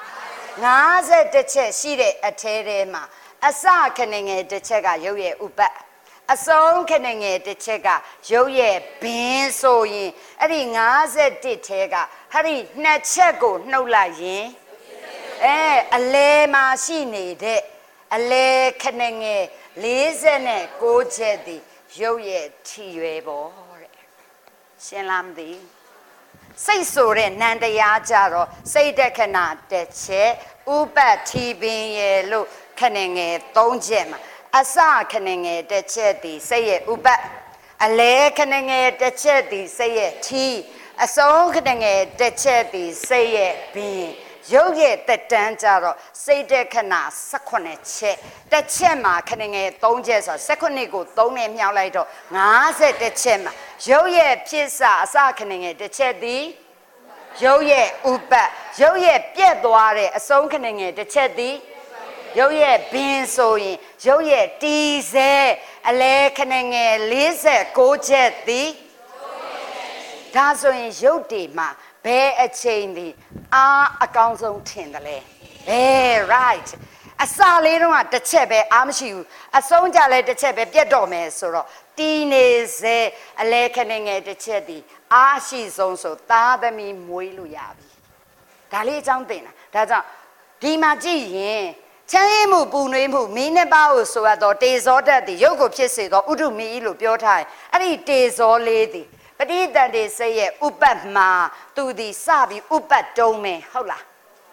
50ချက်ရှိတဲ့အထဲထဲမှာအစခဏငယ်တစ်ချက်ကရုပ်ရဲ့ဥပ္ပအဆုံးခဏငယ်တစ်ချက်ကရုပ်ရဲ့ဘင်းဆိုရင်အဲ့ဒီ51ထဲကဟာဒီ2ချက်ကိုနှုတ်လိုက်ရင်အလဲမှာရှိနေတဲ့အလဲခဏငယ်46ချက်သည်ရုပ်ရဲ့ထီရွယ်ပေါ့တဲ့ရှင်းလားမသိစိတ်ဆိုတဲ့နန္တရားကြတော့စိတ်တက္ခဏတစ်ချက်ဥပတ်ထီပင်ရဲ့လို့ခဏငယ်3ချက်မှာအစခဏငယ်တစ်ချက်သည်စိတ်ရဲ့ဥပတ်အလဲခဏငယ်တစ်ချက်သည်စိတ်ရဲ့ထီအဆုံးခဏငယ်တစ်ချက်သည်စိတ်ရဲ့ပင်ရုပ်ရဲ့တက်တန်းကြတော့စိတ်တဲ့ခဏ18ချက်တစ်ချက်မှာခဏငယ်3ချက်ဆို18ကို3နဲ့မြောက်လိုက်တော့50ချက်မှာရုပ်ရဲ့ဖြစ်စာအစခဏငယ်တစ်ချက်သည်ရုပ်ရဲ့ဥပတ်ရုပ်ရဲ့ပြက်သွားတဲ့အဆုံးခဏငယ်တစ်ချက်သည်ရုပ်ရဲ့ဘင်းဆိုရင်ရုပ်ရဲ့တီးစဲအလဲခဏငယ်46ချက်သည်ဒါဆိုရင်ရုပ်တွေမှာဘယ်အချိန်ဒီအကောင်းဆုံးထင်တယ်လဲright အစလေးတော့တစ်ချက်ပဲအားမရှိဘူးအဆုံးကြလဲတစ်ချက်ပဲပြတ်တော့မယ်ဆိုတော့တီးနေစေအလဲခဏငယ်တစ်ချက်ဒီအားရှိဆုံးဆိုသားသမီးမွေးလို့ရပြီဒါလေးအကြောင်းသိတာဒါကြောင့်ဒီမှာကြည့်ရင်ချမ်းရည်မှုပူနွေးမှုမီးနှစ်ပါးကိုဆိုရတော့တေဇောဓာတ်ဒီရုပ်ကိုဖြစ်စေတော့ဥဒုမီလို့ပြောထားရင်အဲ့ဒီတေဇောလေးဒီပဋိသန္ဓေစိတ်ရဲ့ဥပတ်မှာသူဒီစပြီးဥပတ်တုံးမယ်ဟုတ်လား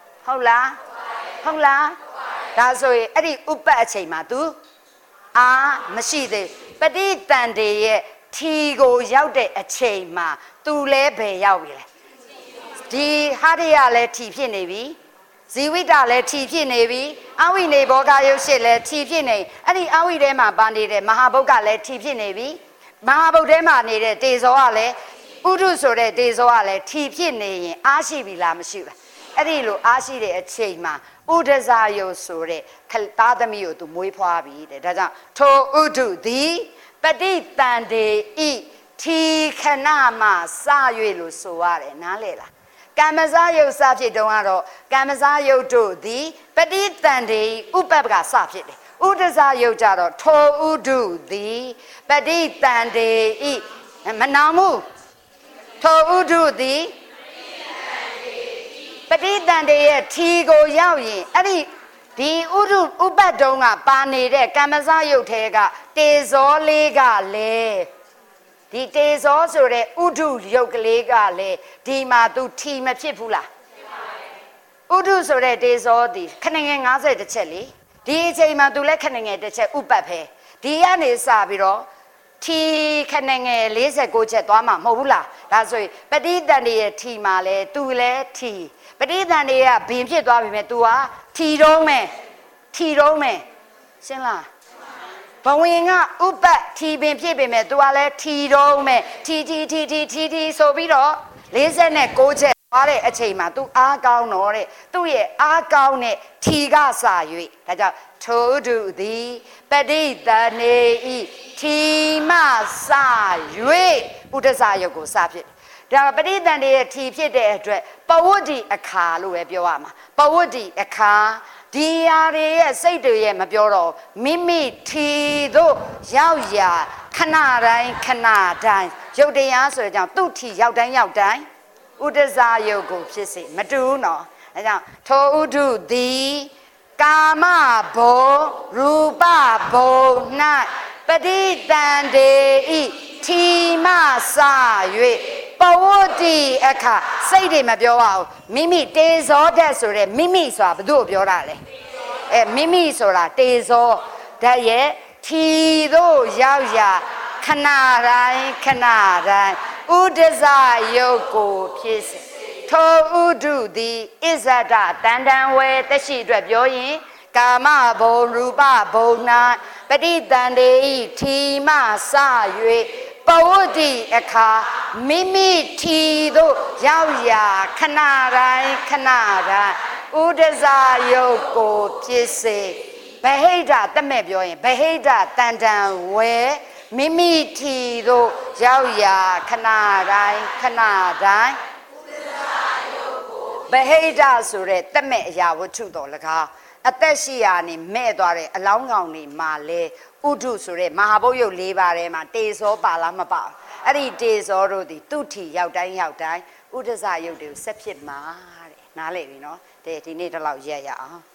ဒါဆိုရင်အဲ့ဒီဥပတ်အချိန်မှာ तू မရှိသေးပဋိသန္ဓေရဲ့ထီကိုရောက်တဲ့အချိန်မှာ तू လဲဘယ်ရောက်ပြီလဲဒီဟာရရလဲထီဖြစ်နေပြီဇီဝိတလဲထီဖြစ်နေပြီအဝိနေဘောဂယုတ်ရှိလဲထီဖြစ်နေအဲ့ဒီအဝိထဲမှာပါနေတဲ့မဟာဘုတ်ကလည်းထီဖြစ်နေပြီမဟာဗုဒ္ဓထဲမှာနေတဲ့တေဇောကလည်းဥဒုဆိုတဲ့တေဇောကလည်းထီဖြစ်နေရင်အားရှိပြီလားမရှိဘူးအဲ့ဒီလိုအားရှိတဲ့အချိန်မှာဥဒဇာယုဆိုတဲ့သားသမီးကိုသူမွေးဖွားပြီတဲ့ဒါကြောင့်ထိုဥဒုသည်ပဋိသန္ဓေဤထီခဏမှစ၍လို့ဆိုရတယ်နားလေလားကမ္မဇယုတ်စဖြစ်တုန်းကတော့ကမ္မဇယုတ်တို့သည်ပဋိသန္ဓေဥပ္ပကစဖြစ်တယ်ဥဒဇာယုတ်ကြတော့ထိုဥဒုသည်ပဋိသန္ဓေဤမနောင်မှုထိုဥဒုသည်ပဋိသန္ဓေရဲ့ထီကိုရောက်ရင်အဲ့ဒီဥဒုဥပတ်တုံးကပါနေတဲ့ကမ္မဇယုတ်ထဲကတေဇောလေးကလည်းဒီတေဇောဆိုတဲ့ဥဒုရုပ်ကလေးကလည်းဒီမှာသူထီမဖြစ်ဘူးလားဥဒုဆိုတဲ့တေဇောဒီခဏငယ်50တစ်ချက်လေဒီအချိန်မှာသူလည်းခဏငယ်တစ်ချက်ဥပတ်ပဲဒီကနေစပြီးတော့ထီခဏငယ်46ချက်သွားမှာမဟုတ်ဘူးလားဒါဆိုရင်ပဋိသန္ဓေရဲ့ထီမှာလဲသူလည်းထီပဋိသန္ဓေကဘင်ဖြစ်သွားပြီမဲ့ तू ဟာထီတုံးမယ်ရှင်းလားဘဝင်ကဥပတ်ထီပင်ဖြစ်ပေမဲ့ तू ကလည်းထီတုံးမယ်ထီဆိုပြီးတော့46ချက်သွားတဲ့အချိန်မှာ तू အားကောင်းတော့တဲ့သူ့ရဲ့အားကောင်းတဲ့ထီကစာ၍ဒါကြောင့်ထိုဒုသည်ပဋိသန္ဓေဤထီမှစ၍ဥဒဇာယုတ်ကိုစဖြစ်ဒါပဋိသန္ဓေရဲ့ထီဖြစ်တဲ့အတွက်ပဝတ္တိအခါလို့ပဲပြောရမှာပဝတ္တိအခါဒီဟာတွေရဲ့စိတ်တွေရဲ့မပြောတော့မိမိထီတို့ရောက်ရာခဏတိုင်းရုပ်တရားဆိုတဲ့ကြောင့်သူ့ထီရောက်တိုင်းဥဒဇာယုတ်ကိုဖြစ်စေမတူဘူးနော်အဲကြောင့်ထိုဥဒုသည်ကာမဘုံရူပဘုံ၌ပဋိသန္ဓေဤထီမှစ၍ပဝတ္တိအခါစိတ်တွေမပြောပါဘူးမိမိတေဇောဓာတ်ဆိုတဲ့မိမိဆိုတာဘယ်သူ့ကိုပြောတာလဲမိမိဆိုတာတေဇောဓာတ်ရဲ့ထီတို့ရောက်ရာခဏတိုင်းဥဒဇာယုတ်ကိုဖြစ်စေထိုဥဒုသည်ဣဇဒတန်တံဝေတရှိအတွက်ပြောရင်ကာမဘုံရူပဘုံ၌ပဋိသန္ဓေဤထီမှစ၍ပဝတ္တိအခါမိမိထီတို့ရောက်ရာခဏတိုင်းဥဒဇာယုတ်ကိုဖြစ်စေဗဟိတတမဲ့ပြောရင်ဗဟိတတန်တံဝေမိမိထီတို့ရောက်ရာခဏတိုင်းဗဟိတဆိုတဲ့တမဲ့အရာဝတ္ထုတော်၎င်းအသက်ရှိရာနေမဲ့သွားတဲ့အလောင်းကောင်တွေမှာလဲဥဒုဆိုတဲ့မဟာဘုတ်ရုပ်၄ပါးထဲမှာတေဇောပါလားမပါအဲ့ဒီတေဇောတို့သည်သူ့ထီရောက်တိုင်းဥဒဇာယုတ်တွေကိုဆက်ဖြစ်မှာတဲ့နားလည်ပြီနော်တဲ့ဒီနေ့တော့လောက်ရက်ရအောင်